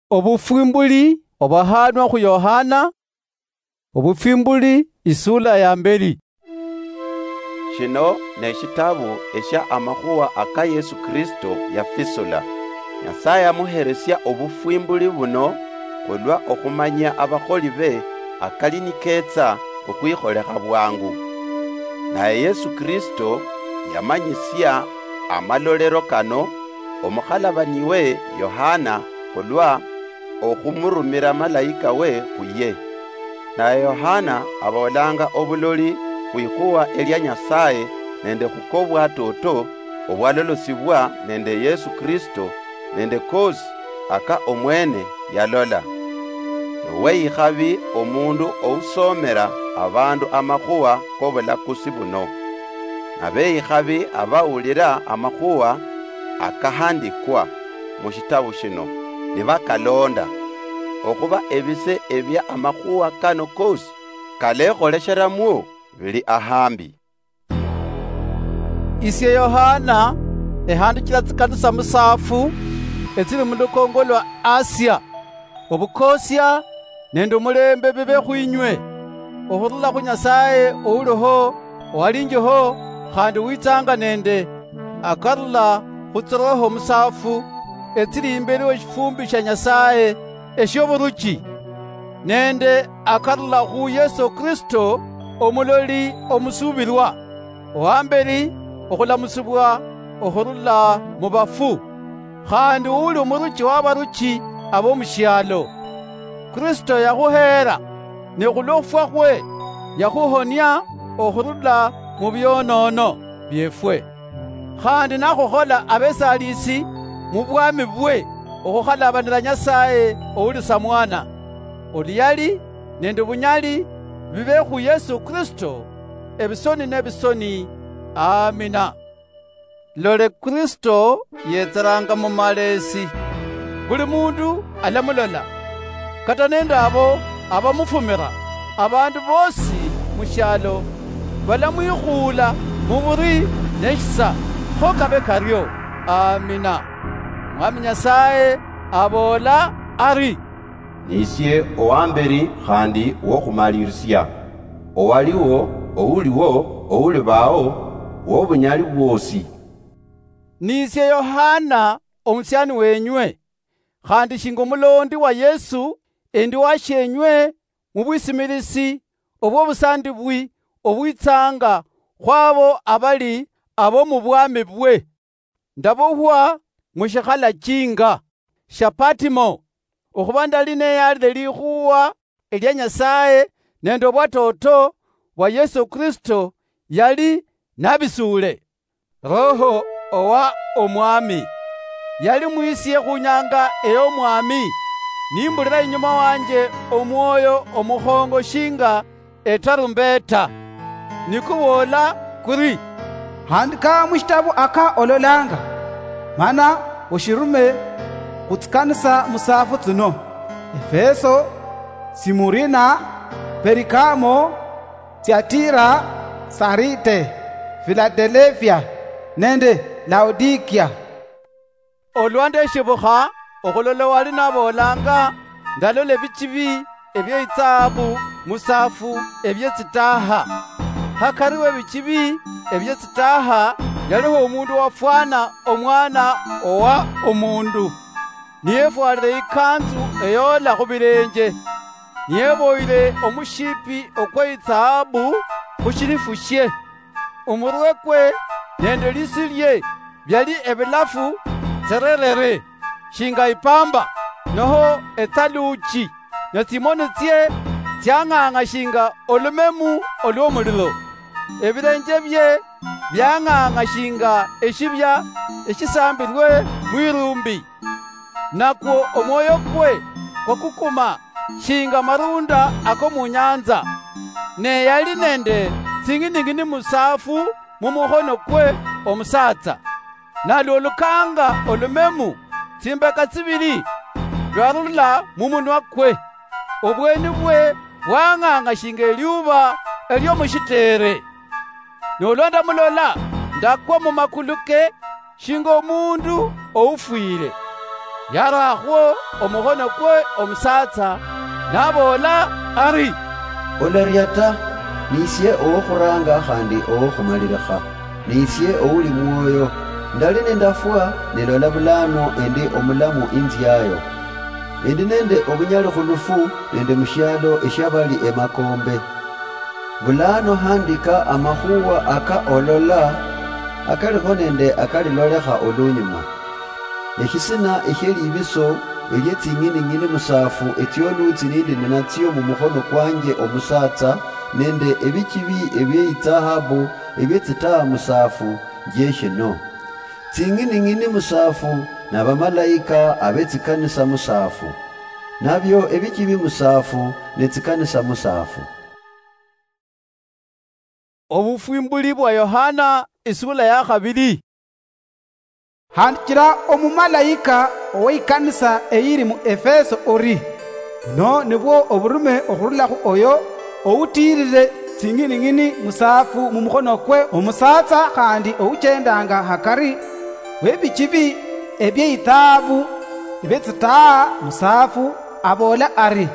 Obufimbuli obahanwa ku Yohana. Obufimbuli isula ya mbeli. Shino n'ekitabu esha amahuwa aka Yesu Kristo yafisula. Nyasaye amuheresya obufimbuli buno kulwa okumanya abakoli be akalini ketsa okwiholeka bwangu. Naye Yesu Kristo yamanyisya amalolero kano omuhalabani we Yohana kulwa okumurumira malayika we kuye. Naye Yohana abolanga obuloli kwihuwa elya Nyasaye nende kukobwa toto obwalolosibwa nende Yesu Kristo nende kozi aka omwene yalola. Nowe ihabi omundu ousomera abandu amahuwa kobulakusi buno. Nabe ihabi abawulira amahuwa akahandikwa mushitabu shino nibakalonda okuba ebise ebya amahuwa kano kozi kaleholesheramwo bili ahambi. Isye Yohana ehandikira tsikanisa musafu ezili mulukongo lwa Asia. Obukosya nende omulembe bibe khwinywe ohurula khu Nyasaye ouliho owalingiho khandi witsanga nende akarula khutsiroho musafu ezili imbeli weshifumbi sha Nyasaye eshoburuchi nende akarula khu Yesu Kristo omuloli omusubirwa owambeli okhulamusibwa ohurula mu bafu khandi uli omuruchi w'abaruchi ab'omushyalo. Kristo yakhuhera ne khulofwa khwe yakhuhonya ohurula mu byonono byefwe khandi nakhuhola abesalisi mu bwami bwe okhukhalabanila Nyasaye owulisa mwana. Oluyali nende bunyali bibe khu Yesu Kristo ebisoni n'ebisoni. Amina. Lole Kristo yetseranga mu malesi buli mundu alamulola kata nende abo abamufumira abandu bosi mushyalo balamwihula mu buri n'ekisa khokabe karyo. Amina. Mwami Nyasaye abola ari nisye owamberi khandi wokhumalirisya owaliwo ouliwo oulibawo wobunyali bwosi. Nisye Yohana omusyani wenywe khandi shinga omulondi wa Yesu endi washenywe mu bwisimilisi obw'obusandibwi obwitsanga khwabo abali abo mu bwami bwe. Ndabohwa mu shikhala chinga sha Patimo okhuba ndali neyalile lihuwa elya Nyasaye nende obwatoto bwa Yesu Kristo yali nabisule. Roho owa omwami yali mwisye khunyanga ey'omwami nimbulira inyuma wanje omwoyo omuhongo shinga etarumbeta nikubola kuri handika mushitabu aka ololanga mana ushirume kutsikanisa musafu tsino: Efeso, Simurina, Perikamo, Tiatira, Sarite, Filadelfia nende Laodikia. Olwande shibuha okhulola wali nabolanga ndalole bichibi ebyeitsabu musafu ebyetsitaha. Hakariwe bichibi ebyetsitaha yaliho omundu wafwana omwana owa omundu niyefwalile ikanzu eyola khubilenje niyeboyile omushipi okweitsabu khushilifu she. Omurwe kwe nende lisi lye byali ebilafu tsererere shinga ipamba noho etsaluchi netsimoni tsye tsyang'ang'a shinga olumemu olw'omulilo. Ebilenje bye byang'ang'a shinga eshibya eshisambilwe mwirumbi. Nakwo omwoyo kwe kwakukuma shinga marunda ako munyanza. Ne yali nende tsing'ining'ini musafu mumuhono kwe omusatsa. Nalwo olukanga olumemu tsimbeka tsibili lwarula mumunwa kwe. Obweni bwe bwang'ang'a shinga elyuba elyomushitere. Nolonda mulola ndakwa mu makulu ke shinga omundu oufwile. yarahwo omuhono kwe omusatsa nabola ari olaryata nisye owokhuranga khandi owokhumalilekha nisye owuli mwoyo ndali nendafwa nelola bulano endi omulamu inzyayo endi nende obunyali khulufu nende musyalo esyabali emakombe bulano handika amakhuwa aka olola akalikho nende akalilolekha olunyuma ekhisina esyelibiso elyetsing'ini musafu etyolutsi nindi ninatsyo mumukhono kwanje omusatsa nende ebikibi ebyeizahabu ebyetsitaha musafu njeeshino tsing'ini musafu na bamalayika abetsikanisa musafu nabyo ebikibi musafu netsikanisa musafu. Obufwimbuli bwa Yohana isula ya 2. Handikira omumalayika oweikanisa eyiri mu Efeso ori no nibwo oburume okhurulakho oyo outirire tsing'ini musafu mumukhono kwe omusatsa khandi ouchendanga hakari webikibi ebyeithabu ebyetsitaha musafu abola ari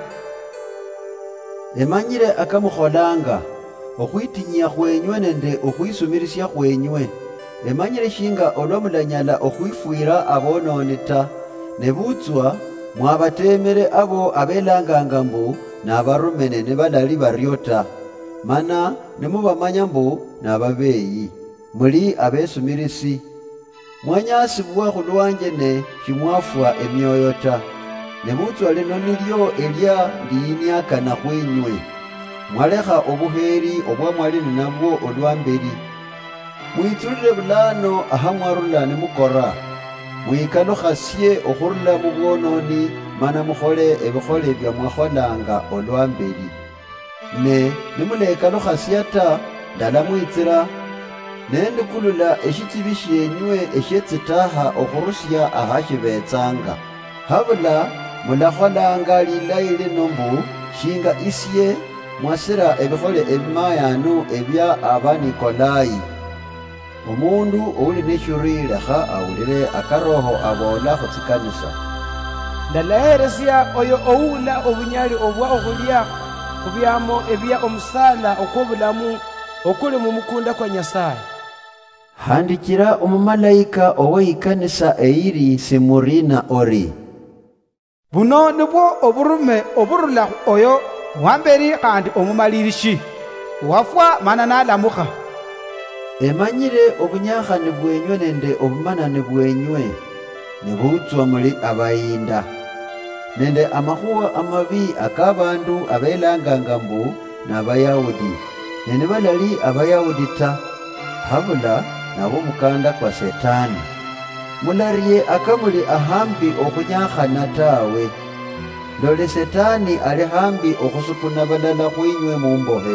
emanyire akamukholanga okhwitinyia khwenywe nende okhwisumirisya khwenywe emanyire shinga olwamulanyala okhwifwira abononi ta nebutswa mwabatemere abo abelanganga mbu nabarumene nebalali baryo ta mana nemubamanya mbu nababeyi muli abesumirisi mwanyasibwa khulwanje ne shimwafwa emyoyo ta nebutswa lino nilyo elya ndiyiniakana khwenywe mwalekha obuheri obwamwali ninabwo olwamberi mwitsulile bulano aha mwarula nemukora mwikalokhasye okhurula mu bwononi mana mukhole ebikhole bya mwakholanga olwamberi ne nimulekalokhasya ta ndala mwitsira nendikulula eshikibi shenywe esyetsitaha okhurusya aha shibetsanga habula mulakholanga lilayi lino mbu shinga isye mwasira ebikhole ebimayanu ebya abanikolayi omundu ouli neshuri lekha awulire akaroho abola khutsikanisa ndalaheresya oyo owula obunyali obwa okhulya khubyamo ebya omusala okw'obulamu okuli mu mukunda kwa Nyasaye. Handikira omumalayika oweikanisa eyiri Simurina ori buno nibwo oburume oburulakho oyo wamberi khandi omumalilishi wafwa mana nalamukha emanyire obunyakhani bwenywe nende obumanani bwenywe nebutswa muli abayinda nende amakhuwa amabi akabandu abelanganga mbu n'abayahudi nene balali abayahudi ta habula nabo mukanda kwa Setani mularye akamuli ahambi okhunyakhana tawe lole Setani ali hambi okhusukuna balala khwinywe mumbohe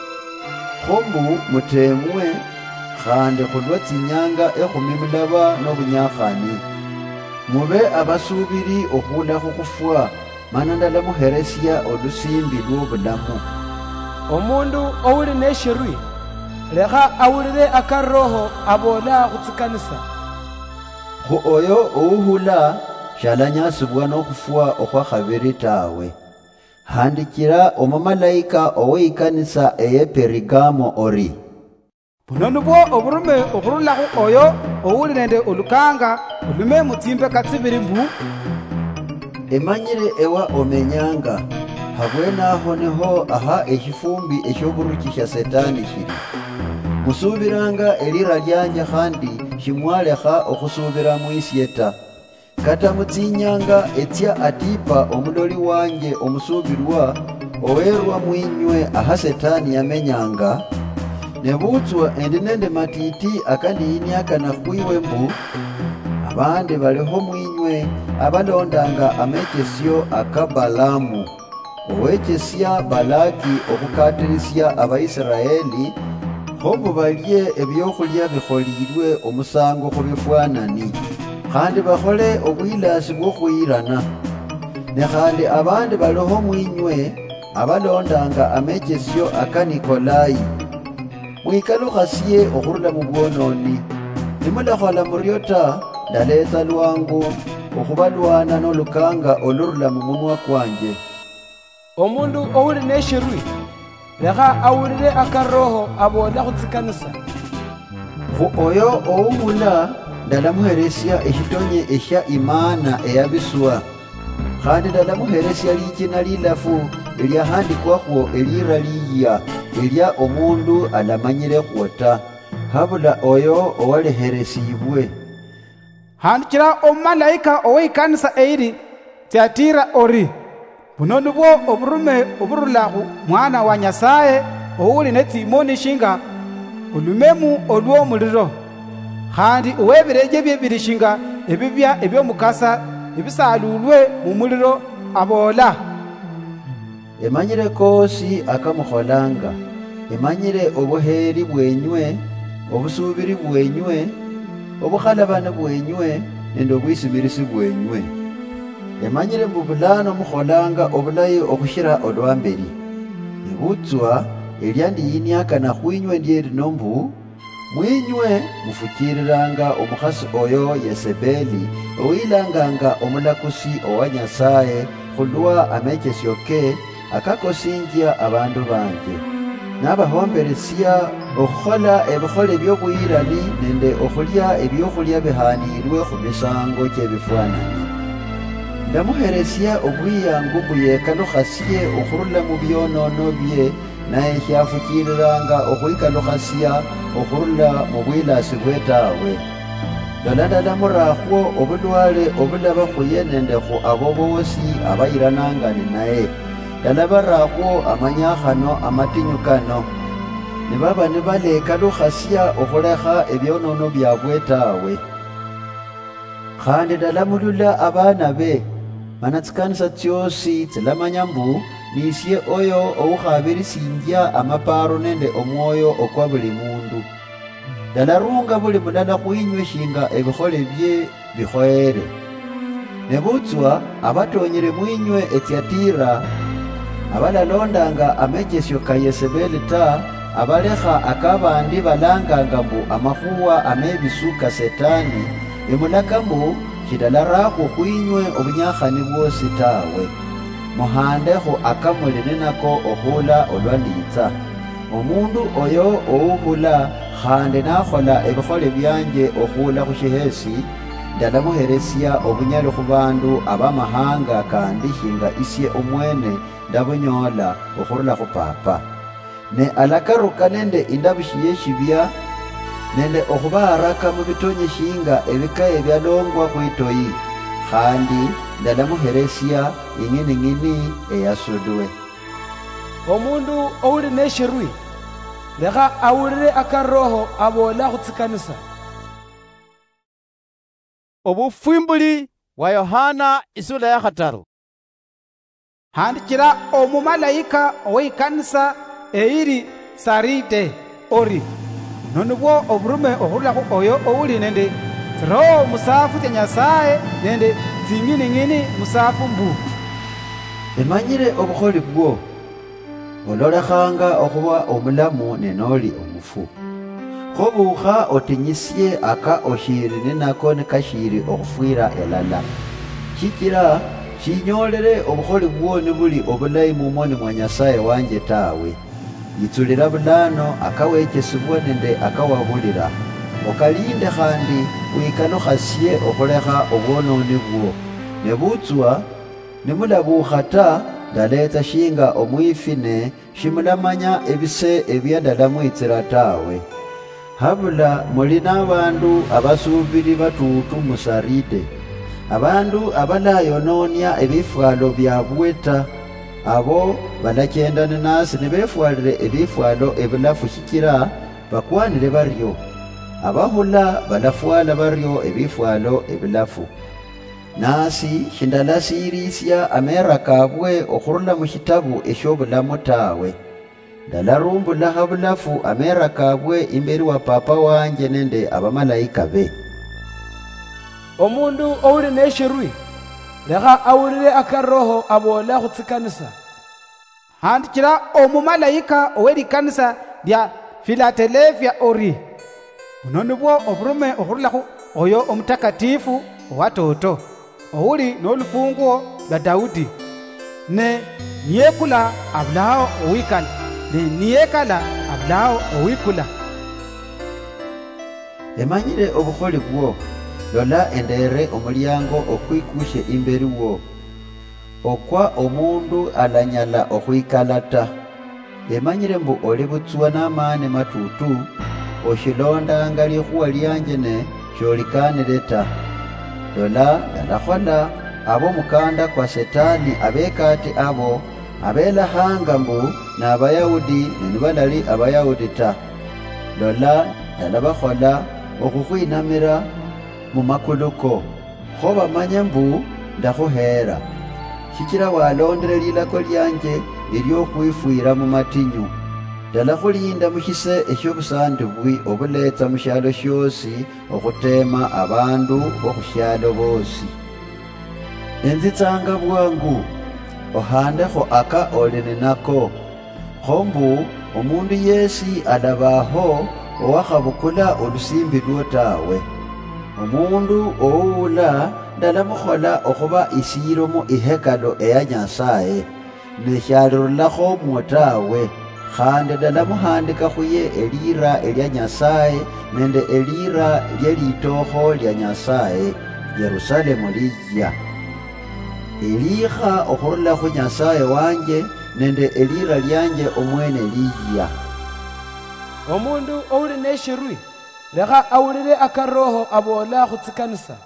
khombu mutemwe khandi khulwa tsinyanga ekhumi mulaba n'obunyakhani mube abasubiri okhulakho khufwa mana ndala muheresya olusimbi lw'obulamu Omundu owuli neshirwi lekha awulire akaroho abola khutsikanisa khu oyo ouhula shalanyasibwa n'okhufwa okhwa khabiri tawe. Handikira omumalayika oweikanisa eye Perigamo ori buno nibwo oburume okhurulakho oyo owuli nende olukanga olume mutsimbe katsibiri mbu emanyire ewa omenyanga habwenaho niho aha eshifumbi eshoburuki sha Setani shiri musubiranga elira lyanje khandi shimwalekha okhusubira mwisye ta kata mutsinyanga etya Atipa omuloli wanje omusubirwa owerwa mwinywe aha Setani yamenyanga nebutswa endi nende matiti akandiyiniakana khwiwe mbu abandi baliho mwinywe abalondanga amekesyo aka Balamu owekesya Balaki okhukatirisya Abaisiraeli khobu balye ebyokhulya bikholilwe omusango khubifwanani khandi bakhole obwilasi bw'okhwirana ne khandi abandi baliho mwinywe abalondanga amekesyo aka Nikolayi mwikalukhasye okhurula mu bwononi nimulakhola muryo ta ndaletsa lwangu okhubalwana n'olukanga olurula mu munwa kwanje. Omundu owuli neshirwi lekha awulile akaroho abola khutsikanisa. Khu oyo owuula ndalamuheresya eshitonye esha imana eyabiswa, khandi ndalamuheresya lichina lilafu elyahandikwakho elira liya elya omundu alamanyile khwota, habula oyo owaleheresibwe. handikira omumalayika oweikanisa eiri Tyatira ori: buno nibwo oburume oburulakhu mwana wa Nyasaye owuli netsimoni shinga olumemu olw'omuliro, khandi owebireje bibiri shinga ebibya ebyomukasa ebisalulwe mu muliro abola: Emanyire kosi akamukholanga, emanyire obuheri bwenywe, obusubiri bwenywe, obukhalabane bwenywe nende obwisimirisi bwenywe. Emanyire mbu bulano mukholanga obulayi okhushira olwamberi. Ebutswa elyandiyinyakana khwinywe lyerino mbu mwinywe mufukiriranga omukhasi oyo Yezebeli owilanganga omulakusi owa Nyasaye khulwa amechesyo ke akakosinjya abandu banje, n'abahomberesya okhukhola ebikhole by'obwirani nende okhulya ebyokhulya bihanirwe khu misango ky'ebifwanani. Ndamuheresya obwiyangu buyekalukhasye okhurula mu byonono bye, naye syafukiriranga okhwikalukhasya okhurula mu bwilasi bwetawe. Ndala murakhwo obulwale obulaba khuye nende khu abo bosi abayiranangane naye. Ndala barakhwo amanyakhano amatinyu kano, nibaba nibalekalukhasya okhulekha ebyonono byabwe tawe. Khandi ndala mulula abana be, mana tsikanisa tsiosi tsilamanya mbu nisye oyo owukhabirisinja amaparo nende omwoyo okwa buli mundu. Ndalarunga buli mulala khwinywe shinga ebikhole bye bikhoere. Nebutswa abatonyere mwinywe Tyatira abalalondanga amechesyo ka Yezebeli ta, abalekha akabandi balanganga mbu amakhuwa amebisuka Setani, emulaka mbu shidalarakho khwinywe obunyakhani bwosi tawe. Muhandekho akamuli ninako okhula olwanditsa. Omundu oyo owubula khandi nakhola ebikhole byanje okhula khushihesi, ndalamuheresya obunyali khu bandu abamahanga kandi shinga isye omwene ndabunyola okhurula khu Papa. Ne alakaruka nende indabushi yeshibya nende okhubaaraka mu bitonye shinga ebikaye byalongwa khwitoyi, khandi ndalamuheresya ing'ini eyasudwe. Omundu owuli neshirwi lekha awulile akaroho abola khutsikanisa. Obufwimbuli wa Yohana isula ya 5. handikira omumalayika oweikanisa eiri Saride ori: buno nibwo oburume okhurulakhu oyo owuli nende tsiroho musafu tsya Nyasaye nende tsing'ini musafu mbu. Emanyire obukholi bwo, ololekhanga okhuba omulamu nenoli omufu. Khobukha otinyisye aka oshiri ninako nikashiri okhufwira elala. Shikira shinyolele obukholi bwo nibuli obulayi mumoni mwa Nyasaye wanje tawe. Yitsulira bulano akawechesibwa nende akawabulira. Okalinde khandi wikalukhasye okhulekha obwononi bwo. Nebutswa nimulabukha ta, ndaletsa shinga omwifine shimulamanya ebise ebya ndalamwitsira tawe. Habula muli n'abandu abasubiri batutu mu Saride, abandu abalayononya ebifwalo byabwe ta. Abo balachendane nasi nibefwalire ebifwalo ebilafu shikira bakwanire baryo. Abahula balafwala baryo ebifwalo ebilafu. Nasi shindalasirisya amera kabwe okhurula mu shitabu esy'obulamu tawe. Ndalarumbula habulafu amera kabwe imberi wa Papa wanje nende abamalayika be. Omundu owuli neshirwi lekha awulile akaroho abola khutsikanisa. handikira omumalayika owelikanisa lya Filadelefia ori: buno nibwo oburume okhurulakhu oyo omutakatifu owa toto, ouli n'olufunguo lwa Daudi, ne niyekula abulawo owikala, ne niyekala abulawo owikula. Emanyire obukholi bwo, lola endere omulyango okwikushe imberi wo. Okwa omundu alanyala okhwikalata. Emanyire mbu oli butsuwa n'amaani matutu, oshilondanga likhuwa lyanje ne sholikanile ta. Lola ndalakhola abo mukanda kwa Setani abekati abo abelahanga mbu n'Abayahudi nenibalali Abayahudi ta. Lola ndalabakhola okhukhwinamira mu makuluko, kho bamanye mbu ndakhuhera. Shikila walondele lilako lyanje ery'okhwifwira mu matinyu. Ndalakhulinda mushise esy'obusandibwi obuletsa mushalo shyosi okhutema abandu b'okhushalo bosi. Enzitsanga bwangu ohandekho aka olini nako, khombu omundu yesi alabaho owakhabukula olusimbi lwo tawe. Omundu oula ndalamukhola okhuba isiro mu ihekalo eya Nyasaye, neshalirulakho mwo tawe. Khandi ndalamuhandika khuye elira elya Nyasaye nende elira lyelitokho lya Nyasaye, Yerusalemu lija. Elikha okhurula khu Nyasaye wanje nende elira lyanje omwene lija. Omundu ouli neshirwi lekha awulile akaroho abola khutsikanisa.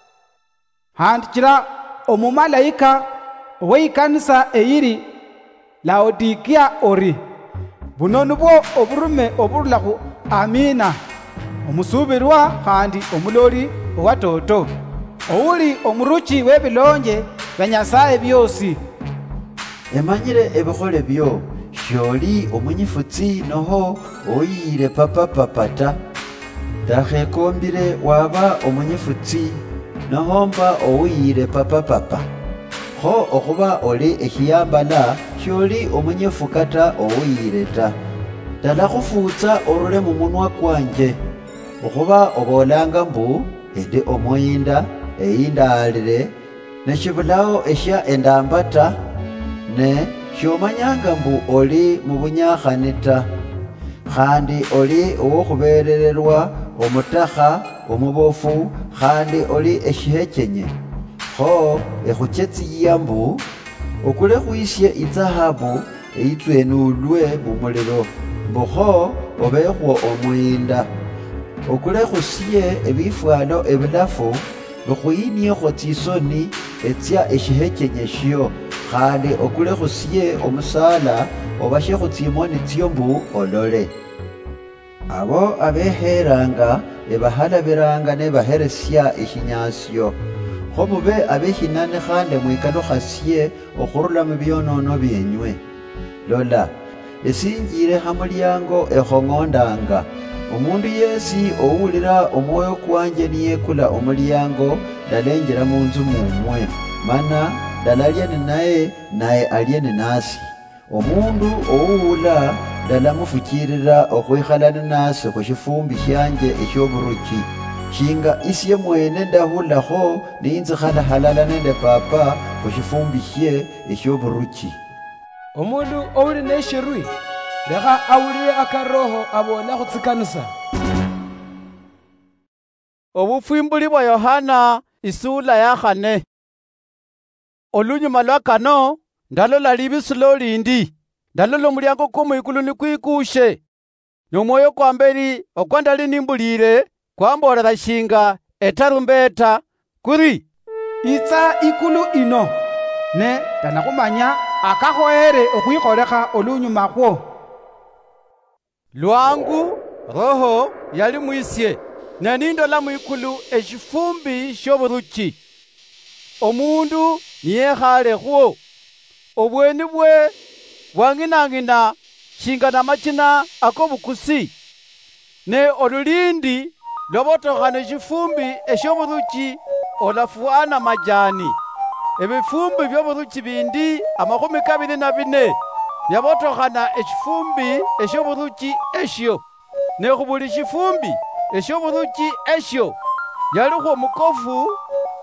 Handikira omumalayika oweikanisa eyiri Laodikia ori, buno nibwo oburume oburula khu Amina, omusubirwa khandi omuloli owa toto, ouli omuruchi w'ebilonje bya Nyasaye byosi. Emanyire ebikhole byo, sholi omunyifutsi noho oyire papa ta. Ndakhekombile waba omunyifutsi nohomba owuyire papa. Kho okhuba oli ekhiyambala sholi omunyifu kata owuyire ta. Ndalakhufutsa orule mu munwa kwanje, okhuba obolanga mbu endi omuyinda eyindaalile neshibulawo esha endambata, ne shomanyanga mbu oli mu bunyakhani ta. Khandi oli owokhuberererwa omutakha omubofu, khandi oli eshihechenye. Kho ekhuchetsiya mbu okule khwisye itsahabu eyitswenulwe mu muliro, mbukho obekhwo omuyinda. Okule khusye ebifwalo ebilafu bikhuyiniekho tsisoni etsya eshihechenye shyo, khandi okule khusye omusala obashe khutsimoni tsyo mbu olole. Abo abeheranga ebahalabiranga nebaheresya eshinyasyo, kho mube abeshinane khande mwikalukhasye okhurula mu byonono byenywe. Lola esinjire hamulyango ekhong'ondanga. Omundu yesi owulira omwoyo kwanje niyekula omulyango ndalenjera mu nzu mumwe, mana ndalalya ninaye naye alye ninasi. Omundu owula ndalamufukirira okhwikhala ninasi khu shifumbi shanje esy'oburuchi, shinga isye mwene ndahulakho ninzikhala halala nende papa khu shifumbi shye esy'oburuchi. Omundu ouli neshirwi lekha awulile akaroho abola khutsikanisa. Obufwimbuli bwa Yohana isula ya 4. Olunyuma lwa kano ndalola libisulo lindi, ndalola omulyango kw'omwikulu nikwikushe, nomwoyo kwa mberi okwandali nimbulire kwambolera shinga etarumbeta kuri, Itsa ikulu ino, ne ndanakhumanya akakhoere okhwikholekha olunyuma khwo. Lwangu roho yali mwisye, ne nindola mwikulu eshifumbi sh'oburuchi. Omundu niyekhale khwo, obweni bwe bwang'inang'ina shinga namachina ak'obukusi, ne olulindi lobotokhana eshifumbi esy'oburuchi olafwana majani. Ebifumbi by'oburuchi bindi 24 byabotokhana eshifumbi esy'oburuchi esyo, ne khu buli shifumbi esy'oburuchi esyo yalikho omukofu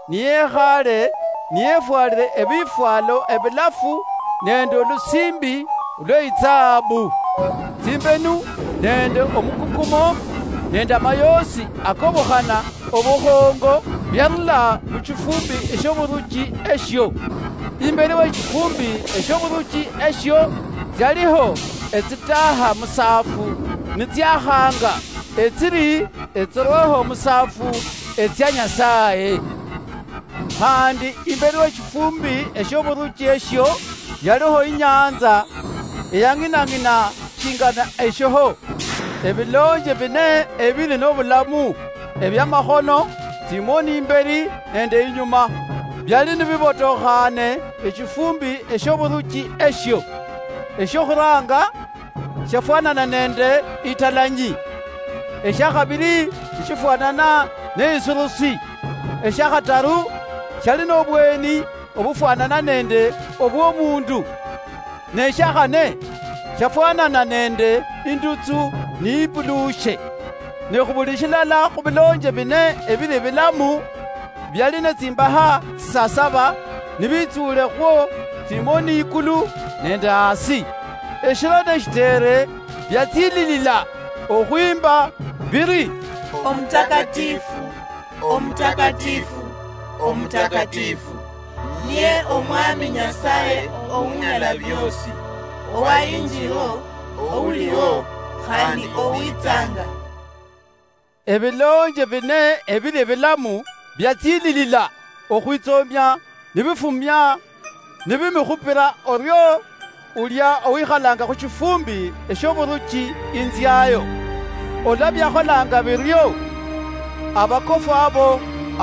niyekhale niyefwalile ebifwalo ebilafu nende olusimbi lweitsabu, tsimbenu nende omukukumo nende amayosi akobokhana obukhongo byarula muchifumbi eshoburuchi esho. Imberi w'echifumbi eshoburuchi esho zyaliho etsitaha musafu nitsyahanga etsiri etsiroho musafu etsya Nyasaye. Handi imberi w'echifumbi eshoburuchi esho yaliho inyanza eyang'inang'ina chingana eshoho ebilonje bine ebili n'obulamu eby'amakhono tsimoni imberi nende inyuma byali nibibotokhane echifumbi eshoburuchi esho. Eshokhuranga shafwanana nende italanyi, eshakhabili shifwanana neisurusi, eshakhataru shali n'obweni obufwanana nende obw'omundu, neshakhane shafwanana nende indutsu ni ipulushe. Ne khubuli shilala khubilonje bine ebili bilamu byali ne tsimbaha tsisasaba nibitsule khwo tsimoni ikulu nende asi. Eshilo neshitere byatsililila okhwimba biri, Omutakatifu, omutakatifu, omutakatifu, niye omwami Nyasaye owunyala byosi, owayinjiro, owuliwo, khandi owitsanga. Ebilonje bine ebili bilamu byatsililila okhwitsomya nibifumya nibimikhupira oryo ulya owikhalanga khuchifumbi eshoburuchi inzyayo. Olabyakholanga biryo abakofu abo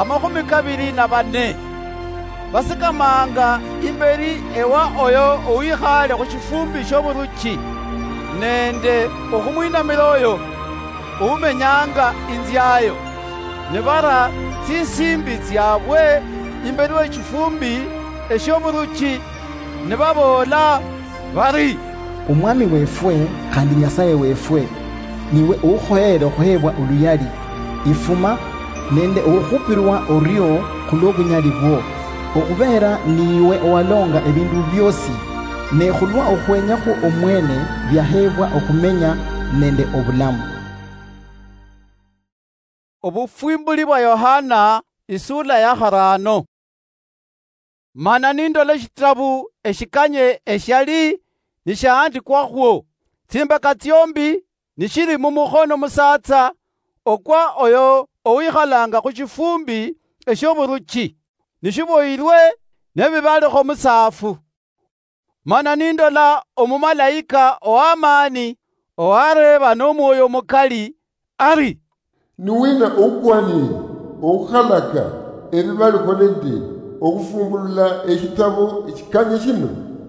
24 basikamanga imberi ewa oyo owikhale khuchifumbi shoburuchi nende okhumwinamila oyo oumenyanga inzyayo, nebara tsisimbi tsyabwe imberi w'echifumbi eshoburuchi nebabola bari, Omwami wefwe kandi Nyasaye wefwe niwe ukhoyele khuhebwa uluyali, ifuma nende ukhupirwa oryo khulw'obunyali bwo, okhubera niwe owalonga ebindu byosi, ne khulwa okhwenyakho omwene byahebwa okhumenya nende obulamu. Obufwimbuli bwa Yohana isula ya 5. Mana nindola shitabu eshikanye eshali nishahandikwakhwo, tsimbeka tsyombi nishili mumukhono musatsa okwa oyo owikhalanga khuchifumbi eshoburuchi, nishiboyilwe nebibalikho musafu. Mana nindola omumalayika owamani owareba n'omwoyo mukali ari, niwina okwanire okukhalaka ebibalikho nende okufumbulula ekitabu ekikanye kino.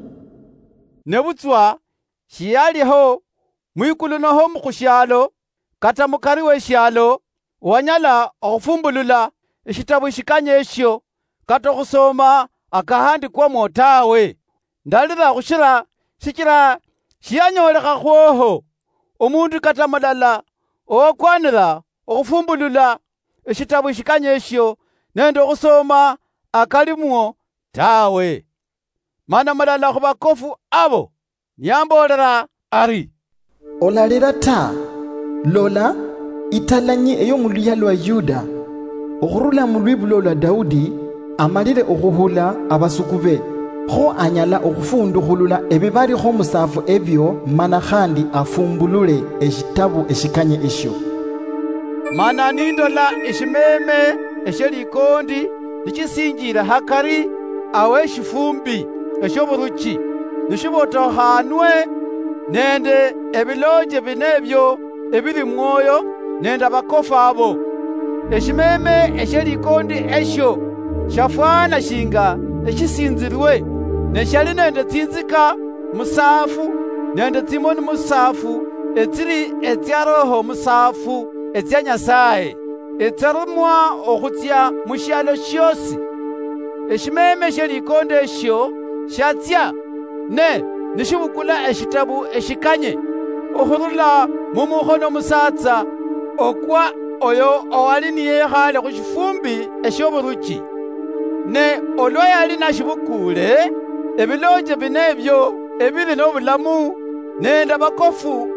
Nebutswa shiyaliho mwikulu noho mukhusyalo kata mukari w'eshyalo wanyala okhufumbulula ekitabu ekikanye esho kata okhusoma akahandikwamo tawe. Ndalira khushira shikira shiyanyolekha khwoho omundu kata mulala owakwanira okhufumbulula ekitabu ekikanye esho nende okhusoma akalimwo tawe. Mana mulala khubakofu abo niyambolera ari, Olalera ta, lola italanyi ey'omuluya lwa Yuda okhurula mu lwibulo lwa Daudi amalire okhuhula abasuku be, kho anyala okhufundukhulula ebibalikho musafu ebyo mana khandi afumbulule ekitabu ekikanye esho. Mana nindola eshimeme eshelikondi nichisinjira hakari awe shifumbi eshoburuchi nishibotokhanwe nende ebilonje binebyo ebili mwoyo nende abakofu abo. Eshimeme eshelikondi esho shafwana shinga echisinzirwe neshali nende tsinzika musafu nende tsimoni musafu etsiri etsya roho musafu etsya Nyasaye etsarumwa okhutsya mushyalo syosi. Eshimeme shelikondi esho shatsya nishibukula ekitabu ekikanye okhurula mumukhono musatsa okwa oyo owali niyekhale khushifumbi eshoburuchi. ne olwa yali nashibukule ebilonje binebyo ebili n'obulamu nende bakofu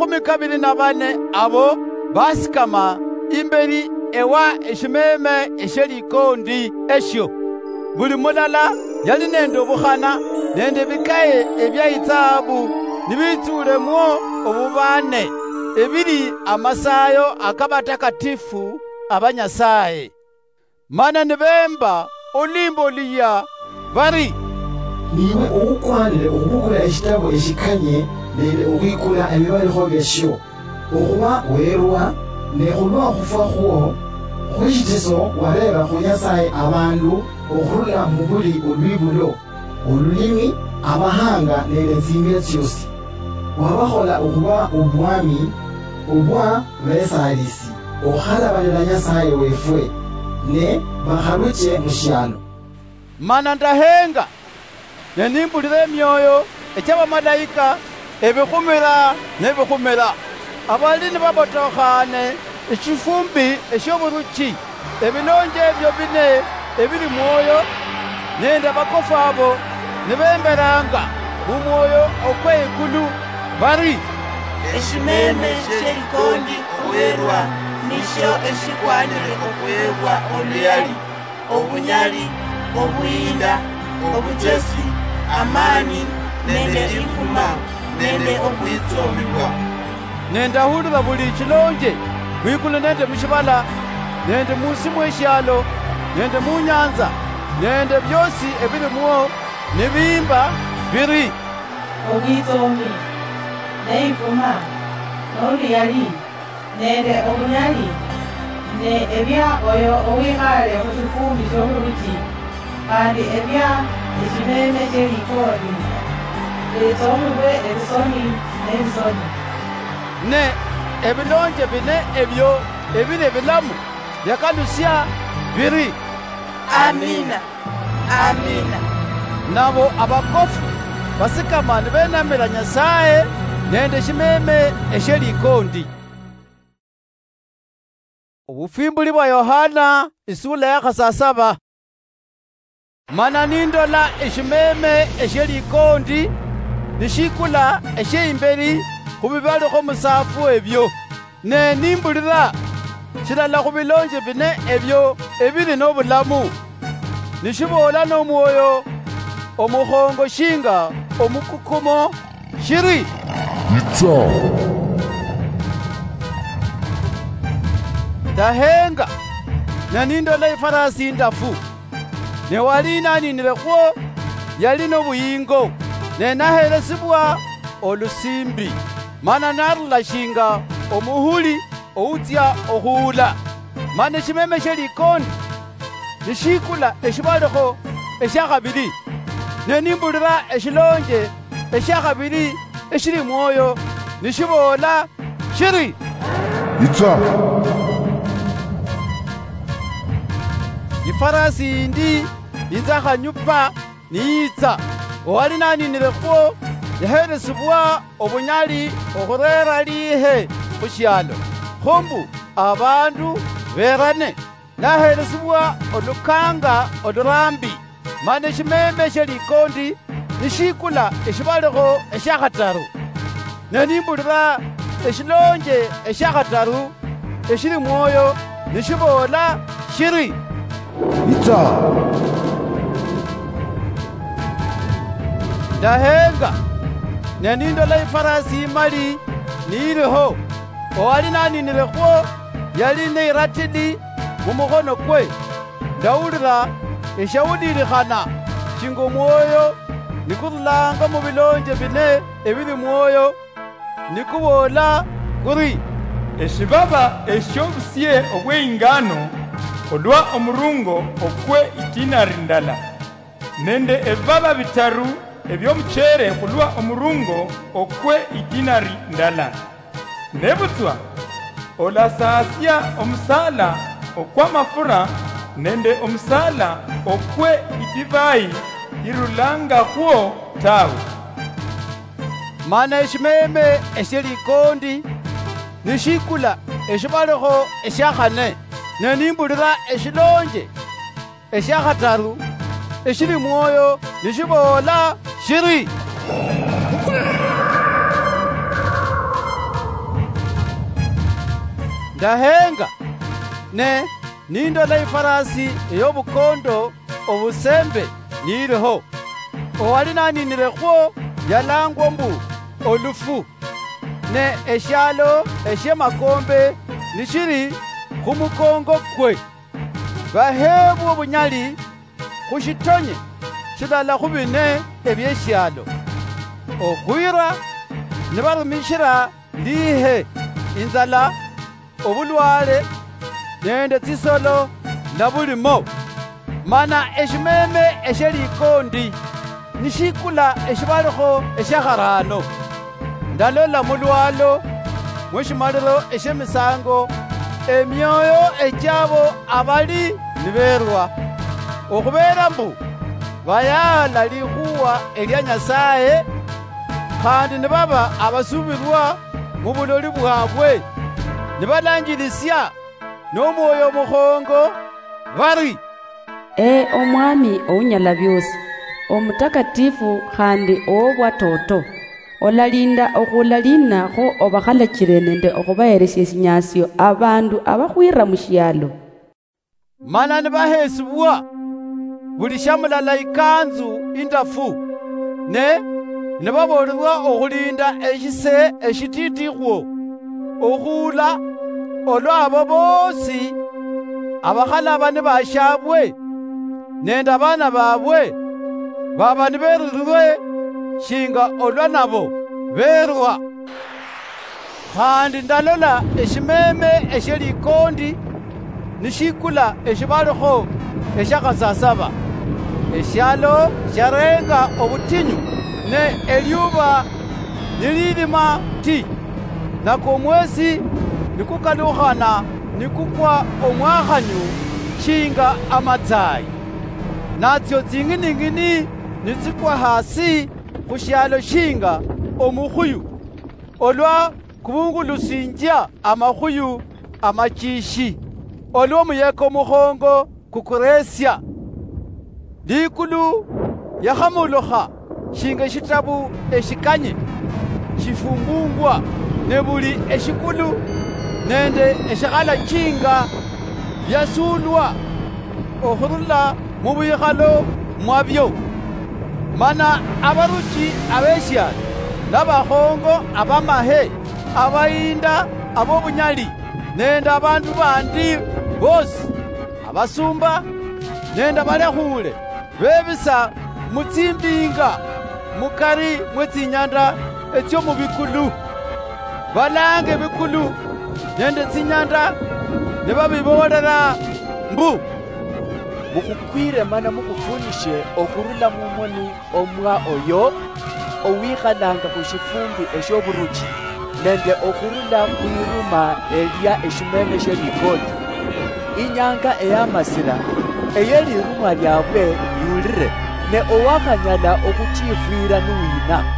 24 abo basikama imberi ewa eshimeme eshelikondi esho. Buli mulala yali nende obukhana nende bikaye ebyaitaabu nibitsulemwo obubane ebili amasayo akabatakatifu abanyasaye. Mana nibemba olimbo liya bari niwe okukwanire okubukula ekitabo ekikanye nende okwikula ebibaliho byasho okuba werwa nekhulwa khufa khwo khwekiteso wareba khu Nyasaye abandu okhurula mu buli olwibulo olulimi abahanga nende ensimbiro tyosi wabakhola okuba obwami obwa besalisi okhalabanira Nyasaye wefwe ne bakhaluche mushyalo. Mana ndahenga nenimbulira emyoyo eky'abamalayika ebikhumira nebikhumira abali nibabotokhane ekifumbi eky'oburuki ebilonje ebyo bine ebili mwoyo nende abakofu abo nibemberanga mumwoyo okweigulu bari eshimeme shelikondi owerwa nisho eshikwanire okwerwa oluyali obunyali obuyinda obutesi amani nende ifuma nende okwitsomibwa. nendahulira buli kilonje mwikulu nende mushibala nende musi mweshyalo nende munyanza nende byosi ebilimwo nibimba biri obwitsomi neifuma n'oluyali nende obunyali ne ebya oyo owikhale khu shifumbi sh'oburuki kandi ebya eshimeme shelikondi bitsomibwe ebisoni n'ebisoni ne ebilonje bine ebyo ebili ebilamu byakalusya biri Amina, amina. nabo abakofu basikama nibenamira Nyasaye nende eshimeme eshelikondi. Obufimbuli bwa Yohana isula ya 7. Mana nindola eshimeme eshelikondi nishikula esheimberi khubibalikho musafu ebyo ne nimbulira shilala khubilonje bine ebyo ebili n'obulamu nishibola n'omwoyo omukhongo shinga omukukumo shiri Itsa. ndahenga nanindola ifarasi ndafu newali naninilekho yali n'obuyingo nenahelesibwa olusimbi mana narula shinga omuhuli outsya okhuula mana eshimeme shelikondi nishikula eshibalikho eshakhabili nenimbulira eshilonje eshakhabili eshili mwoyo nishibola shiri Itsa. ifarasi indi inzakhanyupa niyitsa owali naninilekho yahelesibwa obunyali okhurera lihe khushyalo khumbu abandu berane nahelesibwa olukanga olurambi mana eshimeme shelikondi nishikula eshibalikho eshakhataru nenimbulira eshilonje eshakhataru eshili mwoyo nishibola shiri Itsa. ndahenga nenindola ifarasi imali niliho owali naninilekho yali neiratili mumukhono kwe ndawulira eshawulilikhana shinga omwoyo nikurulanga mubilonje bine ebili mwoyo nikubola kuri eshibaba esyobusye obweingano olwa omurungo okwe itinari ndala nende ebibaba bitaru ebyomuchere khulwa omurungo okwe itinari ndala nebutswa olasasya omusala okwamafura nende omusala okwe idivayi irulanga khwo tawe mana eshimeme eshelikondi nishikula eshibalikho eshakhane nenimbulira eshilonje eshakhataru eshili mwoyo nishibola shiri, ndahenga ne nindola ifarasi eyobukondo obusembe niliho, owali naninilekho yalangwa mbu olufu, ne eshalo eshemakombe nishiri khumukongo kwe. Bahebu obunyali khushitonye shilala khubine ebyeshalo, okhwira nibarumishira lihe inzala, obulwale nende tsisolo na bulimo. Mana eshimeme eshelikondi nishikula eshibalikho eshakharano, ndalola mulwalo mwishimaliro eshemisango emyoyo echabo abali niberwa, okhubera mbu bayala likhuwa elya Nyasaye khandi nibaba abasubirwa mu buloli bwabwe, nibalangilisya n'omwoyo mukhongo bari, omwami ounyala byosi, omutakatifu khandi owobwatoto, olalinda okhulalina-kho obakhalachile nende okhubayeresya esinyasyo abandu abakhwira mushyalo. Mana nibahesibwa buli shamulala ikanzu indafu, ne nibabolelwa okhulinda eshise eshititikhwo, okhula olwabo bosi abakhalaba ni bashabwe nende abana babwe baba niberilwe shinga olwa nabo berwa. Khandi ndalola eshimeme eshelikondi nishikula eshibalikho eshakhasasaba, eshalo sharenga obutinyu, ne elyuba nililima ti, nako omwesi nikukalukhana nikukwa omwakhanyu shinga amatsayi, natsyo tsing'ining'ini nitsikwa hasi khushalo shinga omukhuyu, olwa kubungulusinja amakhuyu amachishi, olwo omuyeka omukhongo kukuresya. Likulu yakhamulukha shinga eshitabu eshikanye shifumbungwa, ne buli eshikulu nende eshikhala chinga byasulwa okhurula mu bikhalo mwabyo. Mana abaruchi abeshyalo n'abakhongo abamahe abayinda abobunyali nende abandu bandi bosi abasumba nende balekhule bebisa mutsimbinga mukari mwetsinyanda etsyo mubikulu, balange bikulu nende tsinyanda ne babibolera mbu, mukhukwire mana mukhufunishe okhurula mumoni omwa oyo owikhalanga khushifumbi eshoburuchi, nende okhurula khwiruma elya eshimeme shelikodi. Inyanga eyamasira eyelirumwa lyabwe yulire, ne owakhanyala okhuchifwira nuwina.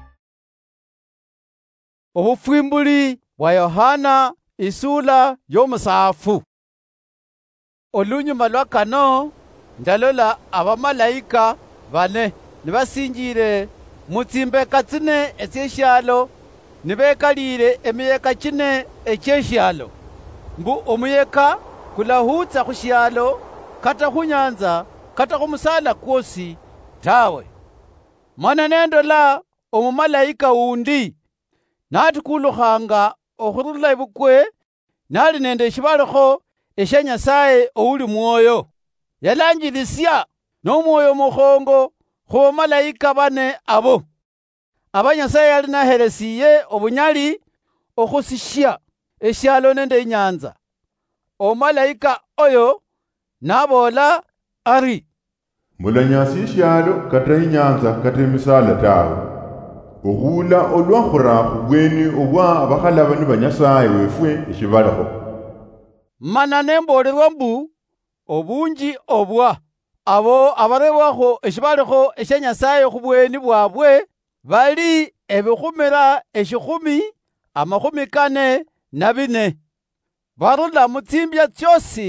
Obufwimbuli bwa Yohana isula y'omusafu. Olunyuma lwa kano ndalola abamalayika bane nibasinjire mutsimbeka tsine etsyeshyalo, nibekalile emiyeka chine ekyeshyalo, mbu omuyeka kulahutsa khushyalo kata khunyanza kata khumusala kwosi tawe. Mana nendola omumalayika wundi natikulukhanga okhurula ibukwe, nali nende eshibalikho esha Nyasaye ouli mwoyo, yalangilisya n'omwoyo mukhongo khu bamalayika bane abo aba Nyasaye yali nahelesiye obunyali okhusishya eshyalo nende inyanza. Omalayika oyo nabola ari, mulanyasi ishyalo kata inyanza kata emisala tawe, okhula olwakhura khubweni obwa abakhalaba ni banyasaye wefwe eshibalakho. Mana nembolerwa mbu obunji obwa abo abarebwakho eshibalikho esha Nyasaye khubweni bwabwe bali ebikhumira eshikhumi amakhumi kane na bine, barula mutsimbya tsiosi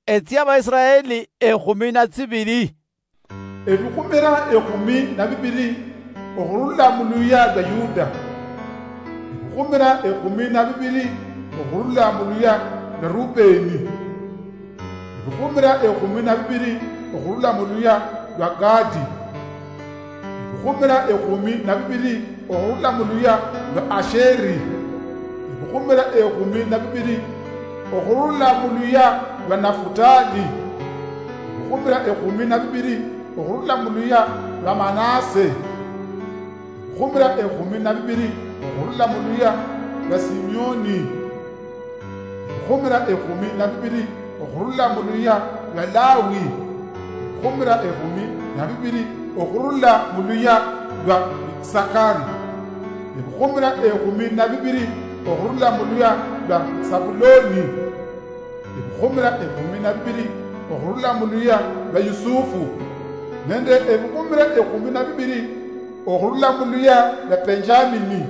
etsia Baisraeli 12. ebikumira 12 okhurula muluya lwa Yuda, ebikumira 12 okhurula muluya lwa Rubeni, ebikumira 12 okhurula muluya lwa Gadi, ebikumira 12 okhurula muluya lwa Asheri, ebikumira 12 okhurula muluya lwa Nafutali, ebikumira 12 okhurula muluya lwa Manase, ebikumira 12 okhurula muluya lwa Simeoni, ebikumira 12 okhurula muluya lwa Lawi, ebikumira 12 okhurula muluya lwa Sakari, ebikumira 12 okhurula muluya lwa Sabuloni, ebikumira 12 okhurula muluya lwa Yusufu, nende ebikumira 12 okhurula muluya lwa Benjamini.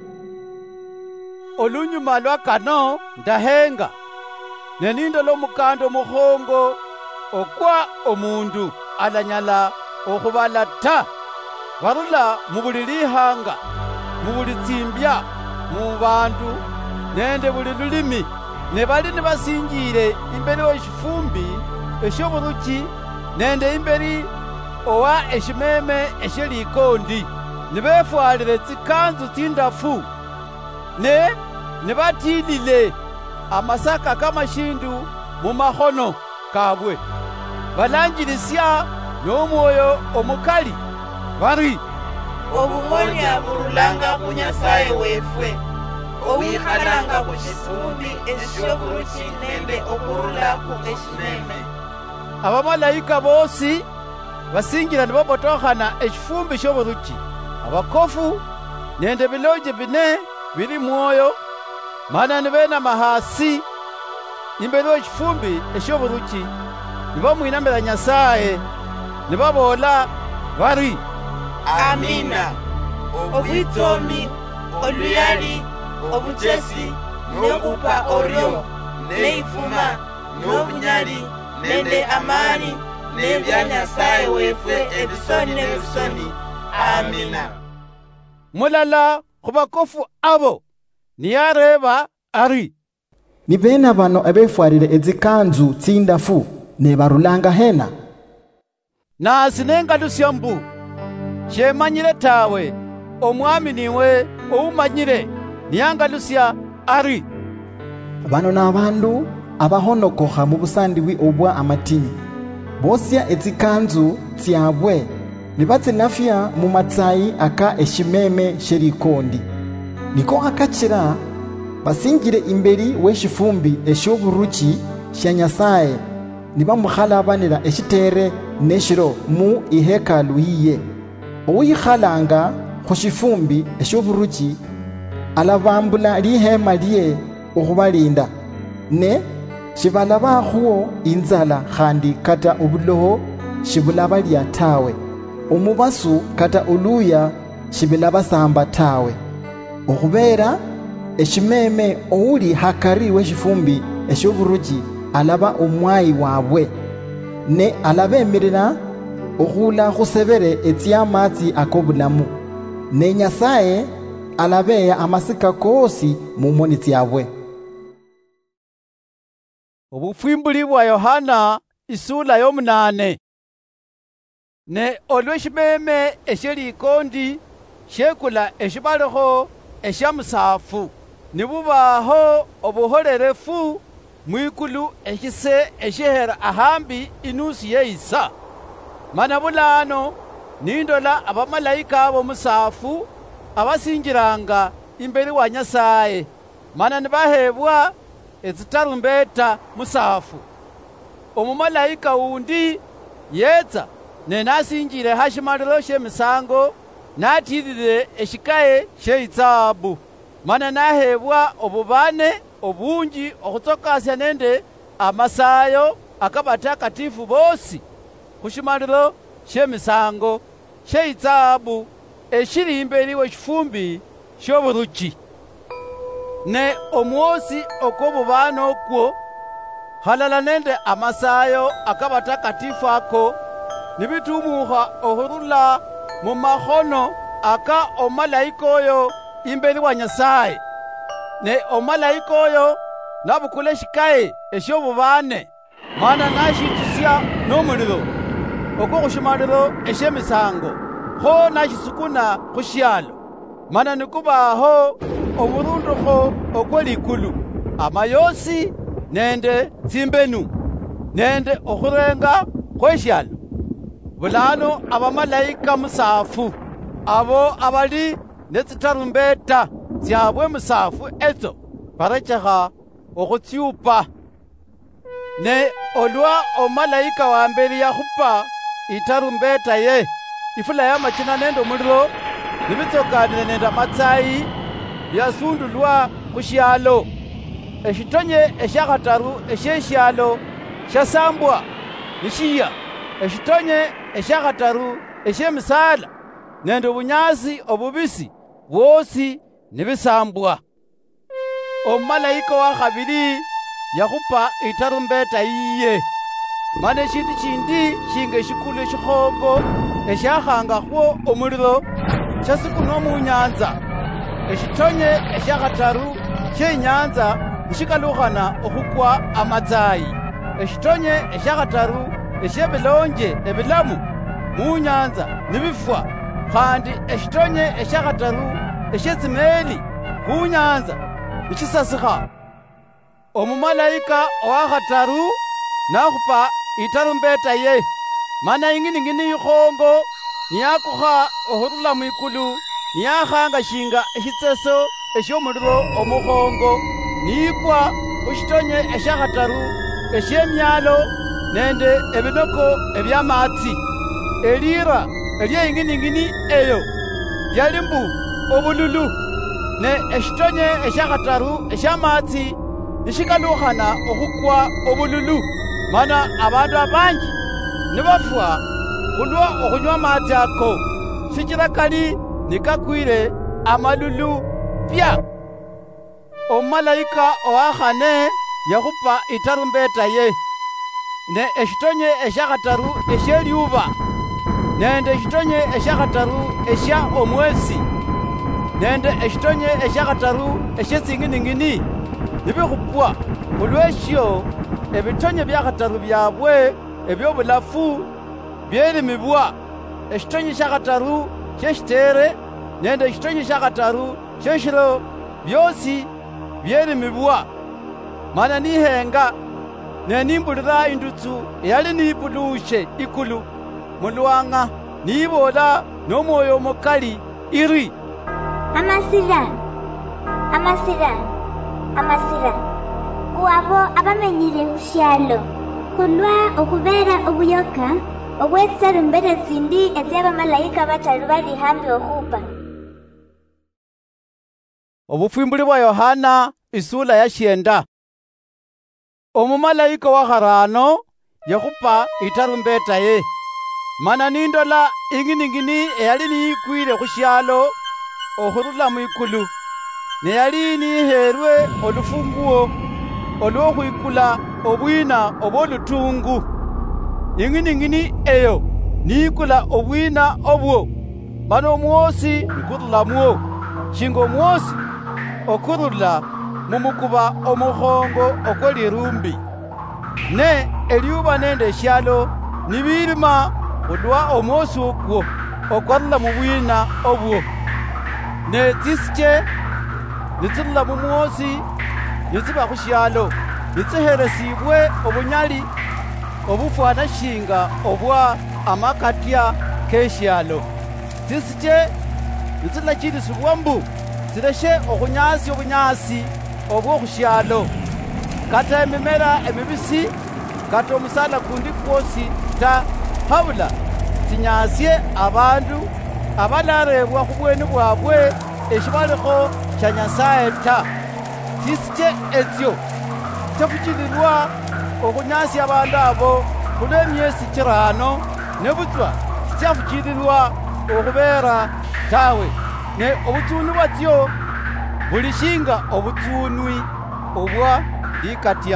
Olunyuma lwa kano ndahenga nenindo lomukando muhongo okwa omundu alanyala okhubala ta barula mu buli lihanga, mu buli tsimbya, mu bandu nende buli lulimi, ne bali ne basingire imberi w'eshifumbi eshoburuki nende imberi owa eshimeme eshelikondi, ne befwalire tsikanzu tsindafu ne batilile amasaka k'amashindu mu mahono kabwe, balangirisya n'omwoyo omukali bari obumonya burulanga ku Nyasaye wefwe owikhalanga ku shifumbi eshoburuki nende okurula ku eshimeme. Abamalayika bosi basingira ne babotokhana eshifumbi shoburuki, abakofu nende bilonje bine bili mwoyo, mana ne benama hasi imberi w'eshifumbi eshoburuki ne bamwinamira Nyasaye ne babola bari Amina. Obwitomi, oluyali, obuchesi, n'okupa oryo, n'eifuma, n'obunyali, nende amani, n'ebya Nyasaye wefwe ebisoni n'ebisoni. Amina. Mulala kubakofu abo niyareba ari ni bena bano abefwarire ezikanzu tsindafu ne barulanga hena nasi nengalusya mbu shemanyire tawe omwami niwe oumanyire niyangalusya ari bano n'abandu abahonokoha mu busandiwi obwa amatini bosya ezikanzu tyabwe nibatsinafya mu matsayi aka eshimeme sherikondi niko akachira basingire imberi w'eshifumbi eshoburuki sha Nyasaye nibamukhalabanira eshitere neshiro mu ihekalu yiye owikhalanga khu shifumbi eshoburuki alabambula lihema lye okhubalinda ne shibalabahuwo inzala khandi kata obuloho shibulaba lya tawe omubasu kata oluya shibilabasamba tawe okhubera eshimeme ouli hakari w'eshifumbi eshoburuki alaba omwayi wabwe ne alabemerera okhula khusebere etyamatsi akobulamu ne Nyasaye alabeya amasika kosi mu moni tyabwe. Obufwimbuli bwa Yohana isula y'omunane. Ne olw'eshimeme eshelikondi shekula eshibaleho eshamusafu nibubaho obuholerefu mwikulu eshise eshihera ahambi inusu yeisa, mana bulano nindola abamalayika b'omusafu abasingiranga imberi wa Nyasaye, mana nibahebwa ezitarumbeta musafu. Omumalayika undi yetsa nenasingire hashimaliro shemisango natilile eshikaye sheitsabu, mana nahebwa obubane obunji okutsokasya nende amasayo akabatakatifu bosi khushimaliro shemisango sheitsabu eshili imberi w'eshifumbi shoburuki. Ne omwosi okobubane okwo halala nende amasayo akabatakatifu ako nibitumuha ohurula mu mahono aka omalayika oyo imbeli wa Nyasaye. Ne omalayika oyo nabukula eshikaye esyobubane mana nashitusya n'omuliro okwokhushimaliro esyemisango ho nashisukuna khushyalo mana nikubaho omurundukho okwelikulu amayosi nende tsimbenu nende okhurenga khweshyalo. Bulano abamalayika musafu abo abali netsitarumbeta tsyabwe musafu etso barekekha okhutyupa. Ne olwa omalayika wa mbeli yakhupa itarumbeta ye ifula yamachina nende omuliro nibitsokanile nende amatsayi byasundulwa khushyalo. Eshitonye eshakhataru eshyeshyalo shasambwa nishiya. Eshitonye eshakhataru eshemisala nende obunyasi obubisi bwosi nibisambwa. Omalayika wa khabili yakhupa itarumbeta yiye mana eshindu chindi shinga eshikulu eshikhongo eshakhangakho omuliro shasukuna munyanza. Eshitonye eshakhataru shenyanza nishikalukhana okhukwa amatsayi. Eshitonye eshakhataru eshebilonje ebilamu munyanza nibifwa. Khandi eshitonye eshakhataru eshetsimeli khunyanza nishisasikha. Omumalayika owakhataru nakhupa itarumbeta ye mana ing'ining'ini ikhongo niyakukha okhurula mwikulu niyakhanga shinga eshitseso esyomuliro omukhongo niyikwa khushitonye eshakhataru esyemyalo nende ebinoko ebyamatsi. Elira elyeng'ining'ini eyo lyali mbu obululu ne eshitonye eshakhataru esyamatsi nishikalukhana okhukwa obululu mana abandu abanji nibafwa khulwa okhunywa amatsi ako shichira kali nikakwile amalulu pya. Omumalayika owakhane yakhupa itarumbeta ye ne eshitonye eshakhataru esyelyuba nende eshitonye eshakhataru esya omwesi nende eshitonye eshakhataru esyetsing'ining'ini nibikhupwa. Khulwesyo ebitonye byakhataru byabwe ebyobulafu byelimibwa. Eshitonye shakhataru syeshitere nende eshitonye shakhataru syeshilo byosi byelimibwa. Mana nihenga nenimbulira indutsu eyali niipulushe ikulu mulwang'a niibola n'omwoyo omukali iri, amasira amasira amasira kuabo abamenyire khusyalo khulwa okhubera obuyoka obwetsarumbeta tsindi etyabamalayika bataru bali hambi okhupa. Obufimbuli bwa Yohana isula ya 9. Omumalayika wa kharano yakhupa itarumbeta ye mana nindola ing'ining'ini eyali niyikwile khushyalo okhurula mwikulu neyali niherwe olufunguo olw'okhwikula obwina obw'olutungu. Ing'ining'ini eyo niyikula obwina obwo mana omwosi nikurulamuo shinga omwosi okurula mumukuba omukhongo okwelirumbi. Ne elyuba nende eshyalo nibilima khulwa omwosi okwo okwarula mu bwina obwo. Ne tsische nitsirula mu mwosi nitsiba khushyalo nitsiheresibwe obunyali obufwana shinga obwa amakatya keshyalo. Tsische nitsilachilisibwa mbu tsileshe okhunyasya obunyasi obw'okhusyalo kata emimera emibisi kata omusala kundi kwosi ta habula tsinyasye abandu abalarebwa khubweni bwabwe eshibalikho sha Nyasaye ta. Tsische etsyo tsekhuchililwa okhunyasya abandu abo khulwe emyesi 5 nebutswa sitsyakhuchililwa okhubera tawe. Ne obutsuni bwatsyo buli shinga obutsunwi obwa likatya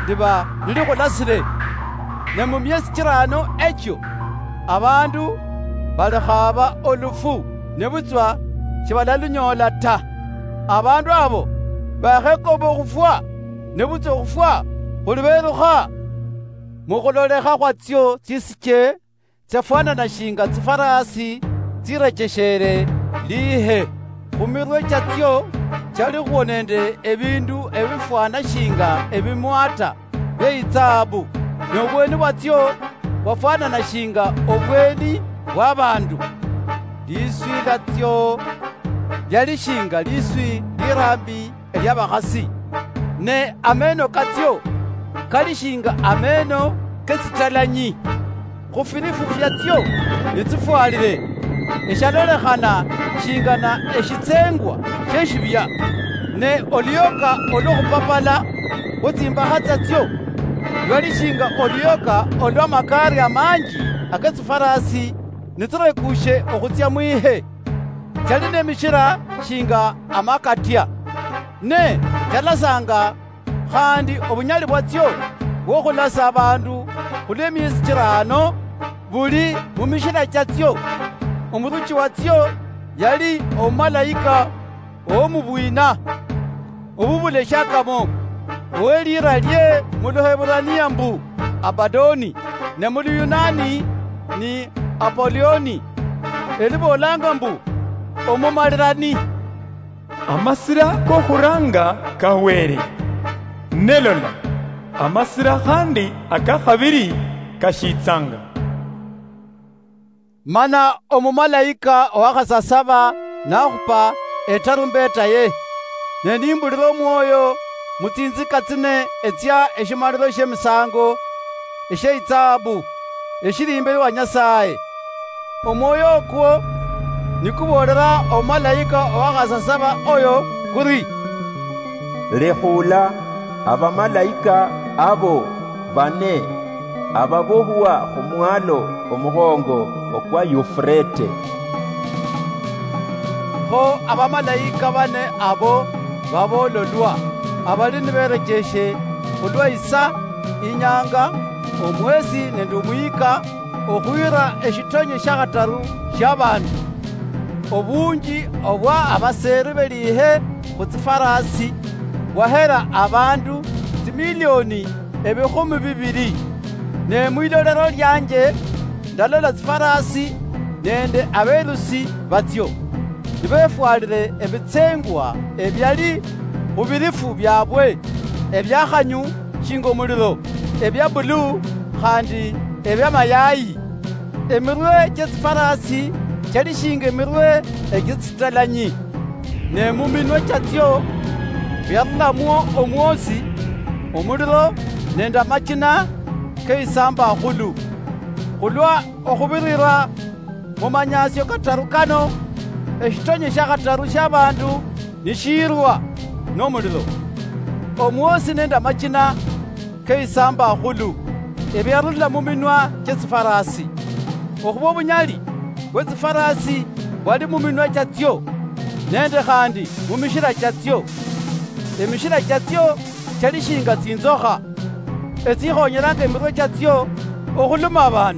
liba lilikhulasile. Ne mu myesi kirano ekyo abandu balikhaba olufu ne butswa sibalalunyola ta. Abandu abo bakhekoba okhufwa ne butswa okhufwa khulibelukha. Mukhulolekha khwatsyo tsisike tsafwanana shinga tsifarasi tsirekeshere lihe. Khumirwe chatsyo chalikhuwo nende ebindu ebifwana shinga ebimwata bye itsabu, nobweni bwatsyo bwafwanana shinga obweni bw'abandu. Liswi lyatsyo lyali shinga liswi lirambi elyabakhasi, ne ameno katsyo kali shinga ameno ketsitalanyi. Khufilifu fyatsyo nitsifwalile eshalolekhana shingana eshitsengwa sheshibya, ne olyoka olwokhupapala khutsimbakha tsatsyo lwali shinga olyoka olwamakari amanji aketsifarasi nitsirekushe okhutsya mwihe. Tsali nemishira shinga amakatya, ne tsalasanga khandi obunyali bwatsyo bwokhulasa abandu khulwe myesi kirano buli mumishira chatsyo. Omuruchi watsyo yali omumalayika ow'omubwina obubuleshakamo owelira lye mu Luheburania mbu Abadoni, ne mu Luyunani ni Apolioni, elibolanga mbu omumalirani. Amasira k'okhuranga kahwere, nelola amasira khandi akakhabiri kashitsanga. Mana omumalayika owakhasasaba nakhupa etarumbeta ye, ne nimbulira omwoyo mutsinzika tsine etsya eshimalilo sh'emisango eshe itsabu eshili imbeli wa Nyasaye. Omwoyo okwo nikubolera omumalayika owakhasasaba oyo kuri, lekhula abamalayika abo bane ababohwa khumwalo omukhongo okwa Yufurete. Kho abamalayika bane abo babololwa abali niberekeshe khulwa isa, inyanga, omwesi nende omwika okhwira eshitonye shakhataru shabandu. Obunji obwa abaseri belihe khutsifarasi bwahera abandu tsimilioni ebikhumi bibili. Ne mwilolero lyanje ndalola tsifarasi nende abelusi batsyo nibefwalile ebitsengwa ebyali mubilifu byabwe ebyakhanyu shinga omulilo, ebya bulu khandi ebyamayayi. Emirwe kyetsifarasi kyali shinga emirwe egyetsitalanyi, ne muminwe kyatsyo byarulamu omwosi, omulilo nende amakina keisamba khulu. Khulwa okhubirira mumanyasyo kataru kano eshitonye shakhataru shabandu nishirwa n'omulilo, omwosi nende amakina keisamba khulu ebyarula muminwa kyetsifarasi. Okhuba obunyali bwetsifarasi bwali muminwa kyatsyo nende khandi mumishira kyatsyo. Emishira kyatsyo kyali shinga tsinzokha etsikhonyeranga emirwe kyatsyo okhuluma abandu.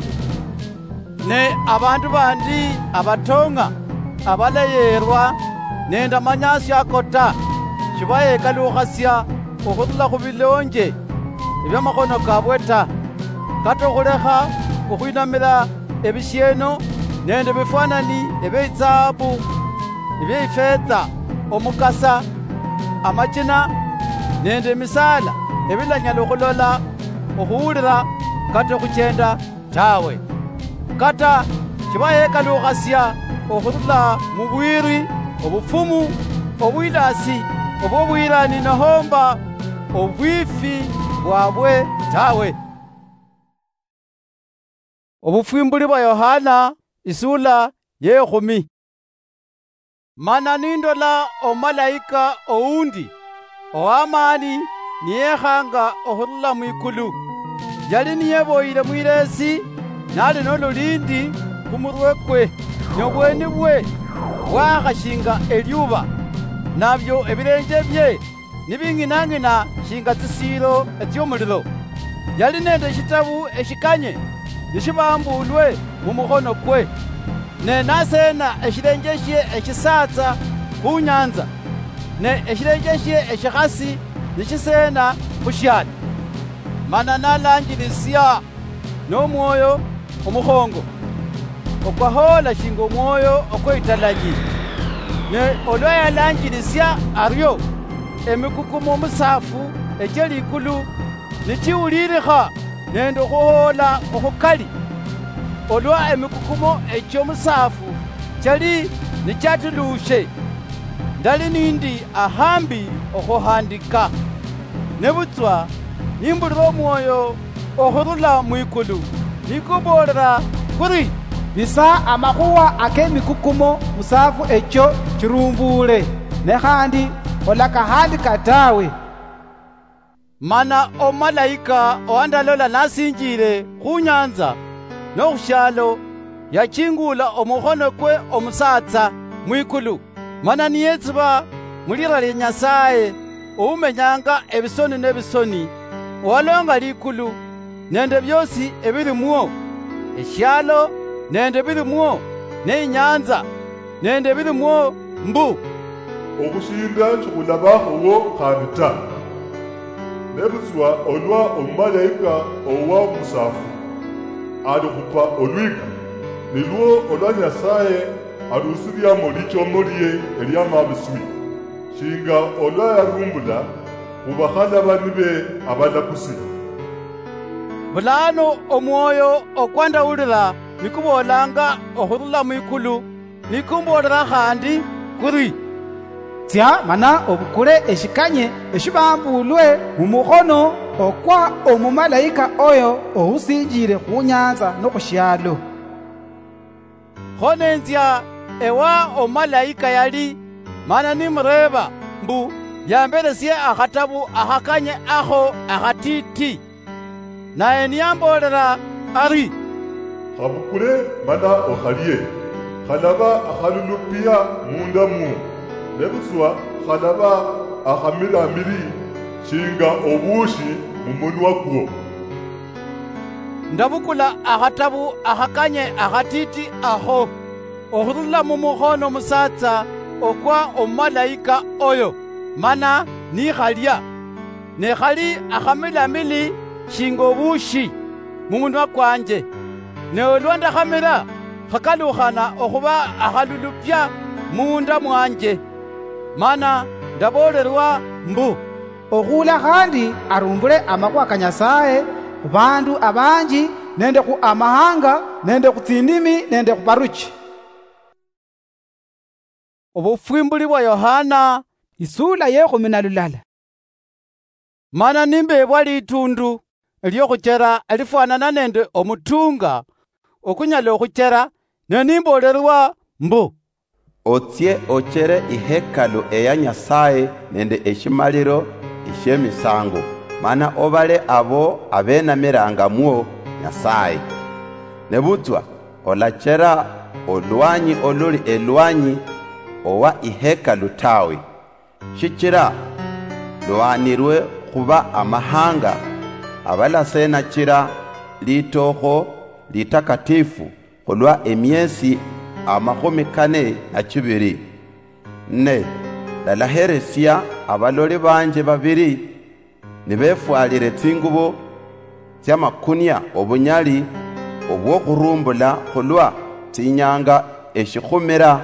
Ne abandu bandi abatonga abalayerwa nende amanyasyo akota shibayekalukhasya okhurula khubilonje ebyamakhono kabwe ta, kata okhulekha okhwinamila ebisheno nende bifwanani ebyeitsabu, ebyeifedha, omukasa, amachina nende emisala ebilanyala okhulola, okhuwulira, kata okhuchenda tawe. Kata shibayekalukhasya okhurula mu bwiri, obufumu, obwilasi, obwobwirani nohomba obwifi bwabwe tawe. Obufwimbuli bwa Yohana isula ye 10. Mana nindola omalayika oundi owamani niyekhanga okhurula mwikulu. Yali niyeboyile mwilesi nali nololindi khumurwe kwe, nyobweni bwe bwakhashinga elyuba, nabyo ebilenje bye nibing'inang'ina shinga tsisilo etsy'omulilo. Yali nende shitabu eshikanye nishibambulwe mumukhono kwe, ne nasena eshilenge shye eshisatsa khunyanza, ne eshilenge shye eshikhasi nishisena khushyana. Mana nalanjilisya n'omwoyo omukhongo okwahola shinga omwoyo okweitalanyi, ne olwa yalanjilisya aryo emikukumo musafu ekye likulu nichiwulirikha nende khuhola okhukali. Olwa emikukumo ekyo musafu chali nichatulushe, ndali nindi ahambi okhuhandika, nebutswa nimbulira omwoyo okhurula mwikulu nikubolera kuri bisa amakhuwa ak'emikukumo musafu ekyo chirumbule, ne khandi olakahandika tawe. Mana omalayika owandalola nasinjile khunyanza n'okhushalo yachingula omukhono kwe omusatsa mwikulu. Mana niyetsiba mulira lya Nyasaye oumenyanga ebisoni n'ebisoni, owalonga likulu nende byosi ebilimwo, eshyalo nende bilimwo, n'inyanza nende bilimwo mbu. Okushinda chikhulabakhowo khandi ta. Nebutswa olwa omumalayika owa musafu ali khupa olwika, nilwo olwa Nyasaye alusiryamo lichomo lye elyamabiswi, shinga olwa yarumbula khubakhala bani be abalakusi. Bulano omwoyo okwandawulila nikubolanga okhurula mwikulu nikumbolera khandi kuri tya mana obukule eshikanye eshibambulwe mumukhono okwa omumalayika oyo ohusinjile khunyanza n'okhushalo. Khonenzya ewa omumalayika yali, mana nimureba mbu yambelesye akhatabu akhakanye akho akhatiti, naye niyambolera ari khabukule mana okhalye, khalaba akhalulupiya munda mwo, nebutswa khalaba akhamilamili shinga obushi mumunwa kwo. Ndabukula akhatabu akhakanye akhatiti akho okhurula mumukhono musatsa okwa omumalayika oyo, mana nikhalya, nekhali akhamilamili shinga obushi mumunwa kwanje. Ne olwa ndakhamira khakalukhana okhuba akhalulupya munda mwanje, mana ndabolerwa mbu okhula khandi arumbule amakhuwa ka Nyasaye khu bandu abanji nende khu amahanga nende khu tsindimi nende khu baruchi. Obufwimbuli bwa Yohana isula ye 18. Mana nimbebwa litundu lyokhuchera elifwanana nende omutunga okunyala okhuchera, ne nimbolerwa mbu otsye ochere ihekalu eya Nyasaye nende eshimaliro esy'emisango, mana obale abo abenamirangamwo Nyasaye. Nebutswa olachera olwanyi oluli elwanyi owa ihekalu tawe, shichira lwanirwe khuba amahanga abalasena-chira litokho litakatifu khulwa emyesi 42 ne lalaheresya abaloli banje babiri nibefwalire tsingubo tsamakunya obunyali obwokhurumbula khulwa tsinyanga eshikhumira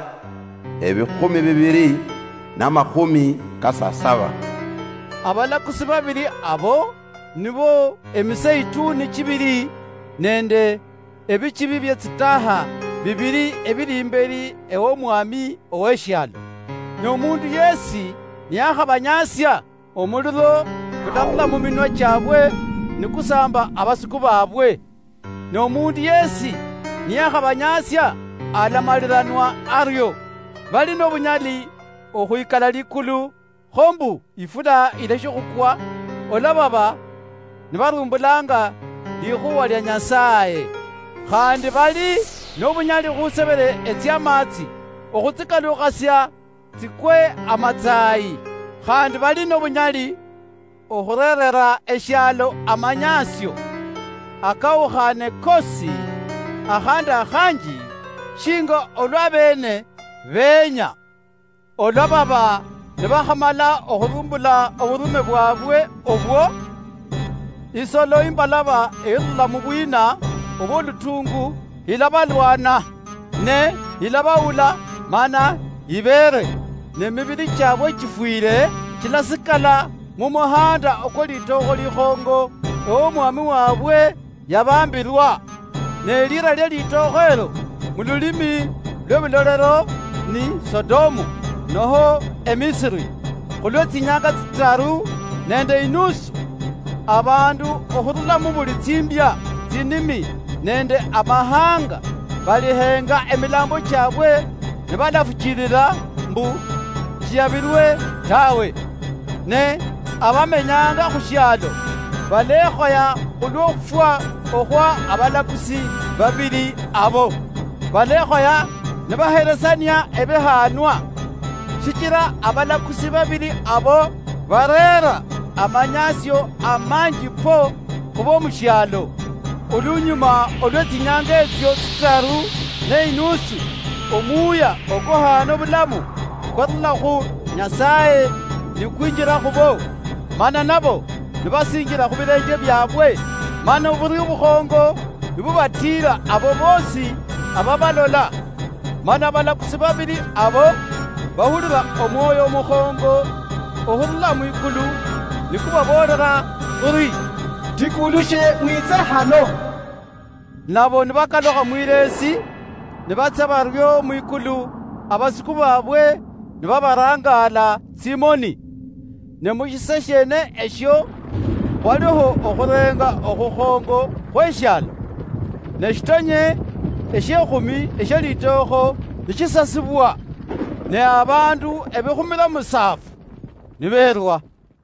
270. Abalakusi babiri abo nibo emiseituni chibiri nende ebichibi bye tsitaha bibiri ebiri imberi ew'omwami ow'eshyalo. N'omundu yesi niyakhabanyasya omulilo kutabula mu minwa kyabwe nikusamba abasiku babwe. N'omundu yesi niyakhabanyasya alamaliranwa aryo. Bali n'obunyali okhwikala likulu, khombu ifula ileshe khukwa, olababa nibarumbulanga likhuwa lya Nyasaye. Khandi bali n'obunyali khusebele etsyamatsi okhutsikalukhasya tsikwe amatsayi. khandi bali n'obunyali okhurerera eshyalo amanyasyo akawukhane kosi akhandi akhanji shinga olwa bene benya olwa baba nebakhamala okhurumbula oburume bwabwe obwo isolo imbalaba eyirula mu bwina obw'olutungu ilabalwana ne ilabawula mana ibere nemibiri kyabwe kifwire kilasikala mu muhanda okolitokho likhongo ew'omwami wabwe yabambirwa nelira lye litokho elo mu lulimi lw'ebulolero ni Sodomu noho emisiri khulwe tsinyanga tsitaru nende inusu abandu okhurula mu buli tsimbya tsinimi nende amahanga balihenga emilambo kyabwe nebalafukilira mbu kiyabirwe tawe ne abamenyanga khu syalo balekhoya khulw'okhufwa okhwa abalakusi babili abo balekhoya nebaheresania ebihanwa shikira abalakusi babili abo barera amanyasyo amanji po khub'omusyalo olunyuma olw'etsinyanga etsyo tsitaru neinusu omuya okohana obulamu kwarula khu Nyasaye nikwinjira khubo mana nabo nibasingira khu bilenje byabwe mana oburi obukhongo nibubatira abo bosi ababalola mana abalakusi babili abo bahulira omwoyo omukhongo okhurula mwikulu nikubabolera uri tikulushe mwitse hano nabo nibakalokha mwilesi nibatsa baryo mwikulu abasiku babwe nibabarangala Simoni ne mushise shene esho waliho okhurenga okhukhongo khweshyalo neshitonye eshekhumi eshelitokho nishisasibwa ne abandu ebikhumila musafu niberwa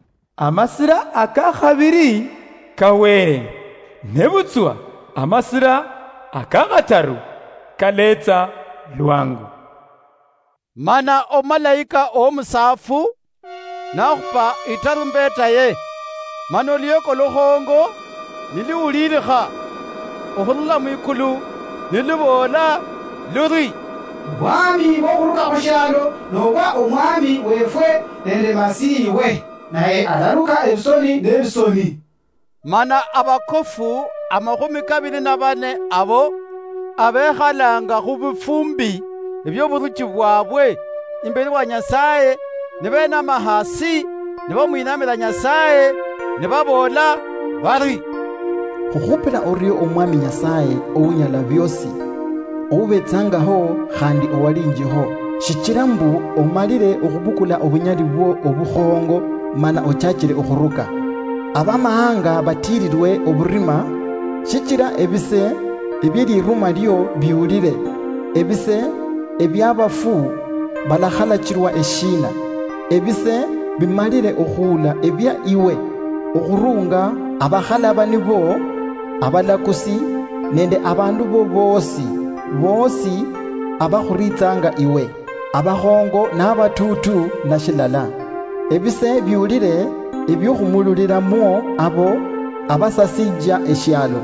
amasira akakhabiri kawere nebutswa amasira akakataru kaletsa lwangu mana omalayika omusafu nakhupa itarumbeta ye mana oluyeko lukhongo niliwulilikha okhurula mwikulu nilibola luri bwami bw'okhuruka khu syalo noba omwami wefwe nende masiiwe naye alaluka ebisoni n'ebisoni mana abakofu 24 abo abekhalanga khu bifumbi eby'oburuki bwabwe imbeli wa Nyasaye nibenama hasi nibamwinamila Nyasaye nibabola bari khukhupila oryo omwami Nyasaye owunyala byosi owubetsangaho khandi owalinjiho shikira mbu omalile okhubukula obunyali bwo obukhongo mana ochachile okhuruka abamahanga batirirwe oburima shikira ebise ebyeliruma lyo biwulile ebise ebyabafu balakhalachilwa eshina ebise bimalile okhula ebya iwe okhurunga abakhalaba nibo abalakusi nende abandu bo bosi abakhuritsanga iwe abakhongo n'abatutu na shilala ebise biwulile ebyokhumululilamo abo abasasijja eshyalo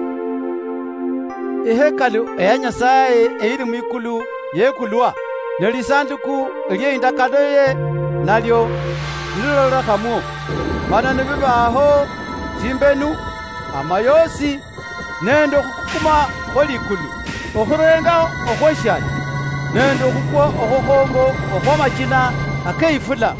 ihekalu eya Nyasaye eyili mwikulu yekulwa nelisanduku ely'endakano ye nalyo nililolekhamwo mana nibibaho tsimbenu amayosi nende okhukukuma khwelikulu okhurenga okhweshyalo nende okhukwa okhukhongo okhwamachina akeifula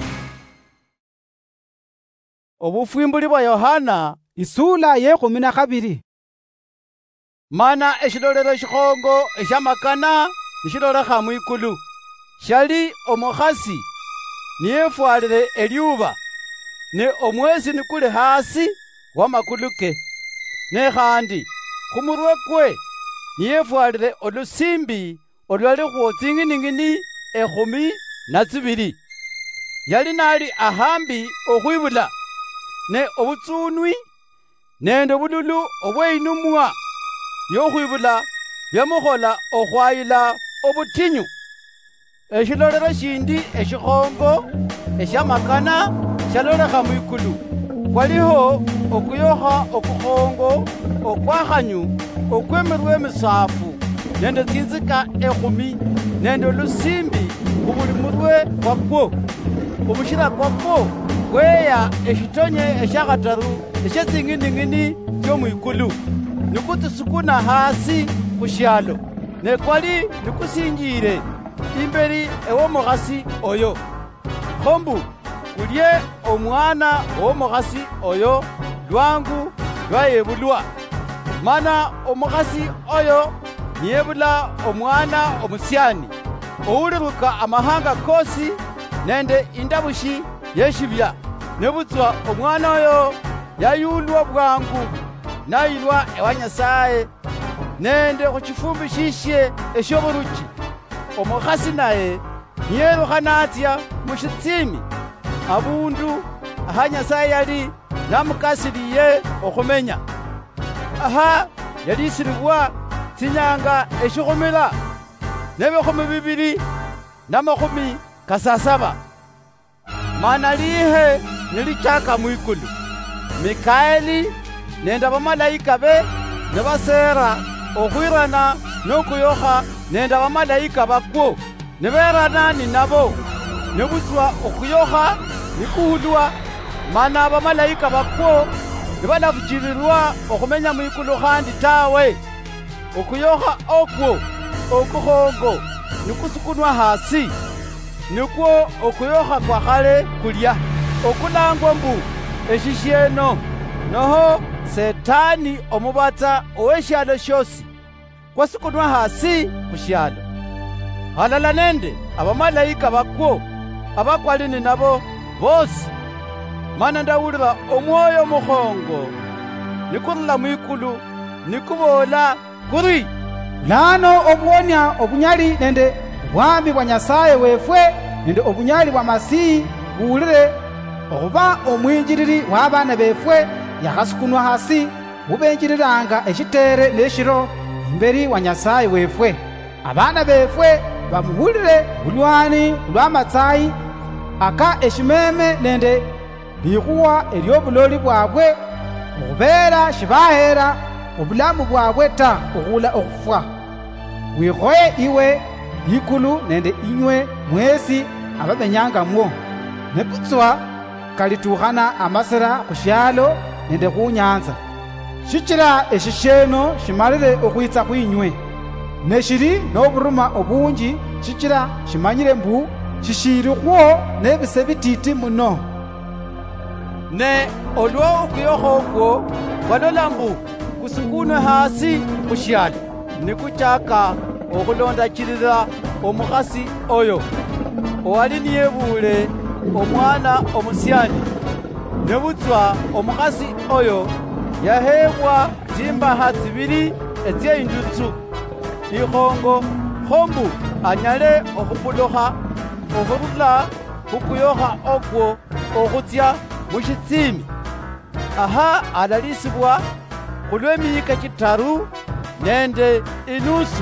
obufwimbuli bwa Yohana isula ye 12 mana eshilolelo shikhongo eshamakana nishilolekha mwikulu shali omukhasi niyefwalile elyuba ne omwesi nikuli hasi wamakulu ke ne khandi khumurwe kwe niyefwalile olusimbi olwalikhwo tsing'ining'ini 12 yali nali ahambi okhwibula ne obutsunwi nende obululu obweinumwa byokhwibula byamukhola okhwayila obutinyu eshilolelo shindi eshikhongo eshamakana shalolekha mwikulu. Kwaliho okuyoha okukhongo okwakhanyu okwemirwe emisafu nende tsinzika 10 nende lusimbi kubuli murwe kwakwo. Obushira kwakwo kweya eshitonye eshakataru eshatsing'ini-ng'ini kyomwikulu nikutsisukuna hasi kushalo nekwali nikusinjire imberi ewomukhasi oyo. Khombu kulye omwana womukhasi oyo lwangu lwayebulwa, mana omukhasi oyo niyebula omwana omusyani owuliruka amahanga kosi nende indabushi yeshibya nebutswa omwana oyo yayulwa bwangu nayilwa ewa Nyasaye nende khuchifumbi shishe eshoburuchi. Omukhasi naye niyelukha natya mushitsimi abundu aha Nyasaye yali namukasiliye okhumenya. Aha yalisiribwa tsinyanga eshikhumila nebikhumi 267. Mana lihe nilichaka mwikulu. Mikaeli nende bamalayika be nebasera okhwirana nokuyoha nende bamalayika bakwo neberana ni nabo nebutswa okuyoha nikuhulwa. Mana bamalayika bakwo nebalafuchililwa okhumenya mwikulu khandi tawe. Okuyoha okwo okukhongo nikusukunwa hasi nikwo okuyoha kwa khale kulya okulangwa mbu eshishyeno. Noho Setani omubatsa oweshalo shosi kwasukunwa hasi khushalo halala nende abamalayika bakwo abakwali ni nabo bosi. Mana ndawulila omwoyo mukhongo nikurula mwikulu nikubola kuri, lano obuwonya obunyali nende obwami bwa Nyasaye wefwe nende obunyali bwa Masihi buwulile okhuba omwinjilili w'abaana befwe yakhasukunwa hasi bubenjililanga eshitere neshiro imberi wa Nyasaye wefwe. Abaana befwe bamuhulile bulwani lw'amatsayi aka eshimeme nende likhuwa eryobuloli bwabwe okhubera shibahera obulamu bwabwe ta okhula okhufwa. Wikhoye iwe likulu nende inywe mwesi abamenyangamwo nebutswa kalitukhana amasira khushalo nende khunyanza. Shichira eshisheno shimalile okhwitsa khwinywe neshili noburuma obunji shichira shimanyile mbu shishili khwo nebise bititi muno. Ne olwo okuyoha okwo kwalola mbu kusukunwe hasi khushalo nikuchaka okhulondachilila omukhasi oyo owali niyebule omwana omusyani. Nebutswa omukhasi oyo yahebwa tsimbaha tsibili etsyeinjutsu ikhongo khombu anyale okhupulukha okhurula khukuyoha okwo okhutsya mushitsimi. Aha alalisibwa khulw'emiyika 3 nende inusu.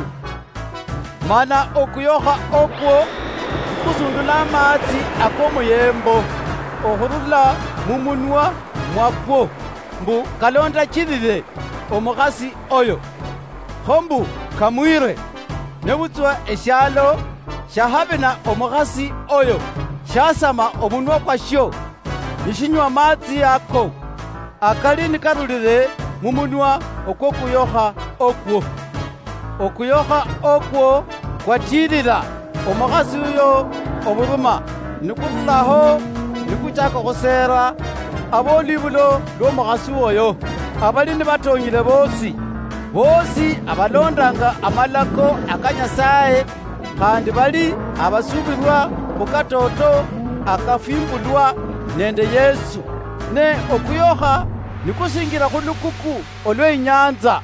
Mana okuyoha okwo kusundula amatsi akomuyembo okhurula mumunwa mwakwo mbu kalondachilile omukhasi oyo. Khombu kamwire nebutswa eshalo shahabina omukhasi oyo shasama omunwa kwasho nishinywa amatsi ako akali nikarulile mumunwa okwokuyoha okwo. Okuyoha okwo kwatilila omukhasi uyo oburuma nikurulaho nikuchaka khusera abolibulo lw'omukhasi oyo abali nibatonyile bosi abalondanga amalako aka Nyasaye khandi bali abasubirwa khukatoto akafimbulwa nende Yesu. Ne okuyoha nikusingira khulukuku olw'inyanza.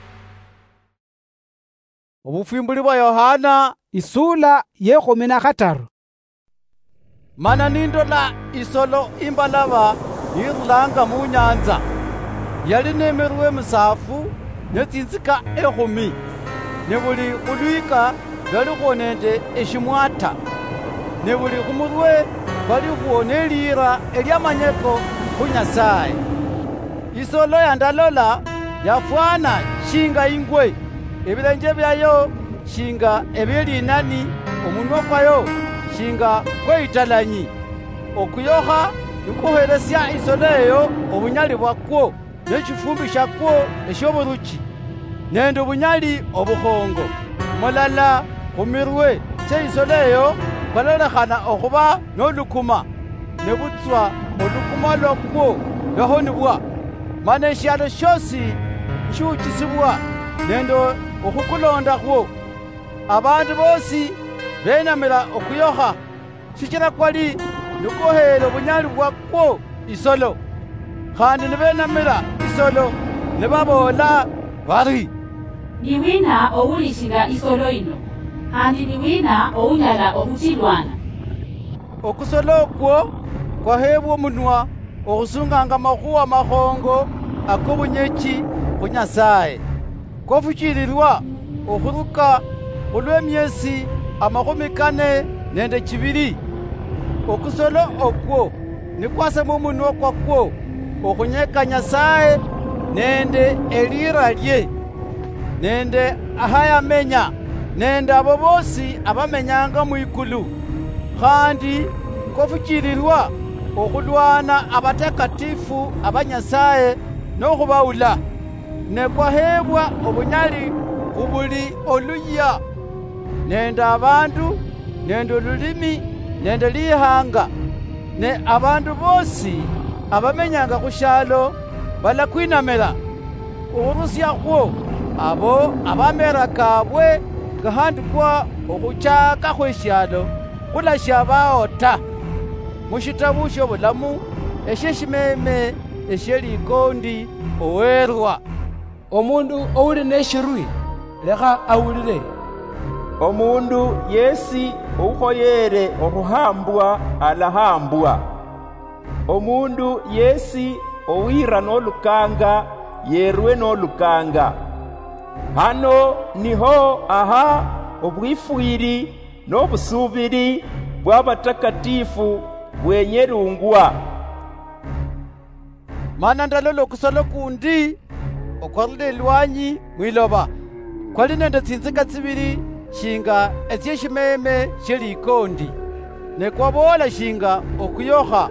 Obufimbuli bwa Yohana isula ye-15. Mana nindola isolo imbalaba yirulanga mu nyanza yali nemirwe emisafu netsinzika 10 nebuli khulwika lwalikho nende eshimwata nebuli khumurwe kwaliwo nelira elyamanyeko ku Nyasaye. Isolo yandalola yafwana shinga ingwe, ebilenje byayo shinga ebyelinani, omunwa kwayo shinga kweitalanyi. Okuyoha nikuheresya isolo eyo obunyali bwakwo n'ekifumbi shakwo esy'oburuki nende obunyali obuhongo. Mulala kumirwe ky'isolo eyo kwalolekana okuba n'olukuma, ne butswa olukuma lwakwo lwahonibwa. Mana esyalo syosi nshukisibwa nende okukulonda kwo. Abandu bosi benamira okuyoha, shikira kwali nikuhera obunyali bwakwo isolo. Kandi nibenamira isolo nibabola bari, niwina owulishinga isolo ino, kandi niwina owunyala okuchilwana. Okusolo okwo kwahebwa omunwa okusunganga mahuwa mahongo ak'obunyeki ku Nyasaye. Kwafukililwa okuruka olw'emyesi 42. Okusolo okwo nikwasema omunwa kwakwo okunyeka Nyasaye nende elira lye, nende ahayamenya, nende abo bosi abamenyanga mwikulu. Kandi kwafukililwa okulwana abatakatifu abanyasaye n'okubawula. Ne kwahebwa obunyali ku buli oluya, nende abantu, nende olulimi, nende lihanga, ne abandu bosi abamenyanga ku shalo balakwinamira okurusya kwo abo abamera kabwe gahandikwa okuchaka kw'eshalo kulasha baota mushitabu sh'obulamu esyeshimeme esyelikondi owerwa. Omundu owuli neshirwi leka awulile. Omundu yesi ukhoyere okuhambwa alahambwa. Omundu yesi owira n'olukanga yerwe n'olukanga. Hano niho aha obwifwiri n'obusubiri bw'abatakatifu bwenyerungwa. Mana ndalola okusolo kundi okwarula elwanyi mwiloba, kwali nende tsinzika tsibili shinga esyeshimeme shelikondi, ne kwabola shinga okuyoha.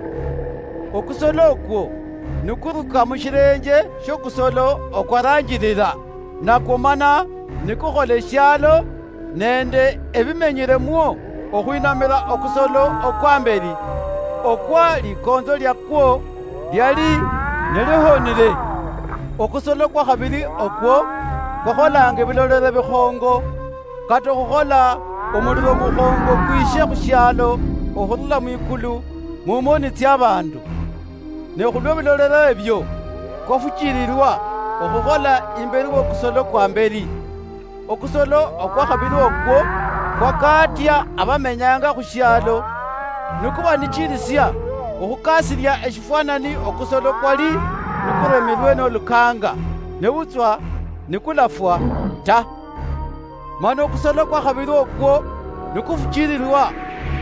Okusolo okwo nikuruka mushilenje shokusolo okwarangilila, nakumana nikuhola esyalo nende ebimenyeremwo okwinamira okusolo okwambeli. Okwa likonzo lyakwo lyali nelihonile. Okusolo kwa habili okwo kwaholanga ebilolele bihongo, kata okuhola omuliro muhongo kwishe kusyalo ohurula mwikulu mumoni tsyabandu. Nekhulwa bilolele ebyo kwafukililwa okuhola imbeli w'okusolo kwa mbeli. Okusolo okwahabili okwo kwakatya abamenyanga kusyalo nikuba nichilisya okukasilya eshifwanani okusolo kwali nikuremilwe n'olukanga nebutswa nikulafwa ta. Mana okusolo kwahabili okwo nikufukililwa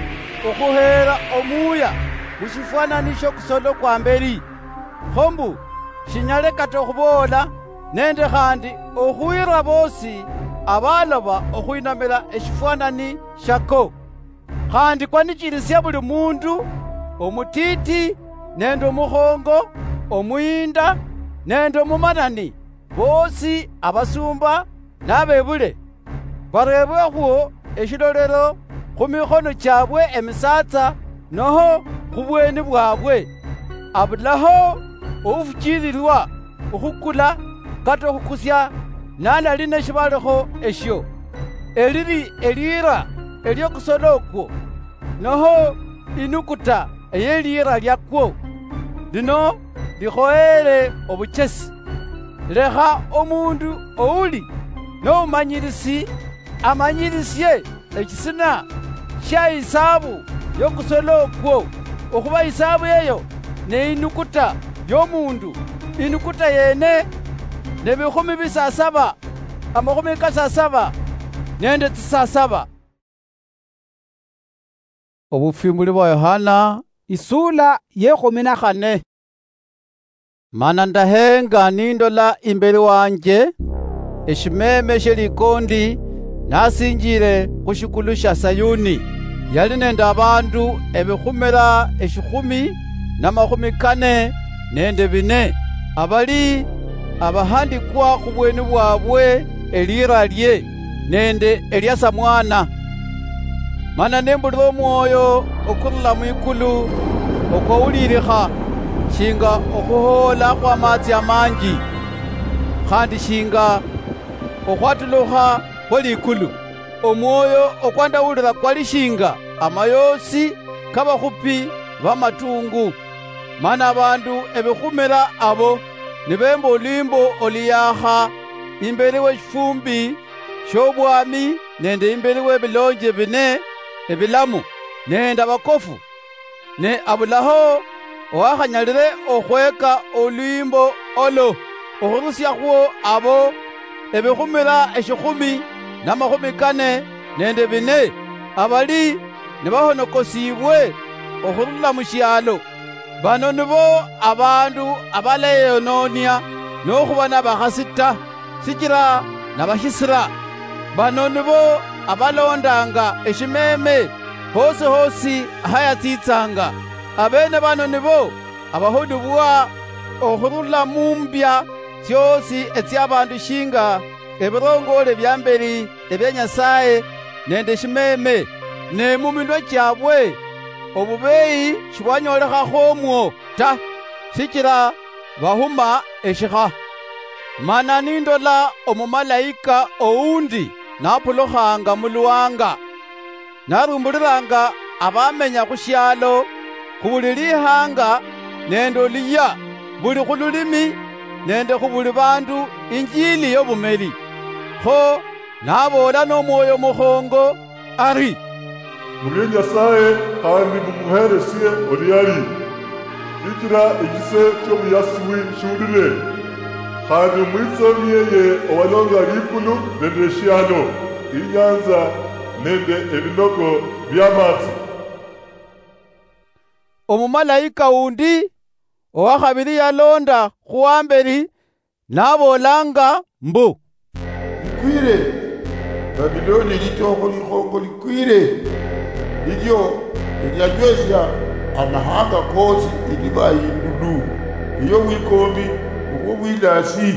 okuhera omuya mushifwanani sh'okusolo kwa mbeli. Hombu shinyale kata okubola nende handi okuwira bosi abaloba okwinamira eshifwanani shako. Handi kwanichilisya buli mundu, omutiti nende omuhongo, omuyinda nende omumanani, bosi abasumba n'abebule barebweho eshilolelo ku mihono kyabwe emisatsa noho ku bweni bwabwe. Abulaho obufukililwa okukula kata okukusya nalali neshibaleho esyo. Eliri elira elyokusolo okwo noho inukuta eyelira lyakwo lino lihoere obuchesi. Leha omundu ouli n'omumanyilisi amanyilisye ekisina sha isabu yokusolo okwo, okuba isabu eyo neinukuta y'omundu. Inukuta yene nebihumi bisasaba, amahumi kasasaba nende tsisasaba. Obufimbuli bwa Yohana isula ye 14. Mana ndahenga nindola imbeli wanje eshimeme shelikondi nasinjire kushikulu sha Sayuni yali nende abandu ebikhumela eshikhumi na 40 abali abahandikwa khubweni bwabwe elira lye nende Eliasa mwana. Mana nembulira omwoyo okurula mwikulu okwawulirikha shinga okhuhola kwa matsi amanji khandi shinga okhwatulukha khwelikulu. Omwoyo okwandawulira kwali shinga amayosi kabakhupi bamatungu. Mana abandu ebikhumela abo nibemba olimbo oliyakha imbeli weshifumbi shobwami nende imbeli webilonje 4 ebilamu nende abakofu ne abulaho owakhanyalire okhweka olwimbo olo okhurusya khwo abo ebikhumila eshikhumi na 40 abali nibahonokosibwe okhurula mushyalo. Bano nibo abandu abaleyononia n'okhuba nabakhasi ta sikira nabashisira. Bano nibo abalondanga eshimeme hosi hosi hayatsitsanga. Abene bano nibo abahudubwa okhurula mumbya syosi etsy'abandu shinga ebirongole byamberi ebya Nyasaye nende shimeme ne muminwa kyabwe obubeyi shibwanyolekhakho omwo ta sikira bahuma eshikha. Mana nindola omumalayika oundi napulokhanga muluwanga narumbuliranga abamenya khushyalo khubuli lihanga nende oliya buli khululimi nende khubuli bandu injili yobumeli. Kho nabola n'omwoyo mukhongo ari mulye Nyasaye khandi mumuheresye oliyali sikira ekise ky'obuyaswi shulile khandi mwitsomyeye owalonga likulu nende eshyalo inyanza nende ebinogo by'amatsi. Omumalayika undi owakhabili yalonda khuwambeli nabolanga mbu likwire Babiloni litoko likhongo likwire lilyo lilyajwesya amahanga kosi ilibayi ndulu iyo wikombi ubwo bwilasi.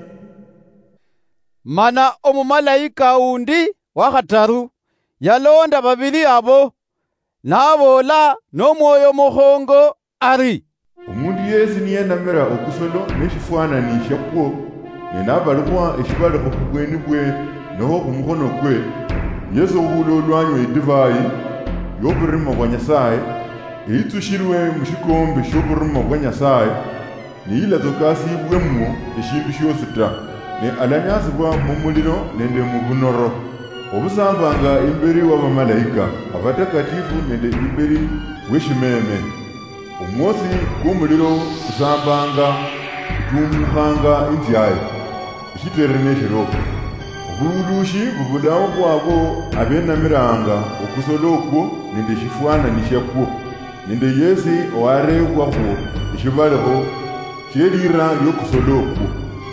Mana omumalayika undi wakhataru yalonda babili abo nabola n'omwoyo mukhongo ari omundu yesi niyenamira okusolo neshifwanani shakwo nenabalukhwa eshibalekho khubweni bwe noho khumukhono kwe yesu okhula olwanywa edivayi yoburimo bwa Nyasaye eyitsushilwe mushikombe shoburimo bwa Nyasaye niyilatsokasibwemwo eshindu shosi ta ne alanyasibwa mumuliro nende mubunoro obusambanga imberi w'abamalayika abatakatifu nende imberi w'eshimeme. Omwosi gw'omuliro kusambanga kutumukhanga inzyayo eshitere n'eshiroko. Obululushi bubulawo bwabo abenamiranga okusolo okwo nende shifwanani shakwo nende yesi owarebwakho eshibalekho shelira lyokusolo okwo.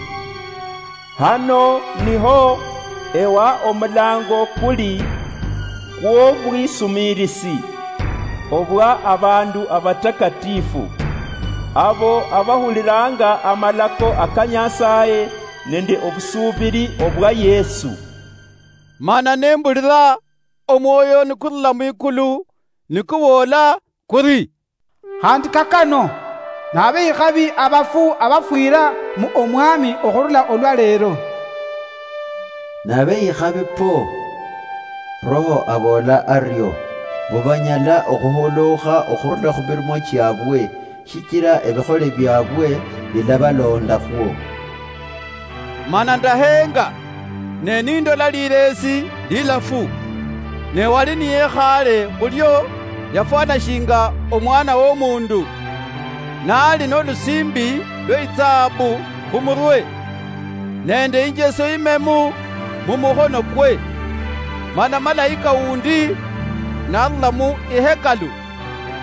Hano niho ewa omulango kuli kw'obwisumilisi obwa abandu abatakatifu abo abahuliranga amalako akanyasaye nende obusubiri obwa Yesu. Mana nembulira omwoyo nikurula mwikulu nikubola kuri handika kano n'abikhabi abafu abafwira mu omwami okhurula olwaleero. N'abikhabi po Roho abola aryo bubanyala okhuholokha okhurula khubirimo kyabwe shikira ebikhole byabwe bilabalondakho. Mana ndahenga nenindola lilesi lilafu newali niyekhale khulyo yafwana shinga omwana w'omundu nali n'olusimbi lw'itsahabu khumurwe nende injeso imemu mumukhono kwe. Mana malayika undi narula mu ihekalu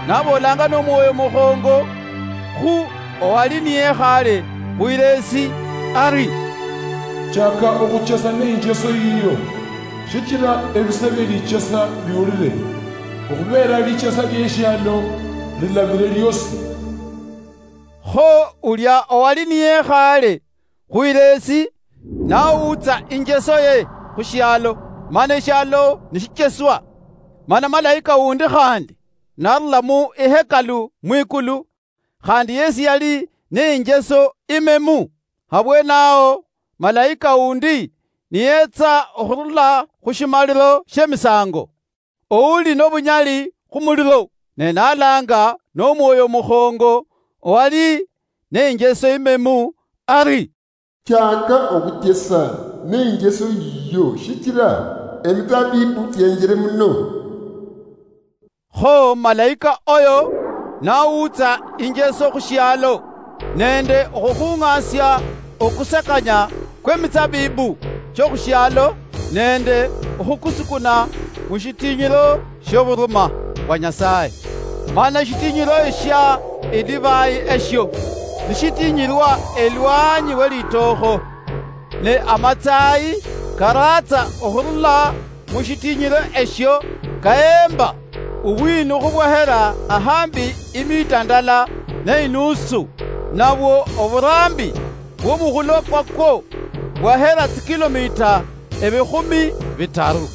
nabolanga n'omwoyo mukhongo khu owali niyekhale khwilesi ari, chaka okhuchesa n'enjeso yiyo, shikira ebisa byelichesa byulile, okhubera lichesa lyeshyalo lilabile lyosi. Kho ulya owali niyekhale khwilesi nawutsa injeso ye khushyalo, mana eshyalo nishicheswa. Mana malayika wundi khandi narula mu ihekalu mwikulu, khandi yesi yali n'injeso imemu. Habwenawo malayika wundi niyetsa okhurula khushimalilo shemisango, ouli n'obunyali khumulilo, ne nalanga n'omwoyo mukhongo owali n'injeso imemu ari, chaka okuchesa n'injeso yiyo, shikira emizabibu tyengere muno. Kho malayika oyo nawutsa injeso khushyalo nende okhukhung'asya okusekanya kwemizabibu ky'okhusyalo nende okhukusukuna mushitinyilo sh'oburuma bwa Nyasaye. Mana shitinyilo esha edivayi esho nishitinyilwa elwanyi welitokho, ne amatsayi karatsa okhurula mushitinyilo esho kaemba ubwino khubwahera ahambi imita ndala neinusu, nabwo oburambi bw'omukhulo kwakwo bwahera tsikilomita 500.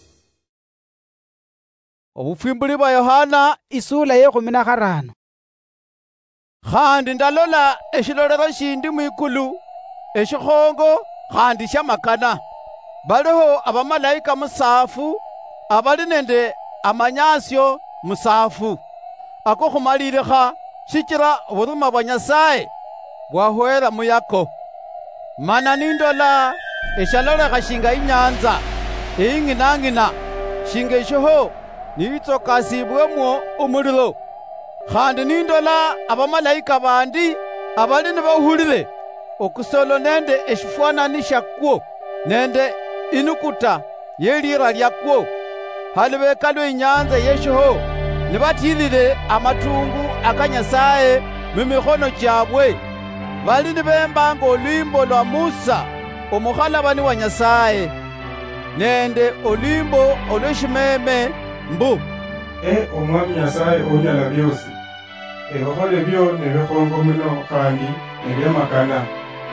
Obufwimbuli bwa Yohana isula ye 15. Khandi ndalola eshilolero shindi mwikulu eshikhongo khandi shamakana. Baliho abamalayika musafu abali nende amanyasyo musafu ako khumalilekha, shikira oburuma bwa Nyasaye bwahwera muyako. Mana nindola eshalolekha shinga inyanza eying'inang'ina, shinga eshoho nitsokasibwemwo omulilo. Khandi nindola abamalayika bandi abali nibahulile okusolo nende eshifwanani shakwo nende inukuta yelira lyakwo, hali bekalwe inyanza yeshoho nibatilile amatungu aka Nyasaye mumikhono kyabwe. Bali nibembanga olwimbo lwa Musa omukhalabani wa Nyasaye nende olwimbo olweshimeme mbu, omwami Nyasaye onyala byosi, ebikhole byo nebikhongo muno khandi nebyamakana.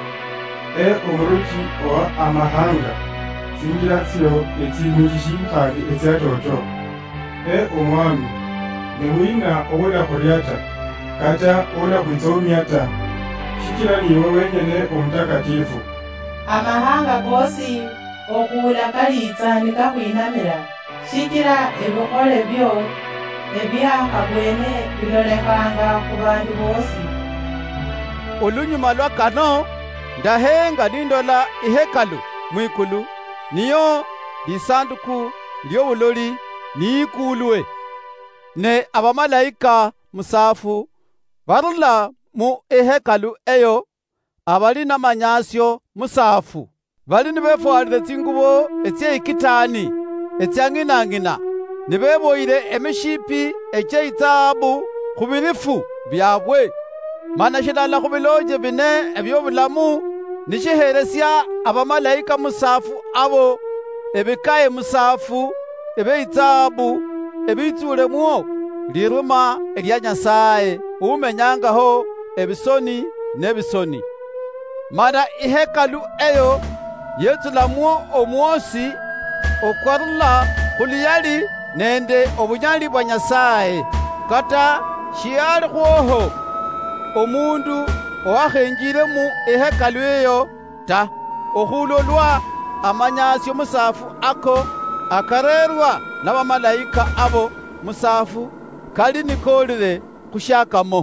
Omuruki owa amahanga sinjira tsyo etsimujishi khandi etsyatoto. Omwami newina obula khulyata kata ola khwitsomyata, shikira niwe wenyene omutakatifu. Amahanga gosi okuula kalitsa nikakhwinamira, shikira ebikhole byo ebyakhabwene bilolekhanga khu bandu bosi. Olunyuma lwa kano ndahenga nindola ihekalu mwikulu, niyo lisanduku ly'obuloli niikulwe, ne abamalayika musafu barula mu ihekalu eyo abali n'amanyasyo musafu, bali nibefwalile tsingubo etsy'ikitani etsyang'inang'ina, nibeboyile emishipi eky'itsahabu khu bilifu byabwe. Mana shilala khu bilonje bine eby'obulamu nishiheresya abamalayika musafu abo ebikaye musafu ebeitsahabu ebitsulemwo liruma elya Nyasaye umenyangaho ebisoni n'ebisoni. Mana ihekalu eyo yetsulamwo omwosi okwarula khuliyali nende obunyali bwa Nyasaye, kata shiyali khwoho omundu owakhenjile mu ihekalu eyo ta, okhulolwa amanyasyo musafu ako akarerwa n'abamalayika abo musafu kali nikolile khushakamo.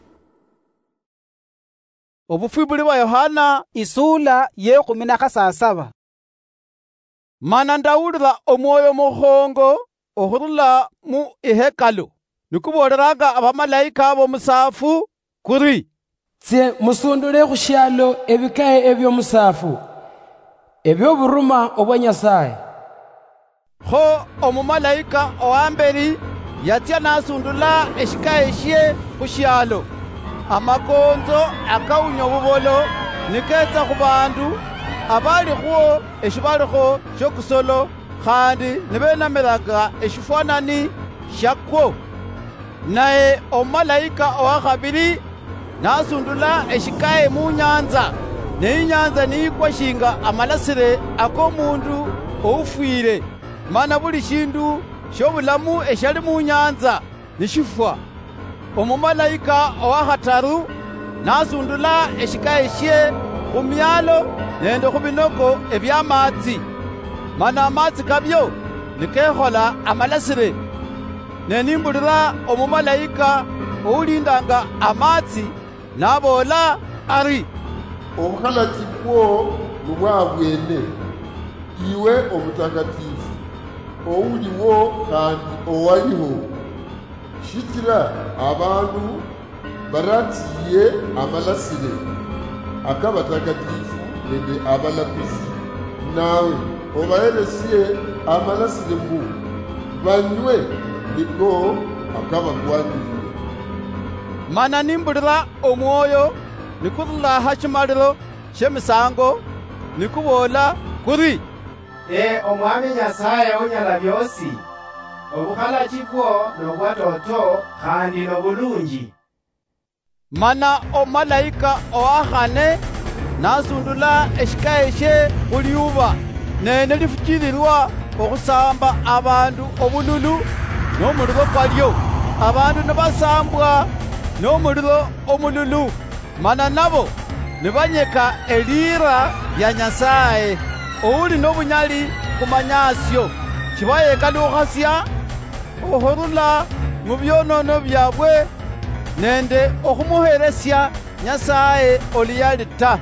Obufwimbuli bwa Yohana isula ye 17. Mana ndawulila omwoyo mukhongo okhurula mu ihekalu nikuboleranga abamalayika abo musafu kuri, tse musundule khushyalo ebikaye ebyomusafu ebyoburuma obwa Nyasaye. Kho omumalayika owamberi yatya nasundula eshikaye shye khushalo. Amakonzo akawunya obubolo niketsa khu bandu abalikho eshibalikho shokusolo khandi nibenamiraga eshifanani shakwo. Naye omumalayika owakhabiri nasundula eshikaye mu nyanza, ne inyanza niyikwa shinga amalasire ak'omundu oufwire, mana buli shindu shobulamu eshali mu nyanza nishifwa. Omumalayika owakhataru nasundula eshikaye shye khu myalo nende khu binoko eby'amatsi, mana amatsi kabyo nikekhola amalasire. Ne nimbulira omumalayika owulindanga amatsi nabola ari, obukhalati bwo nubwabwene, iwe omutakatifu, owuliwo khandi owaliho. Shikira abandu baratiye amalasire akabatakatifu nende abalakuzi, nawe obaheresye amalasire mbu banywe niko akabagwanirire. Mana nimbulira omwoyo nikurula hashimaliro shemisango nikubola kuri, omwami Nyasaye unyala byosi, obukhalaki bwo nobwatoto khandi nobulungi. Mana omumalayika owakhane nasundula eshikaye shye khulyuba, nene lifukirilwa okhusamba abandu obululu n'omuliro kwalyo. Abandu nibasambwa n'omuliro omululu, mana nabo nibanyeka elira lya Nyasaye owuli n'obunyali khumanyasyo, shibayekalukhasya okhurula mu byonono byabwe nende okhumuheresya Nyasaye oluyali ta.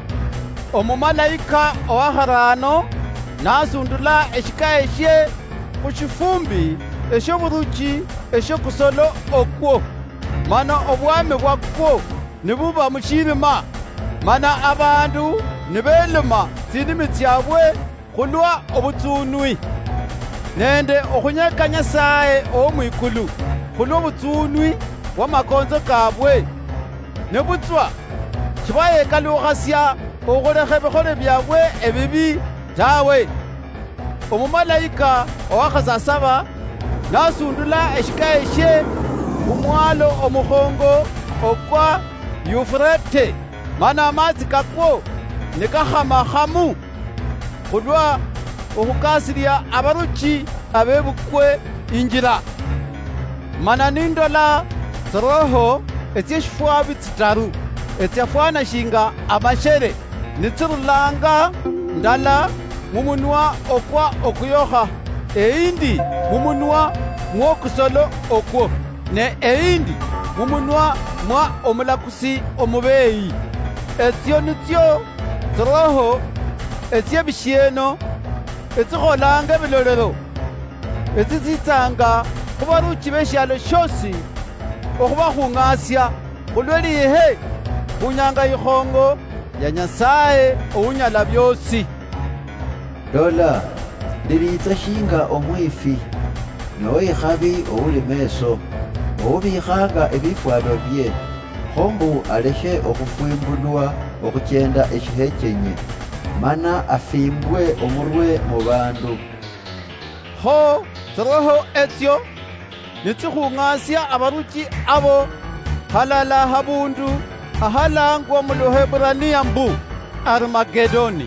Omumalayika owakharano nasundula eshikaye shye khushifumbi eshoburuchi eshokusolo okwo, mana obwami bwakwo nibuba mushilima, mana abandu nibelima tsilimi tsyabwe khulwa obutsunwi nende okhunyeka Nyasaye owomwikulu khulwa obutsunwi bwa makonzo kabwe. Nebutswa shibayekalukhasya okhulekha ebikhole byabwe ebibi tawe. Omumalayika owakhasasaba nasundula eshikaye shye khumwalo omukhongo okwa Yufurete, mana amatsi kakwo nikakhamakhamu khulwa okhukasirya abaruchi abebukwe injila. Mana nindola tsiroho etsyeshifwabi tsitaru etsyafwana shinga amashere nitsirulanga ndala mumunwa okwa okuyokha, eyindi mumunwa mwokusolo okwo, ne eyindi mumunwa mwa omulakusi omubeyi. Etsyo nitsyo tsiroho etsyebishyeno etsikholanga ebilolelo etsitsitsanga khubaruchi beshyalo shosi okhubakhung'asya khulwe lihe khunyanga ikhongo ya Nyasaye owunyala byosi. Lola lilitsa shinga omwifi noikhabi owuli meso owubikhanga ebifwalo bye, khombu alekhe okhufwimbulwa okhuchenda eshihechenye, mana afimbwe omurwe mu bandu. Kho tsiroho etsyo nitsikhung'asya abaruchi abo halala habundu ahalangwa mu Luheburaniya mbu Armagedoni.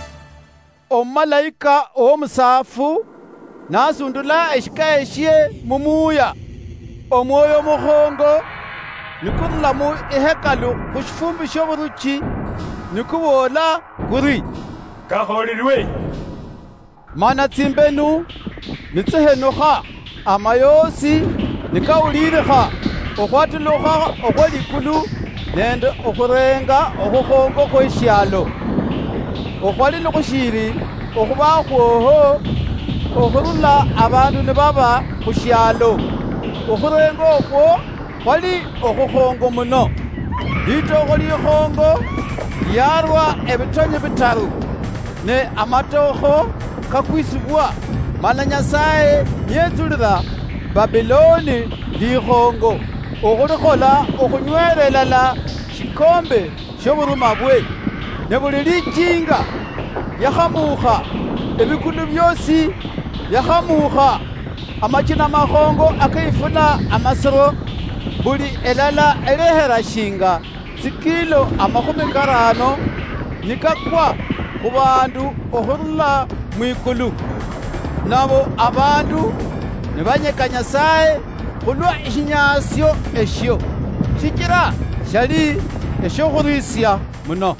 Omumalayika owomusafu nasundula eshikaye shye mumuya, omwoyo omukhongo nikurula mu ihekalu khushifumbi shoburuchi nikubola kuri, kakholelwe. Mana tsimbenu nitsihenukha, amayosi nikawulilekha okhwatulukha okhwe likulu nende okhurenga okhukhongo khweshyalo. Okhwali nikhushili okhubakhwoho okhurula abandu nibaba khushyalo. Okhurenga okhwo khwali okhukhongo muno. Litokho likhongo lyarwa ebitonyi bitaru, ne amatokho kakwisibwa, mana Nyasaye yetsulira Babiloni lihongo okhulikola okhunywelela shikombe shoburuma bwe, ne buli lichinga yakhamukha, ebikulu byosi yakhamukha, amachina mahongo akaifuna amasiro, buli elala elehera shinga sikilo 50 nikakwa khu bandu okhurula mwikulu. Nabo abandu ne banyeka Nyasaye khulwa eshinyasyo eshyo, shikira shali eshokhurisya muno.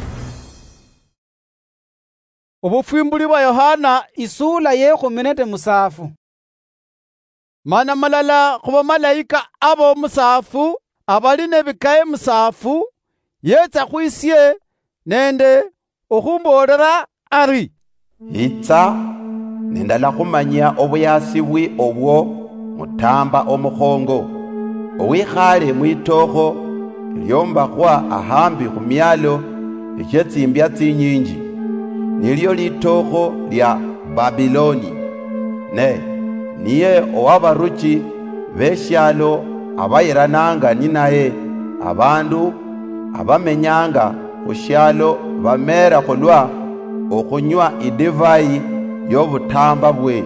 Obufwimbuli bwa Yohana isula ye-18 musafu. Mana malala khuba malayika abo musafu abali nebikaye musafu yetsa khwisye nende okhumbolera ari, itsa nendala khumanya obuyasibwi obwo mutamba omukhongo owikhale mwitokho lyombakhwa ahambi khumyalo eshetsimbya tsinyinji, nilyo litokho lya Babiloni, ne niye owabaruchi beshyalo abayirananga ninaye, abandu abamenyanga khushyalo bamera khulwa okhunywa idivayi y'obutamba bwe.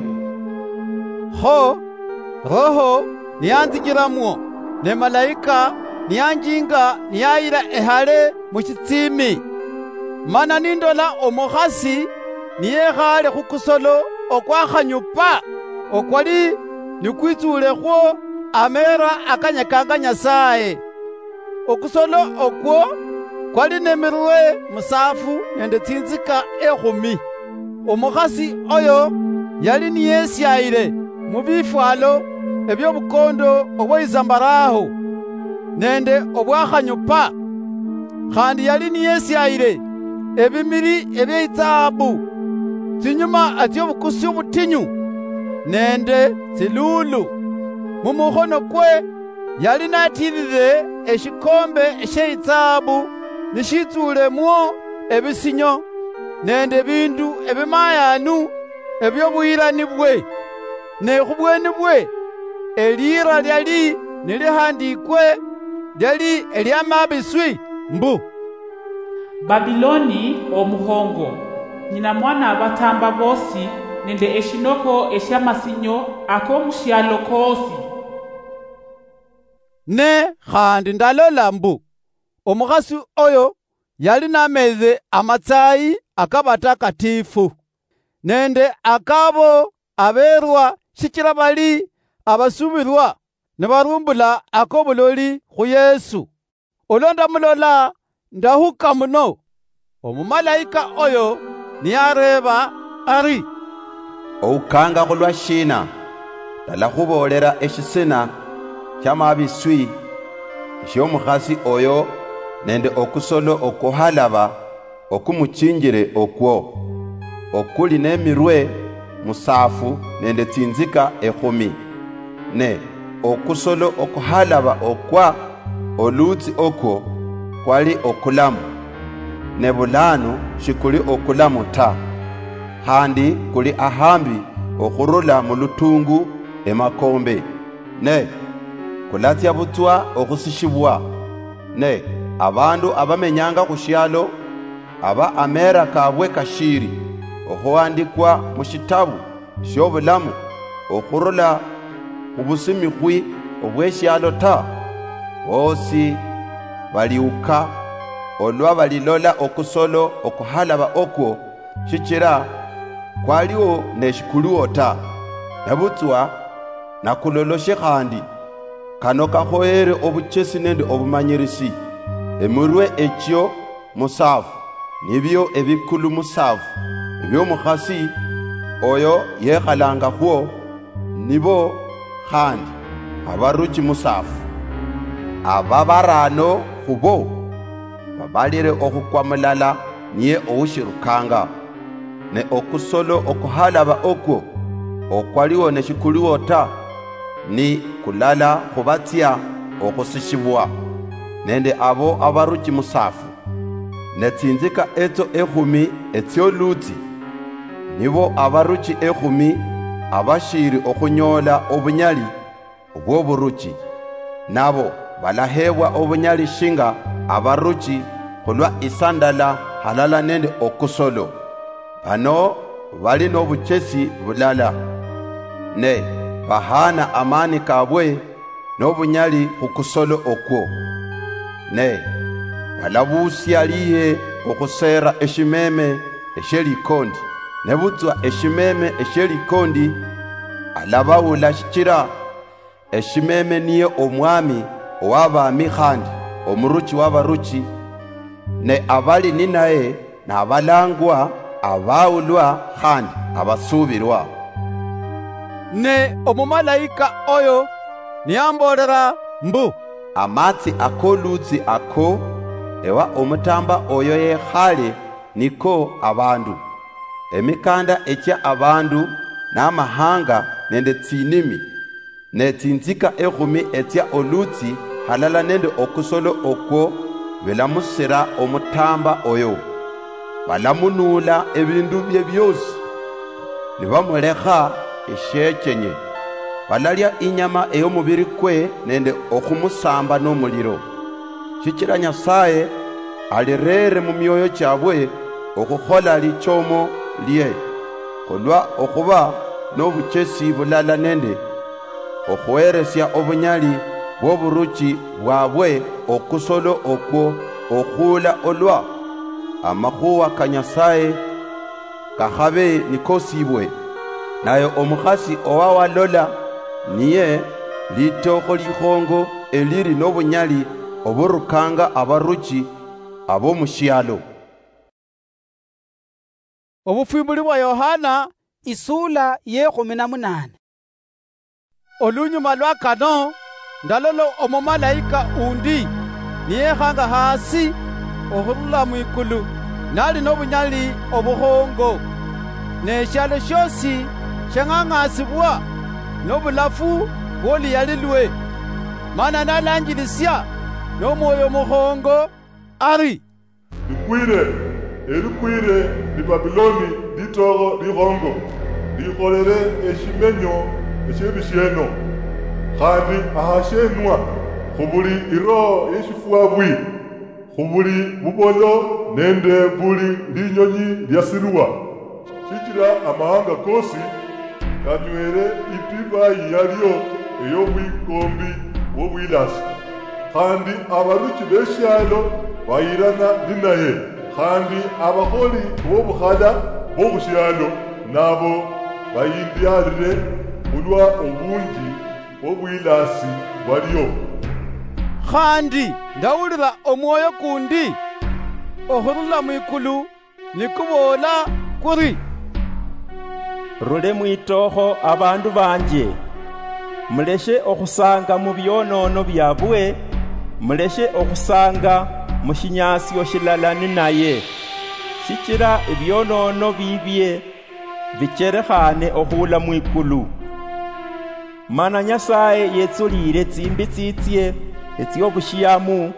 Ho roho niyanzikiramwo, ne malayika niyanjinga niyayira ehale mushitsimi. Mana nindola omukhasi niyekhale khukusolo okwakhanyupa okwali nikwitsulekho amera akanyakanga Nyasaye. Okusolo okwo kwali nemirwe musafu nende tsinzika 10. Omukhasi oyo yali niyesyayire mu bifwalo ebyobukondo obwaizambaraho nende obwakhanyupa, khandi yali niyesyayire ebimiri ebyeitsahabu, tsinyuma atyobukusi obutinyu nende tsilulu. Mumukhono kwe yali natilile eshikombe esheitsahabu nishitsulemwo ebisinyo nende bindu ebimayanu ebyobuyirani bwe, ne khubweni bwe elira lyali nilihandikwe lyali elyamabiswi mbu, Babiloni omuhongo, nyina mwana abatamba bosi nende eshinoko esyamasinyo akomushyalo kosi. Ne khandi ndalola mbu omukhasi oyo yali nameze amatsayi akabatakatifu nende akabo aberwa shikira bali abasubirwa ne barumbula akobuloli khu Yesu. Olonda mulola ndahuka muno, omumalayika oyo niyareba ari, oukanga khulwa shina tala khubolera eshisina kyamabiswi esyomukhasi oyo nende okusolo okuhalaba okumuchinjire okwo okuli nemirwe musafu nende tsinzika 10, ne okusolo okuhalaba okwa olutsi okwo kwali okulamu, ne bulano shikuli okulamu ta, khandi kuli ahambi okhurula mu lutungu emakombe, ne kulatsya butswa okhusishibwa, ne abandu abamenyanga khushyalo aba amera kabwe kashiri okhuwandikwa mushitabu shobulamu okhurula khubusimikhwi obweshyalo ta, bosi baliuka olwa balilola okusolo okuhalaba okwo shikira kwaliwo neshikuliwo ta, nabutswa nakuloloshe khandi kano kakhoere obuchesi nende obumanyirisi, emirwe ekyo musafu nibyo ebikulu musafu ebyomukhasi oyo yekhalanga khwo, nibo khandi abaruchi musafu. Aba barano khubo babalire okhukwa mulala niye oushirukanga, ne okusolo okuhalaba okwo okwaliwo neshikuliwo ta, ni kulala khubatsya okhusishibwa nende abo abaruchi musafu, ne tsinzika etso 10 etsyolutsi nibo abaruchi 10 abashiri okhunyola obunyali obw'oburuki, nabo balahebwa obunyali shinga abaruki khulwa isandala halala nende okusolo. Bano bali n'obuchesi bulala, ne bahana amani kabwe n'obunyali khukusolo okwo, ne balabusyaliye okhusera eshimeme eshelikondi, ne butswa eshimeme eshelikondi alabawula shikira eshimeme niye omwami ow'abami khandi omuruki w'abaruki, ne abali ni naye n'abalangwa abawulwa khandi abasubirwa. Ne omumalayika oyo niyambolera mbu amatsi akolutsi ako ewa omutamba oyo yekhale niko abandu, emikanda etya abandu n'amahanga nende tsinimi, ne tsinzika ekhumi etya olutsi halala nende okusolo okwo bilamusira omutamba oyo. Balamunula ebindu bye byosi nibamulekha eshekenye. Balalya inyama ey'omubiri kwe nende okhumusamba n'omuliro. Shikira Nyasaye alirere mu myoyo kyabwe okhukhola lichomo lye, khulwa okhuba n'obuchesi bulala nende okhuweresya obunyali bw'oburuki bwabwe okusolo okwo okhula olwa amakhuwa ka Nyasaye kakhabe nikosibwe. Nayo omukhasi owawalola niye litokho likhongo eliri n'obunyali oburukanga abaruki ab'omushyalo. Obufimbuli bwa Yohana isula ye 18. Olunyuma lwa kano ndalolo omumalayika undi niyekhanga hasi okhurula mwikulu, nali n'obunyali obukhongo, neshyalo shosi shang'ang'asibwa n'obulafu bw'oluyali lwe. Mana nalangilisya n'omwoyo mukhongo ari, Likwire li Babiloni litokho likhongo, likholere eshimenyo eshebisheno, khandi ahashenwa khubuli iroho yeshifwabwi, khubuli bubolo nende buli linyonyi lyasirwa. Shikira amahanga kosi kanywere ipivayi yalyo ey'obwikombi bw'obwilasi, khandi abaruki b'eshyalo bayirana ninaye, khandi abakholi b'obukhala b'obushyalo nabo bayindyalire khulwa obungi bw'obwilasi bwalyo. Khandi ndawulira omwoyo kundi okhurula mwikulu nikubola kuri, rule mwitokho abandu banje, muleshe okhusanga mu byonono byabwe, muleshe okhusanga mu shinyasyo shilala ni naye, shikira ebyonono bibye bicherekhane okhula mwikulu. Mana Nyasaye yetsulire tsimbi tsitsye etsy'obushiyamu,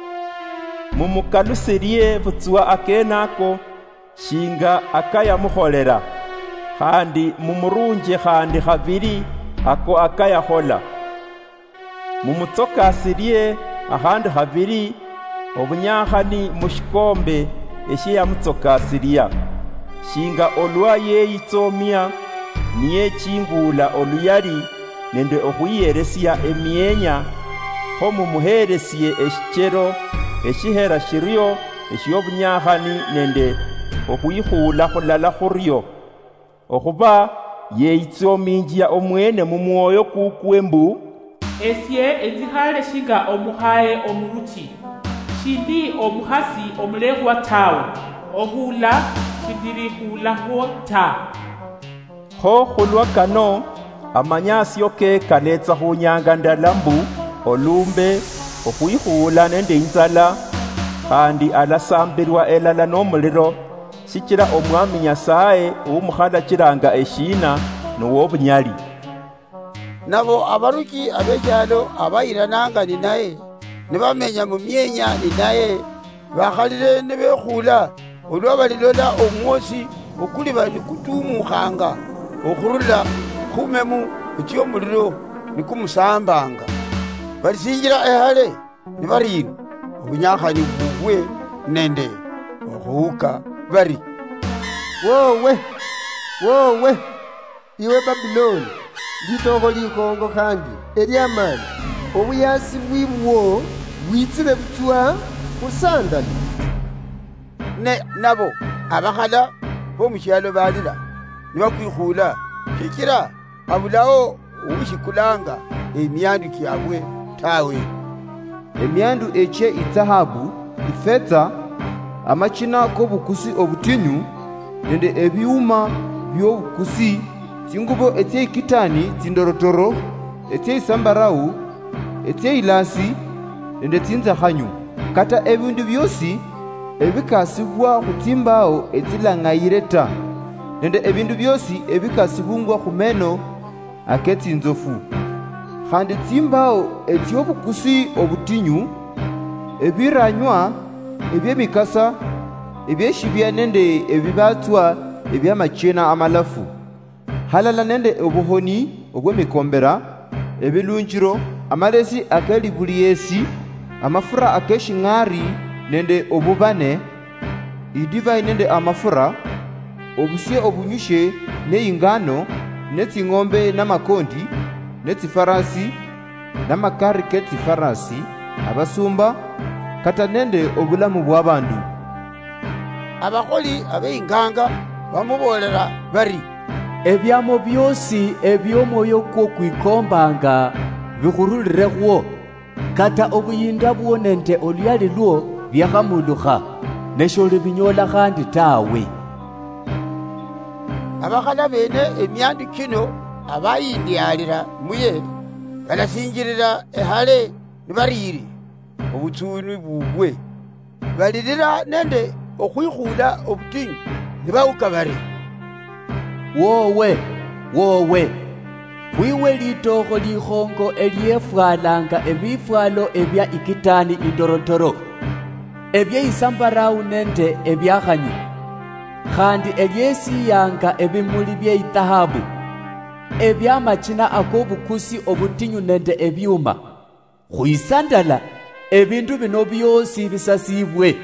mumukalusirye butswa akenako shinga akayamukholera, khandi mumurunje khandi khabiri ako akayakhola. Mumutsokasirye akhandi khabiri obunyakhani mushikombe eshiyamutsokasirya, shinga olwa yeyitsomya niyechingula oluyali nende okhuyiyeresya emyenya, kho mumuheresye eshichero eshihera shiryo esy'obunyakhani nende okhuyikhula khulala khuryo, okhuba yeyitsominjya omwene mu mwoyo kukwe mbu esye ezikhale shinga omukhaye omuruki, shindi omukhasi omulehwa tawe, ohula shindilikhulahwo ta. Kho khulwa kano amanyasyo ke kaletsa khunyanga ndala mbu olumbe okhuyikhula nende inzala, khandi alasambirwa elala n'omuliro, shikira omwami Nyasaye uwumukhalachilanga eshina n'owobunyali. Nabo abaruki ab'ekyalo abayirananga ni naye nebamenya mu myenya ni naye, bakhalire ne bekhula olwa balilola omwosi okuli bali kutumukhanga okhurula khumemu eky'omuliro nikumusambanga balisinjira ehale nibarira obunyakhani bubwe nende okhuuka bari wowe iwe Babuloni litoko likongo kandi eryamani obuyasi bwibwo bwitsile butswa musandali. Nabo abakhala bomukyalo balira nibakwikhula kikira abulawo ubushikulanga emyandu kyabwe tawe. Emyandu eche itzahabu ifeza amachina k'obukusi obutinyu nende ebyuma by'obukusi tsingubo etyeikitani tsindorotoro etyeisambarawu etyeilasi nende tsinzakhanyu kata ebindu byosi ebikasibwa khutsimbawo etsilang'ayire ta nende ebindu byosi ebikasibungwa khumeno aketsinzofu khandi tsimbawo etyobukusi obutinyu ebiranywa ebyemikasa ebyeshibya nende ebibatswa ebyamachina amalafu halala nende obuhoni obwemikombera ebilunjiro amalesi akelibuliyesi amafura akeshing'ari nende obubane idivai nende amafura obusye obunyushe neingano netsing'ombe namakondi netsifarasi namakari ketsifarasi abasumba kata nende obulamu bw'abandu. Abakholi abeinganga bamubolera bari ebyamo byosi ebyomwoyo kwo kwikombanga bikhurulirehwo kata obuyinda bwo nende olyali lwo byakhamulukha nesholi binyola khandi tawe. Abakhala bene emyandu kino abayindyalira muye balasinjirira ehale nibariri obutsuni bubwe balirira nende okhwikhula obutinyu nibawuka bari wowe khwiwe litokho likhongo elyefwalanga ebifwalo ebya ikitani indorotoro ebyeisambarawu nende ebyakhanyu khandi elyesiyanga ebimuli byeitahabu ebyamachina akobukusi obutinyu nende ebyuma khwisandala ebindu bino byosi bisasibwe.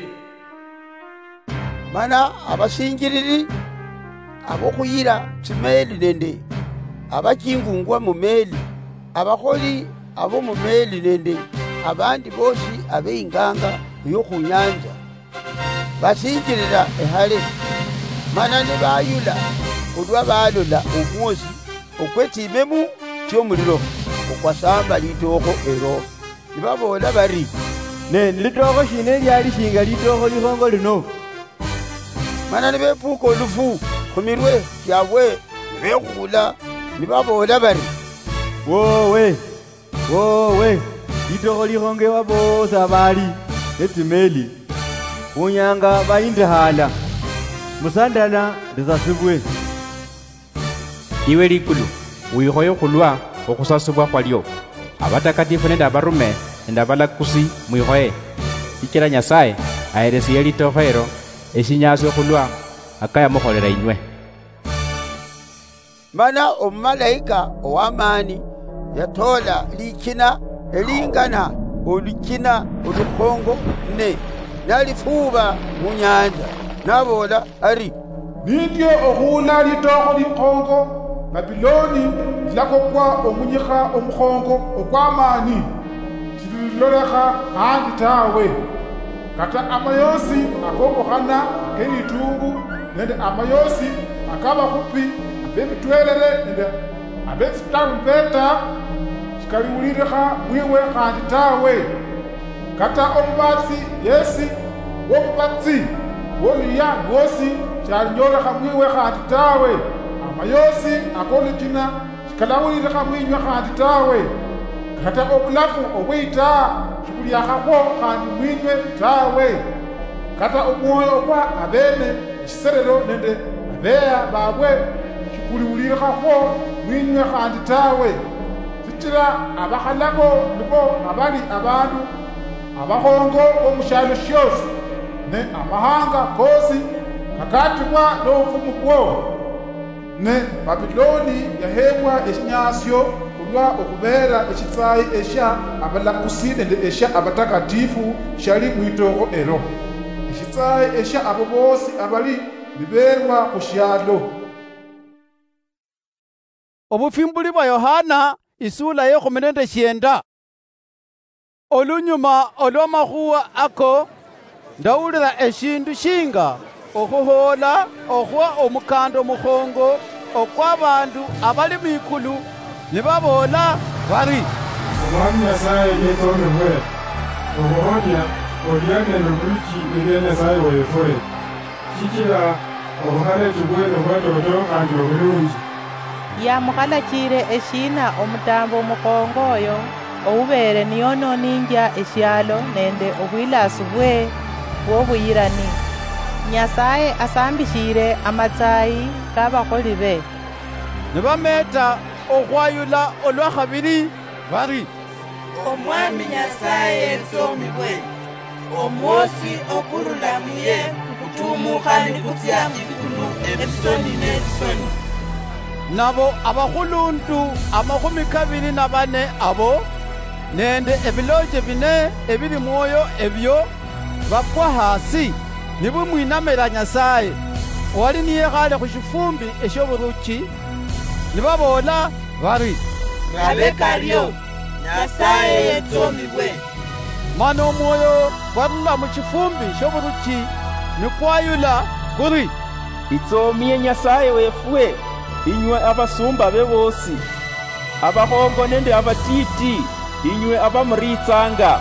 Mana abasinjiriri abokhuyira tsimeli nende abakingungwa mu meli abakholi abo mu meli nende abandi bosi abeinganga yokhunyanza basinjirira ehale mana nebayula olwa balola omwosi okwetsimemu tyomuliro okwasamba litokho ero nibabola bari litokho shine lyali shinga litokho likhongo lino mana nibepuka olufu khumirwe kyabwe nibekhula nibabola bari wowe litokho likhongewa bosi abali netsimeli khunyanga bayindahala musandala lisasibwe. Iwe likulu wikhoye khulwa okhusasibwa khwalyo abatakatifu nende abarume nende abalakusi mwikhoye sikila Nyasaye aheresiye litokho ero esinyasi okhulwa akayamukholela inywe. Mana omumalayika owamani yatola likina elingana olukina olukhongo ne nalifuba munyanja nabola ari nityo okhula litokho likhongo Babiloni lilakokwa omunyikha omukhongo okwamani sililolekha khandi tawe kata amayosi akobokhana kelitungu nende amayosi akabakhupi abemitwelele nende abetsitarumbeta sikaliwulilekha mwiwe khandi tawe kata omubatsi yesi womubatsi woluya lwosi shalinyoleha mwiwe khandi tawe amayosi akolukina shikalawulilekha mwinywe khandi tawe kata obulafu obwita shibuliakhakho khandi mwinywe tawe kata omwoyo okwa abene shiserero nende abeya babwe shikuliwulilekhakho mwinywe khandi tawe sikila abakhalako nibo abali abandu abakhongo bomushalo shosi ne amahanga kosi kakatibwa n'obufumu bwo ne Babiloni yahebwa ekinyasyo kulwa okubera ekitsayi esha abalakusi nende esha abatakatifu shali mwitoko ero. Ekitsayi esha abo bosi abali biberwa kushyalo. Obufimbuli bwa Yohana isula ye 19. Olunyuma olw'amahuwa ako ndawulira eshindu shinga okuhola okuwa omukando omuhongo okw'abandu abali mwikulu nibabola bari Omwami Nyasaye yetomebwe obuhonya olyanene buluki eri Nyasaye wefwe shikira obuhale tubwene bwatoto kandi obulungi yamuhalakire eshina omutambo omuhongo oyo obubere niyononinja eshyalo nende obwilasu bwe bw'obuyirani. Nyasaye asambishire amatsayi k'abaholi be. Nibameta okhwayula olwakhabiri bari Omwami Nyasaye nsomibwe omwosi okurulamuye kutumuha nikutya ikulu ebisoni n'ebisoni. Nabo abahulundu 24 abo nende ebiloje 4 ebiri mwoyo ebyo bakwa hasi nibumwinamira Nyasaye wali niyekhale khushifumbi eshoburuchi nibabola bari Rabekaryo Nyasaye yetsomibwe. Mana omwoyo warula muchifumbi shoburuchi nikwayula kuri itsomie Nyasaye wefwe inywe abasumba be bosi abahongo nende abatiti inywe abamuritsanga.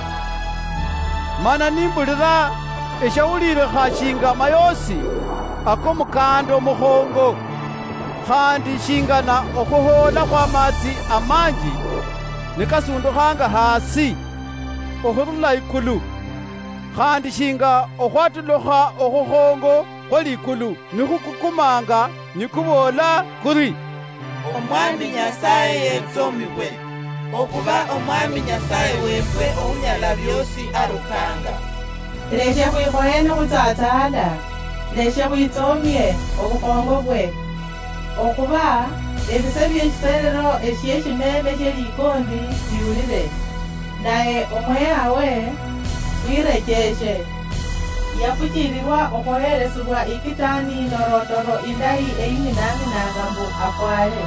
Mana nimbulira eshawulire khashinga mayosi akomukando omuhongo khandi shingana okuhola khw'amatsi amanji nikasundukhanga hasi okhurula ikulu khandi shinga okhwatulukha okhuhongo khwalikulu nikhukukumanga nikubola kuri Omwami Nyasaye yetsomibwe okuba Omwami Nyasaye wefwe ounyala byosi arukanga. Leshe khwikhoye nikhutsatsaala leshe khwitsomye obuhongo bwe okuba ebise by'ekiserero esy'eshimeme shelikondi biwulile naye omweyawe wirekeshe yafukirirwa okhohelesibwa ikitani norotoro indayi eying'inang'inanga mbu afwale.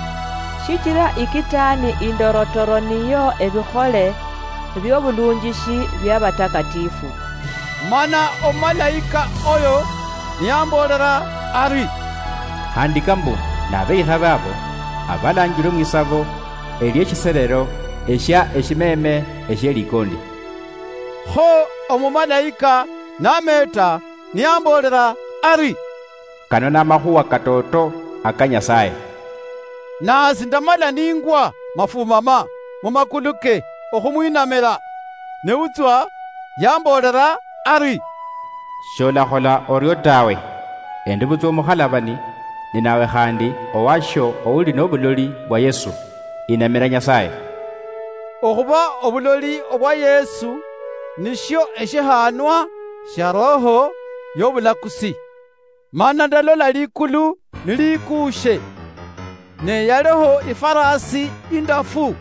Shikira ikitani indorotoro niyo ebihole by'obulungishi by'abatakatifu. Mana omalayika oyo niyambolera ari handika mbu n'abeiha babo abalangire mwisabo ery'ekiserero esya eshimeme esyelikondi. Ho omumalayika nameta niyambolera ari kano n'amahuwa katoto aka Nyasaye. Nasi ndamala ningwa mafumama mumakuluke okhumwinamira neutswa yambolera ari sholahola oryo tawe endi butswa omuhalabani ninawe khandi owasho ouli n'obuloli bwa Yesu inamira Nyasaye. Okhuba obuloli obwa Yesu nisho eshihanwa sha roho y'obulakusi. Mana ndalola likulu nilikushe ne yaleho ifarasi indafu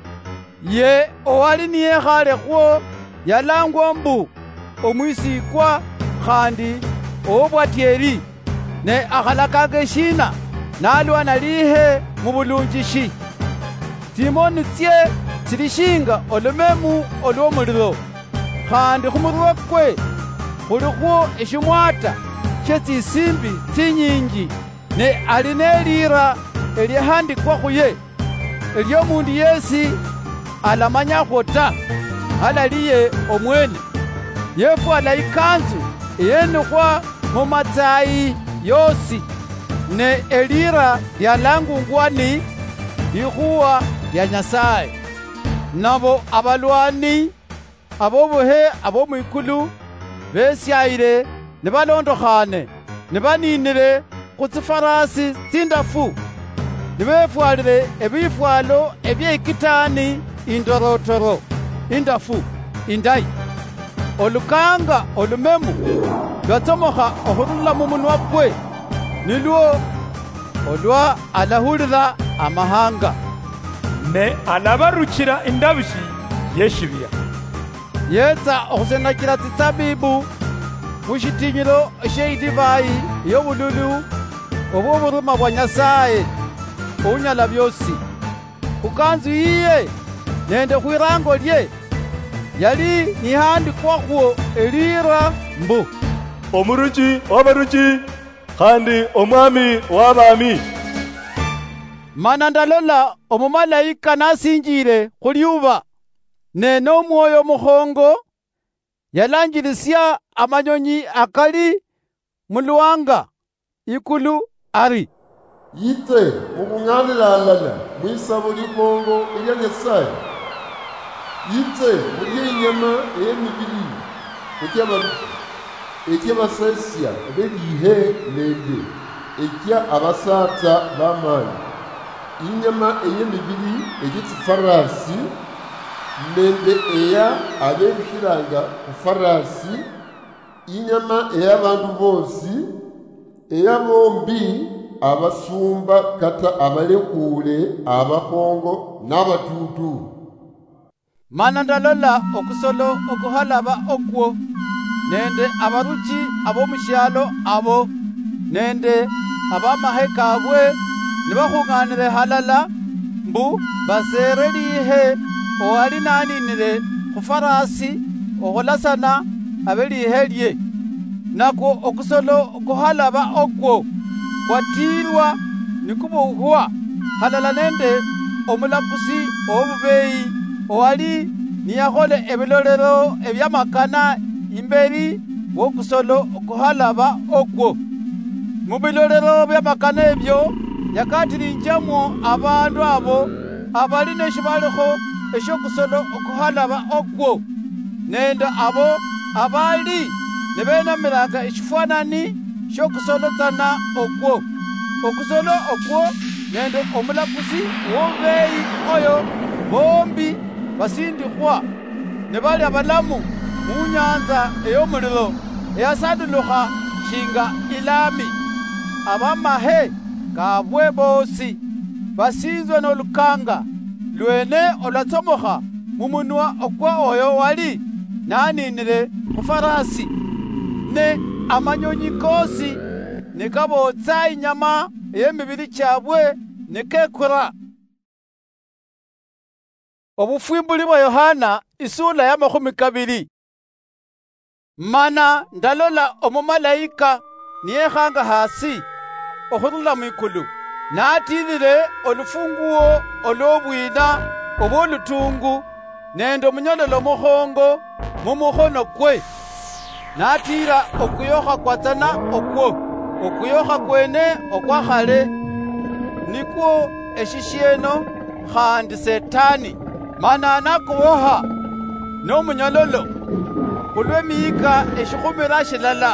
ye owali niyekhale khwo yalangwa mbu omwisikwa khandi owobwatyeri ne akhalakaga eshina nalwana lihe mu bulungishi. Tsimoni tsye tsilishinga olumemu olw'omuliro khandi khumurwe kwe khulikhwo eshimwata sye tsisimbi tsinyinji ne ali nelira elyahandikwa khuye elyomundu yesi alamanyakho ta alaliye omwene yefwala ikanzu eyenukhwa mu matsayi yosi ne elira lyalangungwani likhuwa lya Nyasaye. Nabo abalwani abobuhe abomwikulu besyayile ne balondokhane ne baninile khutsifarasi tsindafu ne befwalile ebifwalo ebyekitani indorotoro indafu indayi. Olukanga olumemu lwatsomokha okhurula mu munwa kwe nilwo olwa alahulira amahanga ne alabarukira indabushi yeshibya yetsa okhusengakila tsitsabibu mushitinyilo sheidivayi yobululu obwoburuma bwa Nyasaye unyala byosi kukanzu yiye nende khwirango lye yali nihandikwakho elira mbu omuruki w'abaruki kandi omwami w'abami. Mana ndalola omumalayika nasinjire khulyuba ne n'omwoyo mukhongo yalanjilisya amanyonyi akali muluwanga ikulu ari yitse mukung'anira alala mwisabo likongo elya Nyasaye yitse mulye inyama ey'emibiri eky'abasesya b'ebihe nende ekya abasatsa b'amaani inyama ey'emibiri egy'etsifarasi nende eya ab'ebihiranga ku farasi inyama ey'abandu bosi eya bombi abasumba kata abalekule abakhongo n'abatutu. Mana ndalola okusolo okuhalaba okwo nende abaruki ab'omushyalo abo nende ab'amaheka abwe nibakhung'anire halala mbu basere lihe owali naninire khufarasi okhulasana abe lihe lye nakwo okusolo okuhalaba okwo kwatilwa nikubuhwa halala nende omulakusi obubeyi owali niyakhole ebilolero ebyamakana imberi w'okusolo okuhalaba okwo mubilolero byamakana ebyo yakatilinjamo abandu abo abali neshibalikho eshokusolo okuhalaba okwo nende abo abali nebenamiranga eshifanani shokusolo tsana okwo okusolo okwo nende omulakusi wobubeyi oyo bombi basindikhwa ne bali abalamu munyanza ey'omuliro eyasandulukha shinga ilami abamahe kabwe bosi basinzwe n'olukanga lwene olwatsomokha mumunwa okwa oyo wali naninire khufarasi ne amanyonyi kosi nekabotsa inyama ey'emibiri kyabwe nekekura. Obufwimbuli bwa Yohana isula ya 2. Mana ndalola omumalayika niyekhanga hasi okhurula mwikulu natilile olufunguo olwobwina obwolutungu nende omunyololo mukhongo mumukhono kwe natira okuyokha kwatsana okwo okuyokha kwene okwakhale nikwo eshishyeno khandi Setani mana nakuwoha n'omunyololo khulw'emiyika eshikhumira shilala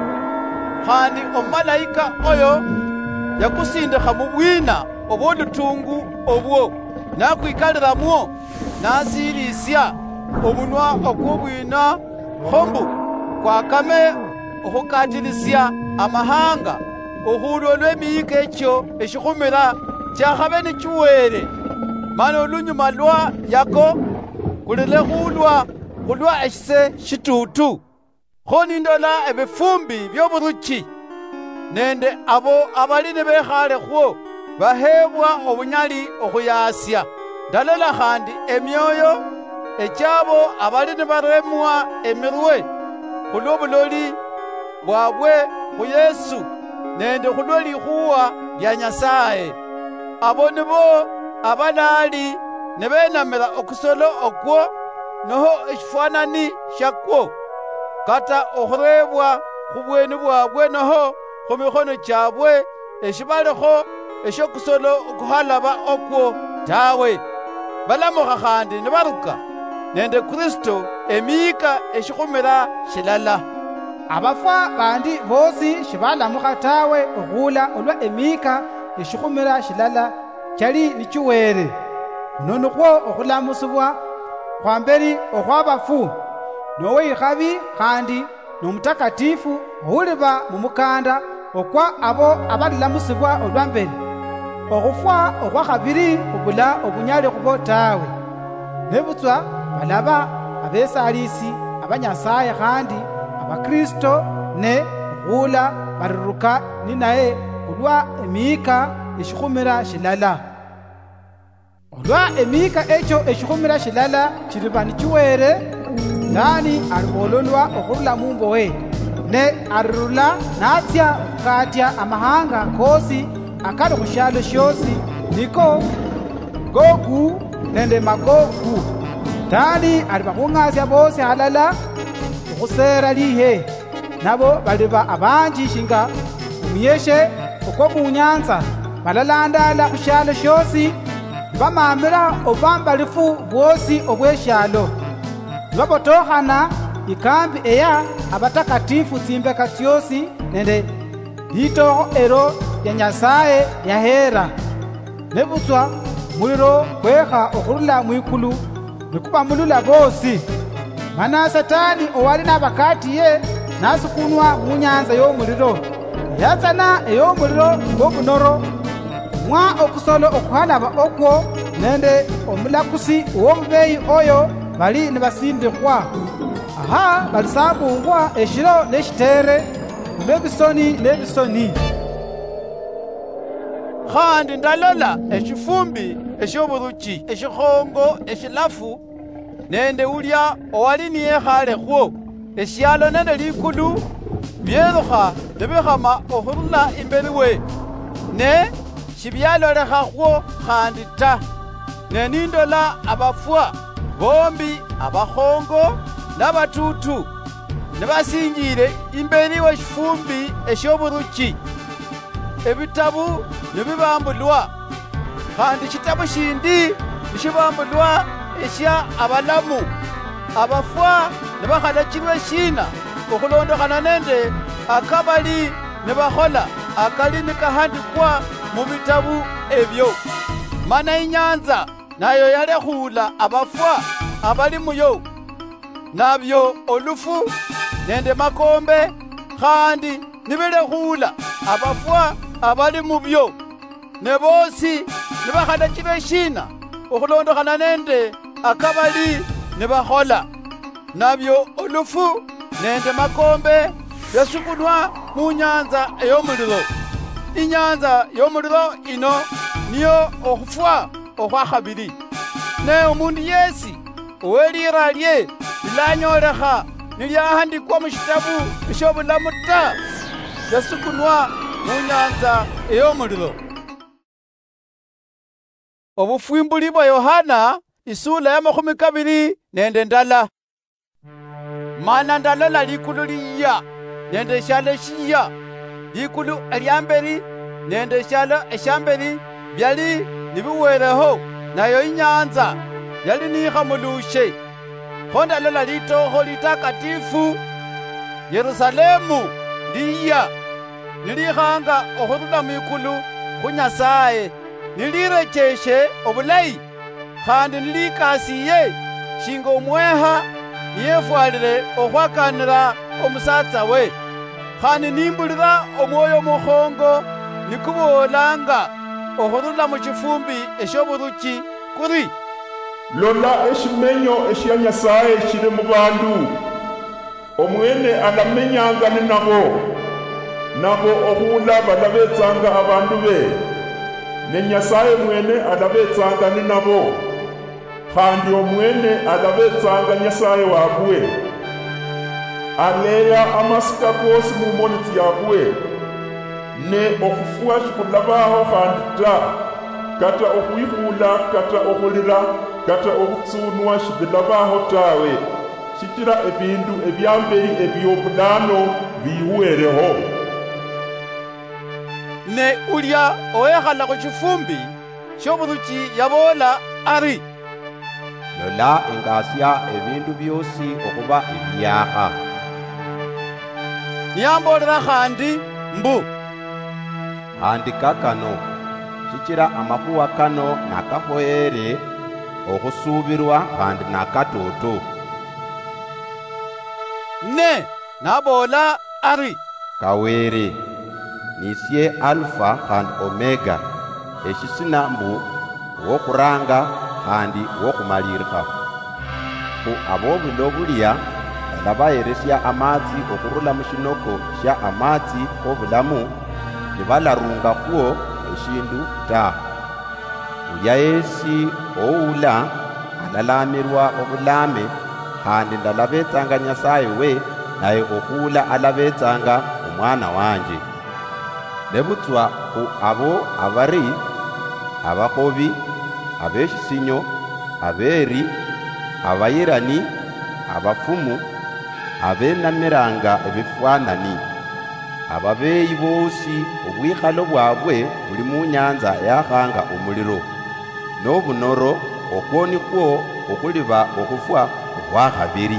khandi omumalayika oyo yakusindikha mu bwina obwolutungu obwo nakwikaliramwo nasilisya omunwa okw'obwina khombu kwakame okhukatilisya amahanga okhulwa olw'emiyika ekyo eshikhumira kyakhabe nikiwere mana olunyuma lwa yako kulile khulwa eshise shitutu kho nindola ebifumbi by'oburuki nende abo abali nebekhale khwo bahebwa obunyali okhuyasya ndalola khandi emyoyo ekyabo abali nebaremwa emirwe khulw'obuloli bwabwe khu Yesu nende khulw'elikhuwa lya Nyasaye abo nibo abalali nebenamira okusolo okwo noho eshifanani shakwo kata okhurebwa khubweni bwabwe noho khumikhono kyabwe eshibalikho eshokusolo okuhalaba okwo tawe balamukha khandi nebaruka nende Kristo emiyika eshikhumira shilala. Abafwa bandi bosi shibalamukha tawe okhula olwa emiyika eshikhumira shilala kyali nikiwere kuno nikhwo okhulamusibwa khwamberi okhw'abafu n'ow'ikhabi khandi n'omutakatifu ouliba mu mukanda okwa abo abalilamusibwa olwa mberi okhufwa okhwa khabili khubula obunyali khubo tawe. Nebutswa balaba abesalisi abanyasaye khandi abakristo ne khula bariruka ni naye khulwa emika eshikhumira shilala. Olwa emika echo eshikhumira shilala chiliba nichiwere ndani alibololwa okhurula mumbowe ne arirula natsya khukatya amahanga kosi akali khushalo shosi niko Gogu nende Magogu. Ndani alibakhung'asya bosi halala okhusera lihe nabo baliba abanji shinga umuyeshe okwo munyanza balalandala khushalo shosi bamamira obambalifu bwosi obweshalo babotokhana ikambi eya abatakatifu tsimbeka tyosi nende litokho ero lya Nyasaye yahera. Nebutswa muliro kwekha okhurula mwikulu nikubamulula bosi. Mana Satani owali nabakatiye nasukunwa munyanza y'omuliro yatsana ey'omuliro gw'obunoro mwa okusolo okukhalaba okwo nende omulakusi w'omubeyi oyo bali nibasimbikwa. Aha balisambungwa eshiro neshitere nebisoni. Khandi ndalola eshifumbi eshoburuchi eshikhongo eshilafu nende ulya owali niyekhale khwo eshyalo nende likulu byelukha nebikhama okhurula imberi we ne shibyalolekha khwo khandi ta. Ne nindola abafwa bombi abakhongo n'abatutu nebasinjire imberi we shifumbi eshoburuchi. Ebitabu nebibambulwa khandi shitabu shindi nishibambulwa esha abalamu. Abafwa nebakhalachilwe shina okhulondokhana nende akabali nebakhola akali nikahandikwa mu bitabu ebyo. Mana inyanza nayo yalekhula abafwa abali muyo nabyo olufu nende makombe khandi nibelekhula abafwa abali mubyo ne bosi nibakhalachilwe shina okhulondokhana nende akabali nibakhola nabyo olufu nende makombe byasukunwa mu nyanza ey'omuliro. Inyanza y'omuliro ino niyo okhufwa okhwa khabili. Ne omundu yesi owelira lye lilanyolekha nilyahandikwa mu shitabu esy'obulamu ta byasukunwa mu nyanza ey'omuliro. Obufwimbuli bwa Yohana isula ya 20 nende ndala. Mana ndalola likulu liya nende eshyalo eshiya. Likulu eryamberi nende eshyalo esyamberi byali nibiwereho nayo inyanza yali nikhamulushe. Kho ndalola litokho litakatifu Yerusalemu liya nilikhanga okhurula mwikulu khu Nyasaye nilirecheshe obulayi khandi nilikasiye shinga omweha niyefwalile okhwakanira omusatsa we. Khandi nimbulira omwoyo mukhongo nikubolanga okhurula mu shifumbi eshoburuchi kuri, lola eshimenyo esha Nyasaye shili mu bandu. Omwene alamenyanga ni nabo okhula balabetsanga abandu be. Ne Nyasaye mwene alabetsanga ni nabo khandi omwene alabetsanga Nyasaye wabwe. Aleya amasika kosi mu monitsi yabwe ne okhufwa shikulabaho khandi ta kata okhwikhula kata okhulira kata okhutsunwa shibilabaho tawe shikira ebindu ebyamberi ebyobulano biwereho. Ne ulya oyekhala khu shifumbi shoburuchi yabola ari, lola engasya ebindu byosi okuba ebyakha. Niyambolera khandi mbu handika kano shikira amakhuwa kano nakakhoere okhusubirwa khandi nakatoto. Ne nabola ari, kawere nisye Alpha khandi Omega eshisina mbu wokuranga khandi wokumalirikha khu abobulo bulia labayeresya amatsi okurula mushinoko sha amatsi k'obulamu nibalarunga khuo eshindu ta. Ulya esi oula alalamirwa obulame khandi ndalabetsanga Nyasaye we naye okhula alabetsanga omwana wanje. Nebutswa khu abo abari abakhobi abeshisinyo aberi abayirani abafumu abenamiranga ebifwanani ababeyi bosi obwikhalo bwabwe buli mu nyanza yakhanga omuliro n'obunoro okwo nikwo okuliba okufwa kwa khabiri.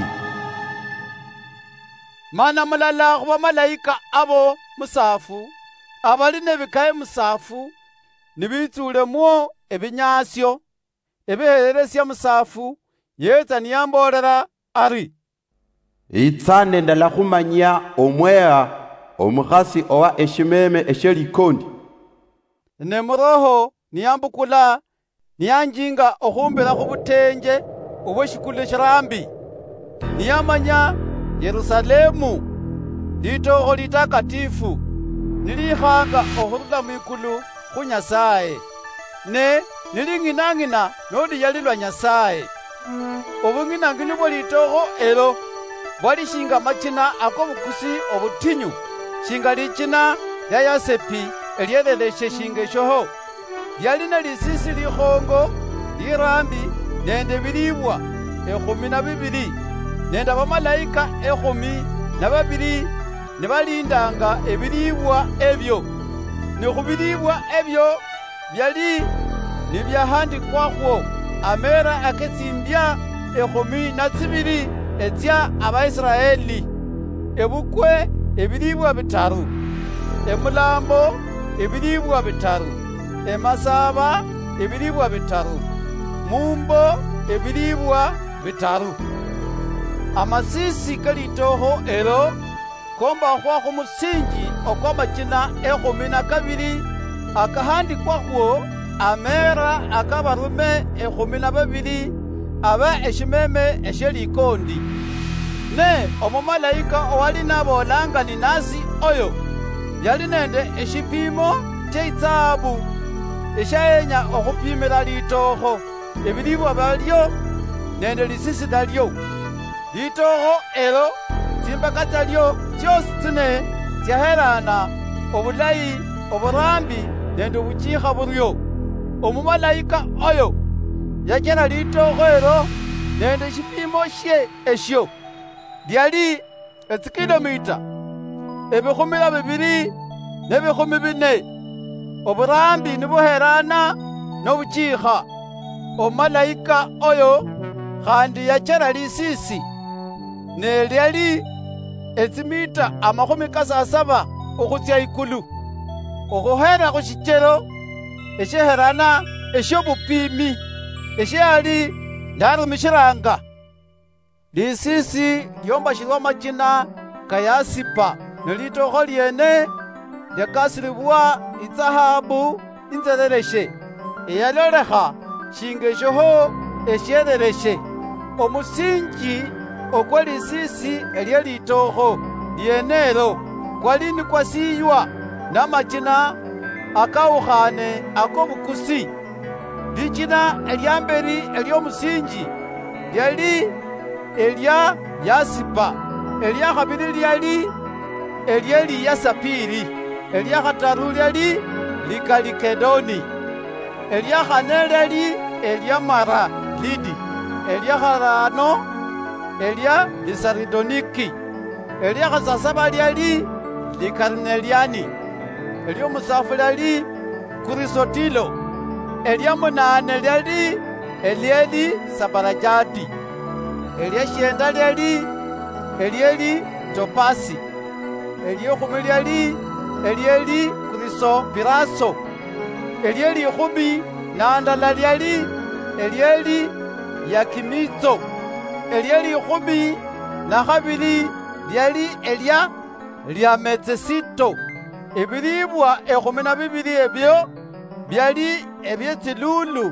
Mana mulala khuba malayika abo musafu abali nebikaye musafu nibitsulemo ebinyasyo ebihereresya musafu yetsa niyambolera ari itsane ndala khumanya omweya omukhasi owa eshimeme eshelikondi. Ne muroho niyambukula niyanjinga okhumbila khubutenje obweshikulu shirambi niyamanya Yerusalemu litokho litakatifu nilikhanga okhurula mwikulu khu Nyasaye ne niling'inang'ina noliyali lwa Nyasaye. Obung'inangi nibwo litokho elo bwalishinga machina akobukusi obutinyu shinga lichina lya yasepi elyeleleshe shinga eshoho lyali na lisisi likhongo lirambi nende bilibwa 12 nende bamalayika 12 nibalindanga ebilibwa ebyo ne khubilibwa ebyo byali nibyahandikwakho amera aketsimbya 12 etya Abaisraeli ebukwe ebilibwa 3 emulambo ebilibwa 3 emasaba ebilibwa 3 mumbo ebilibwa 3 amasisi kalitoho elo komba khwakho musinji okwamachina 12 akahandikwakho amera akabarume 12 aba eshimeme eshelikondi ne omumalayika owali nabolanga ninasi oyo yali nende eshipimo cheitsabu eshayenya okhupimira litokho ebilibwa balyo nende lisisi dalyo litokho elo tsimbaka tsalyo tsiosi tsine tsyaherana obulayi oburambi nende obuchikha buryo. Omumalayika oyo yachena litokho elo nende shipimo she esho lyali etsikilomita 224 oburambi nibuherana nobuchikha. Omumalayika oyo khandi yachera lisisi ne lyali etsimita 7 okhutsya ikulu okhuhera khushikelo esheherana eshobupimi esheyali ndarumishiranga. Lisisi lyombashirwa machina kayasipa nelitokho lyene lyakasilibwa itsahabu inzeleleshe eyalolekha shinga eshoho esheleleshe. Omusinji okwa lisisi elye litokho lyenelo kwali nikwasiywa namachina akawukhane akobukusi. Lichina elyamberi elyomusinji lyali elya yasipa, elyakhabili lyali elyeliyasapiri, elyakhataru lyali likalikedoni, elyakhane lyali elyamaralidi, elyakharano elya lisaridoniki, elyakhasasaba lyali likarneliani, elyomusafu lyali kurisotilo, elyamunane lyali elyeli sabarajati, elyashenda lyali elyeli topasi, elyekhumi lyali elyeli krisopiraso, elyelikhumi nandala lyali elyeli yakimitso, elyelikhumi nakhabili lyali elya lyametsesito. Ebilibwa 12 ebyo byali ebyetsilulu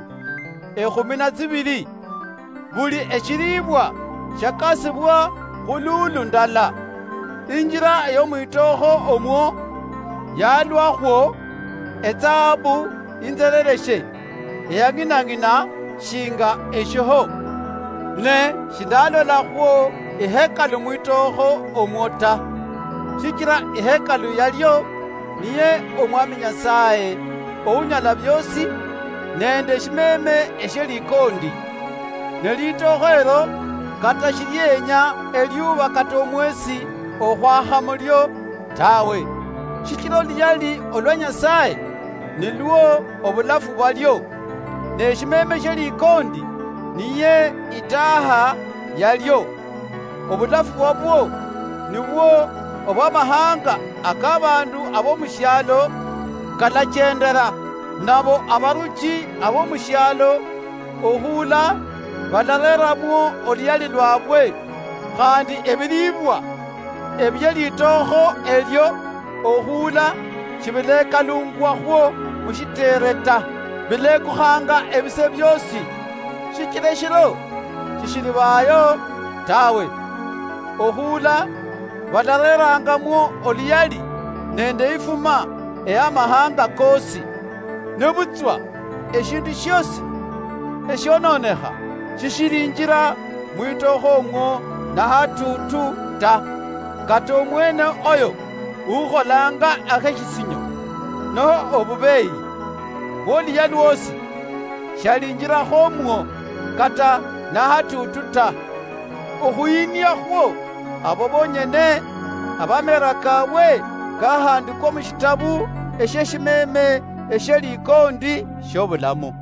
12 buli eshilibwa shakasibwa khululu ndala. Injira y'omwitokho omwo yalwakhwo etsahabu inzelereshe eyang'inang'ina shinga eshiho, ne shindalolakhwo ihekalu mwitokho omwo ta, shikira ihekalu yalyo niye omwami Nyasaye ounyala byosi nende shimeme eshelikondi. Ne litokho elo kata shilyenya elyuba kata omwesi okhwakha mulyo tawe, shikira lyali olwa Nyasaye nilwo obulafu bwalyo, ne shimeme shelikondi niye itaha yalyo. Obulafu bwabwo nibwo obwamahanga ak'abandu ab'omushyalo kalachendera, nabo abaruchi ab'omushyalo ohula balareramwo olyali lwabwe, kandi ebilibwa ebyelitokho elyo ohula shibilekalungwakhwo mushitereta, bilekukhanga ebise byosi, shikile shilo shishilibayo tawe. Ohula balarerangamwo olyali nende ifuma ey'amahanga kosi, nebutswa eshindu shosi eshononekha shishilinjira mwitokho omwo na hatutu ta, kata omwene oyo ukholanga akeshisinyo noho obubeyi bwoliya lwosi shalinjirakho omwo kata na hatutu ta. Okhuyiniakhwo abo bonyene abamera kabwe kahandikwa mushitabu esheshimeme eshelikondi shobulamu.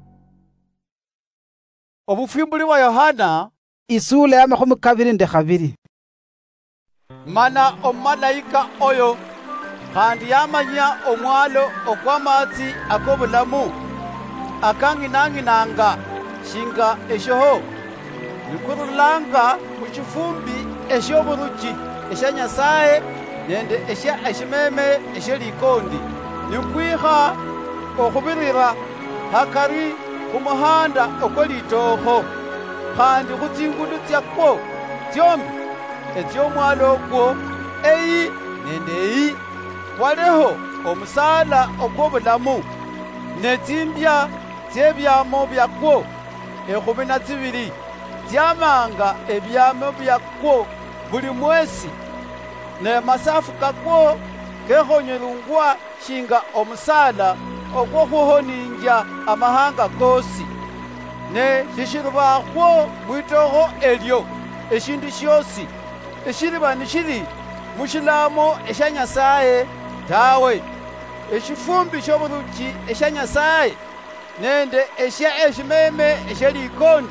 Obufimbuli bwa Yohana isula ya 22. Mana omumalayika oyo kandi yamanya omwalo okw'amatsi ak'obulamu akang'inang'inanga shinga eshoho, nikurulanga muchifumbi eshoburuchi esha Nyasaye nende esha eshimeme eshelikondi, nikwikha okhubirira hakari khumuhanda okwelitokho, kandi khutsingulu tsyakwo tsyombi etsyomwalo okwo eyi nende eyi waleho omusala okw'obulamu, netsimbya tsebyamo byakwo 12 tsyamanga ebyamo byakwo buli mwesi, ne masafu kakwo kekhonyelungwa shinga omusala okwokhuhoningya amahanga kosi. Ne shishilibakhwo mwitokho elyo eshindu shosi eshiliba nishili mushilamo esha Nyasaye tawe. Eshifumbi shoburuchi esha Nyasaye nende esha eshimeme eshelikondi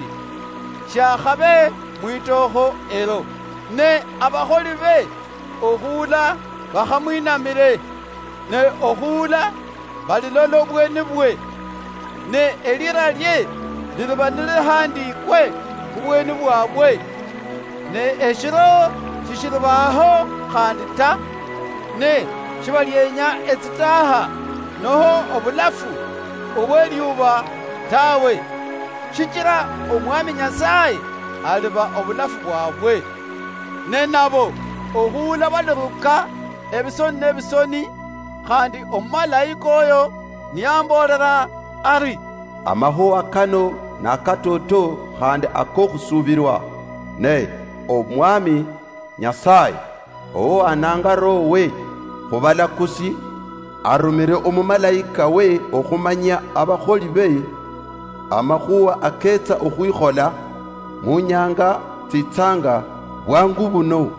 shakhabe mwitokho elo, ne abakholi be okhula bakhamwinamile, ne okhula balilola obweni bwe, ne elira lye liliba nilihandikwe khubweni bwabwe, ne eshiro shishilibaho khandi ta, ne shibalyenya etsitaha noho obulafu obwelyuba tawe, shikira omwami Nyasaye aliba obulafu bwabwe. Ne nabo okhula baliruka ebisoni n'ebisoni, kandi omumalayika oyo niyambolera ari, amahuwa kano nakatoto khandi akokhusubilwa, ne omwami Nyasaye owo ananga rowe khubalakusi arumire omumalayika we okhumanya abakholi be amakhuwa aketsa okhwikhola munyanga tsitsanga bwangu buno.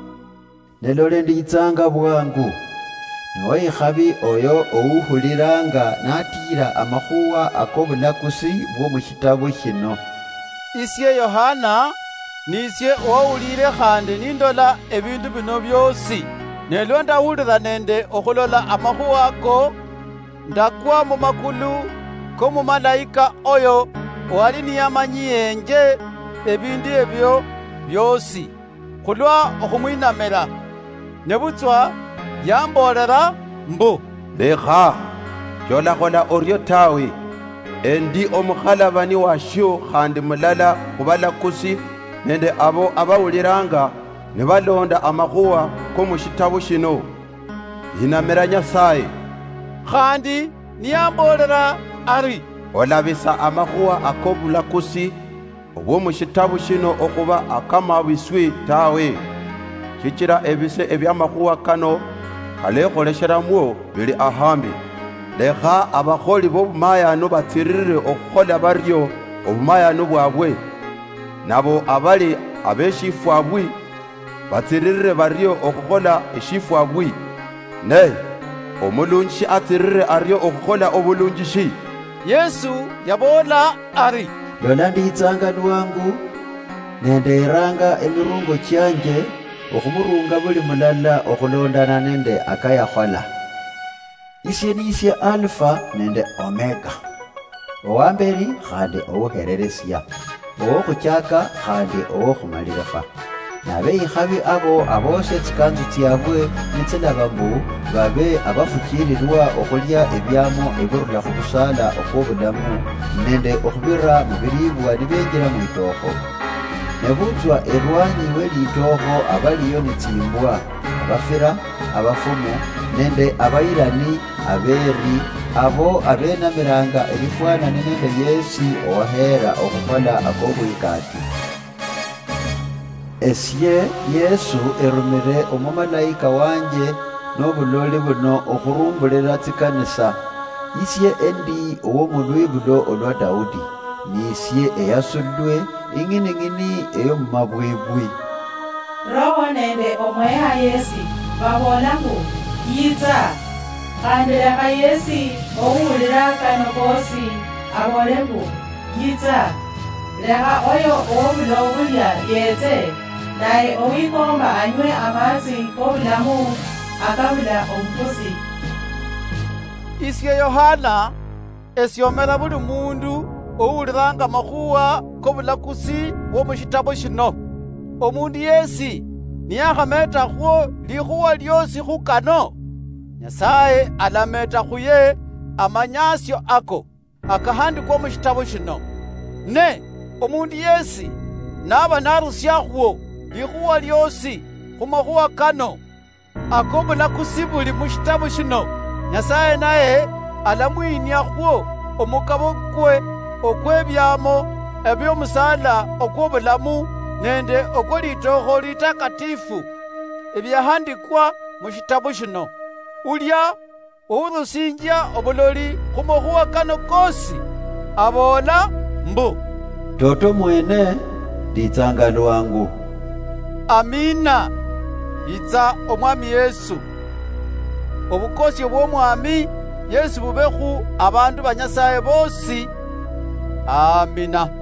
Nelole nditsanga bwangu, niwo ikhabi oyo ouhuliranga natira amakhuwa ak'obulakusi bw'omushitabu shino. Isye Yohana nisye owulire khandi nindola ebindu bino byosi, nelwo ndawulira nende okhulola amakhuwa ako, ndakwa mu makulu k'omumalayika oyo owali niyamanyiyenje ebindu ebyo byosi khulwa okhumwinamela. Nebutswa yambolera mbu, lekha jolakhola oryo tawe, endi omukhalabani washo khandi mulala khubalakusi nende abo abawuliranga ne balonda amakhuwa ko mushitabu shino. Inamira Nyasaye khandi niyambolera ari olabisa amakhuwa akobulakusi obwo mushitabu shino okhuba akamabiswi tawe. Shikira ebise ebyamakhuwa kano kalekholesheramwo bili ahambi. Lekha abakholi b'obumayano batsirire okukhola baryo obumayano bwabwe, nabo abali abeshifwabwi batsirire baryo okukhola eshifwabwi. Ne omulungishi atsirire aryo okukhola obulungishi. Yesu yabola ari lola nditsanga lwangu nenderanga emirungo kyanje okhumurunga buli mulala okhulondana nende akayakhola. Isye nisye Alfa nende Omega, owamberi khandi owuhereresya, owokhuchaka khandi owokhumalilekha. Nabeyikhabi abo aboshe tsikanzu tsyabwe nitsilaba mbu babe abafukirilwa okhulya ebyamo ebirula khubusala okwobulamu nende okhubira mu bilibwa nibenjira mwitokho. Nebutswa elwanyi welitokho abaliyo nitsimbwa, abafira, abafumu nende abayirani aberi abo abenamiranga ebifwanane nende Yesu owahera okhukhola akobwikati. Esye Yesu erumire omumalayika wanje n'obuloli buno okhurumbulira tsikanisa. Isye endi ow'omulwibulo olwa Daudi, nisye eyasullwe ing'ini-ng'ini ey'omumabwibwi. Roho nende omweha Yesu babola mbu yitsa, khandi lekha Yesu owulira kano kosi abole mbu yitsa. Lekha oyo ow'obulo bulya yetse, naye owikomba anywe amatsi k'obulamu akabula omufusi. Isye Yohana esyomera buli mundu owuliranga amakhuwa k'obulakusi bw'omushitabu shino. Omundu yesi niyakhameta khwo likhuwa lyosi khukano, Nyasaye alameta khuye amanyasyo ako akahandikwa mushitabu shino. Ne omundu yesi naba narusya khwo likhuwa lyosi khumakhuwa kano akobulakusi buli mushitabu shino, Nyasaye naye alamwinya khwo omukabo kwe okwebyamo ebyomusala okwobulamu nende okwolitokho litakatifu ebyahandikwa mushitabu shino. Ulya urusinja obuloli khumakhuwa kano kosi abola mbu toto mwene nditsanga lwangu. Amina. Yitsa omwami Yesu. Obukosi bw'omwami Yesu bubekhu abandu ba Nyasaye bosi. Amina.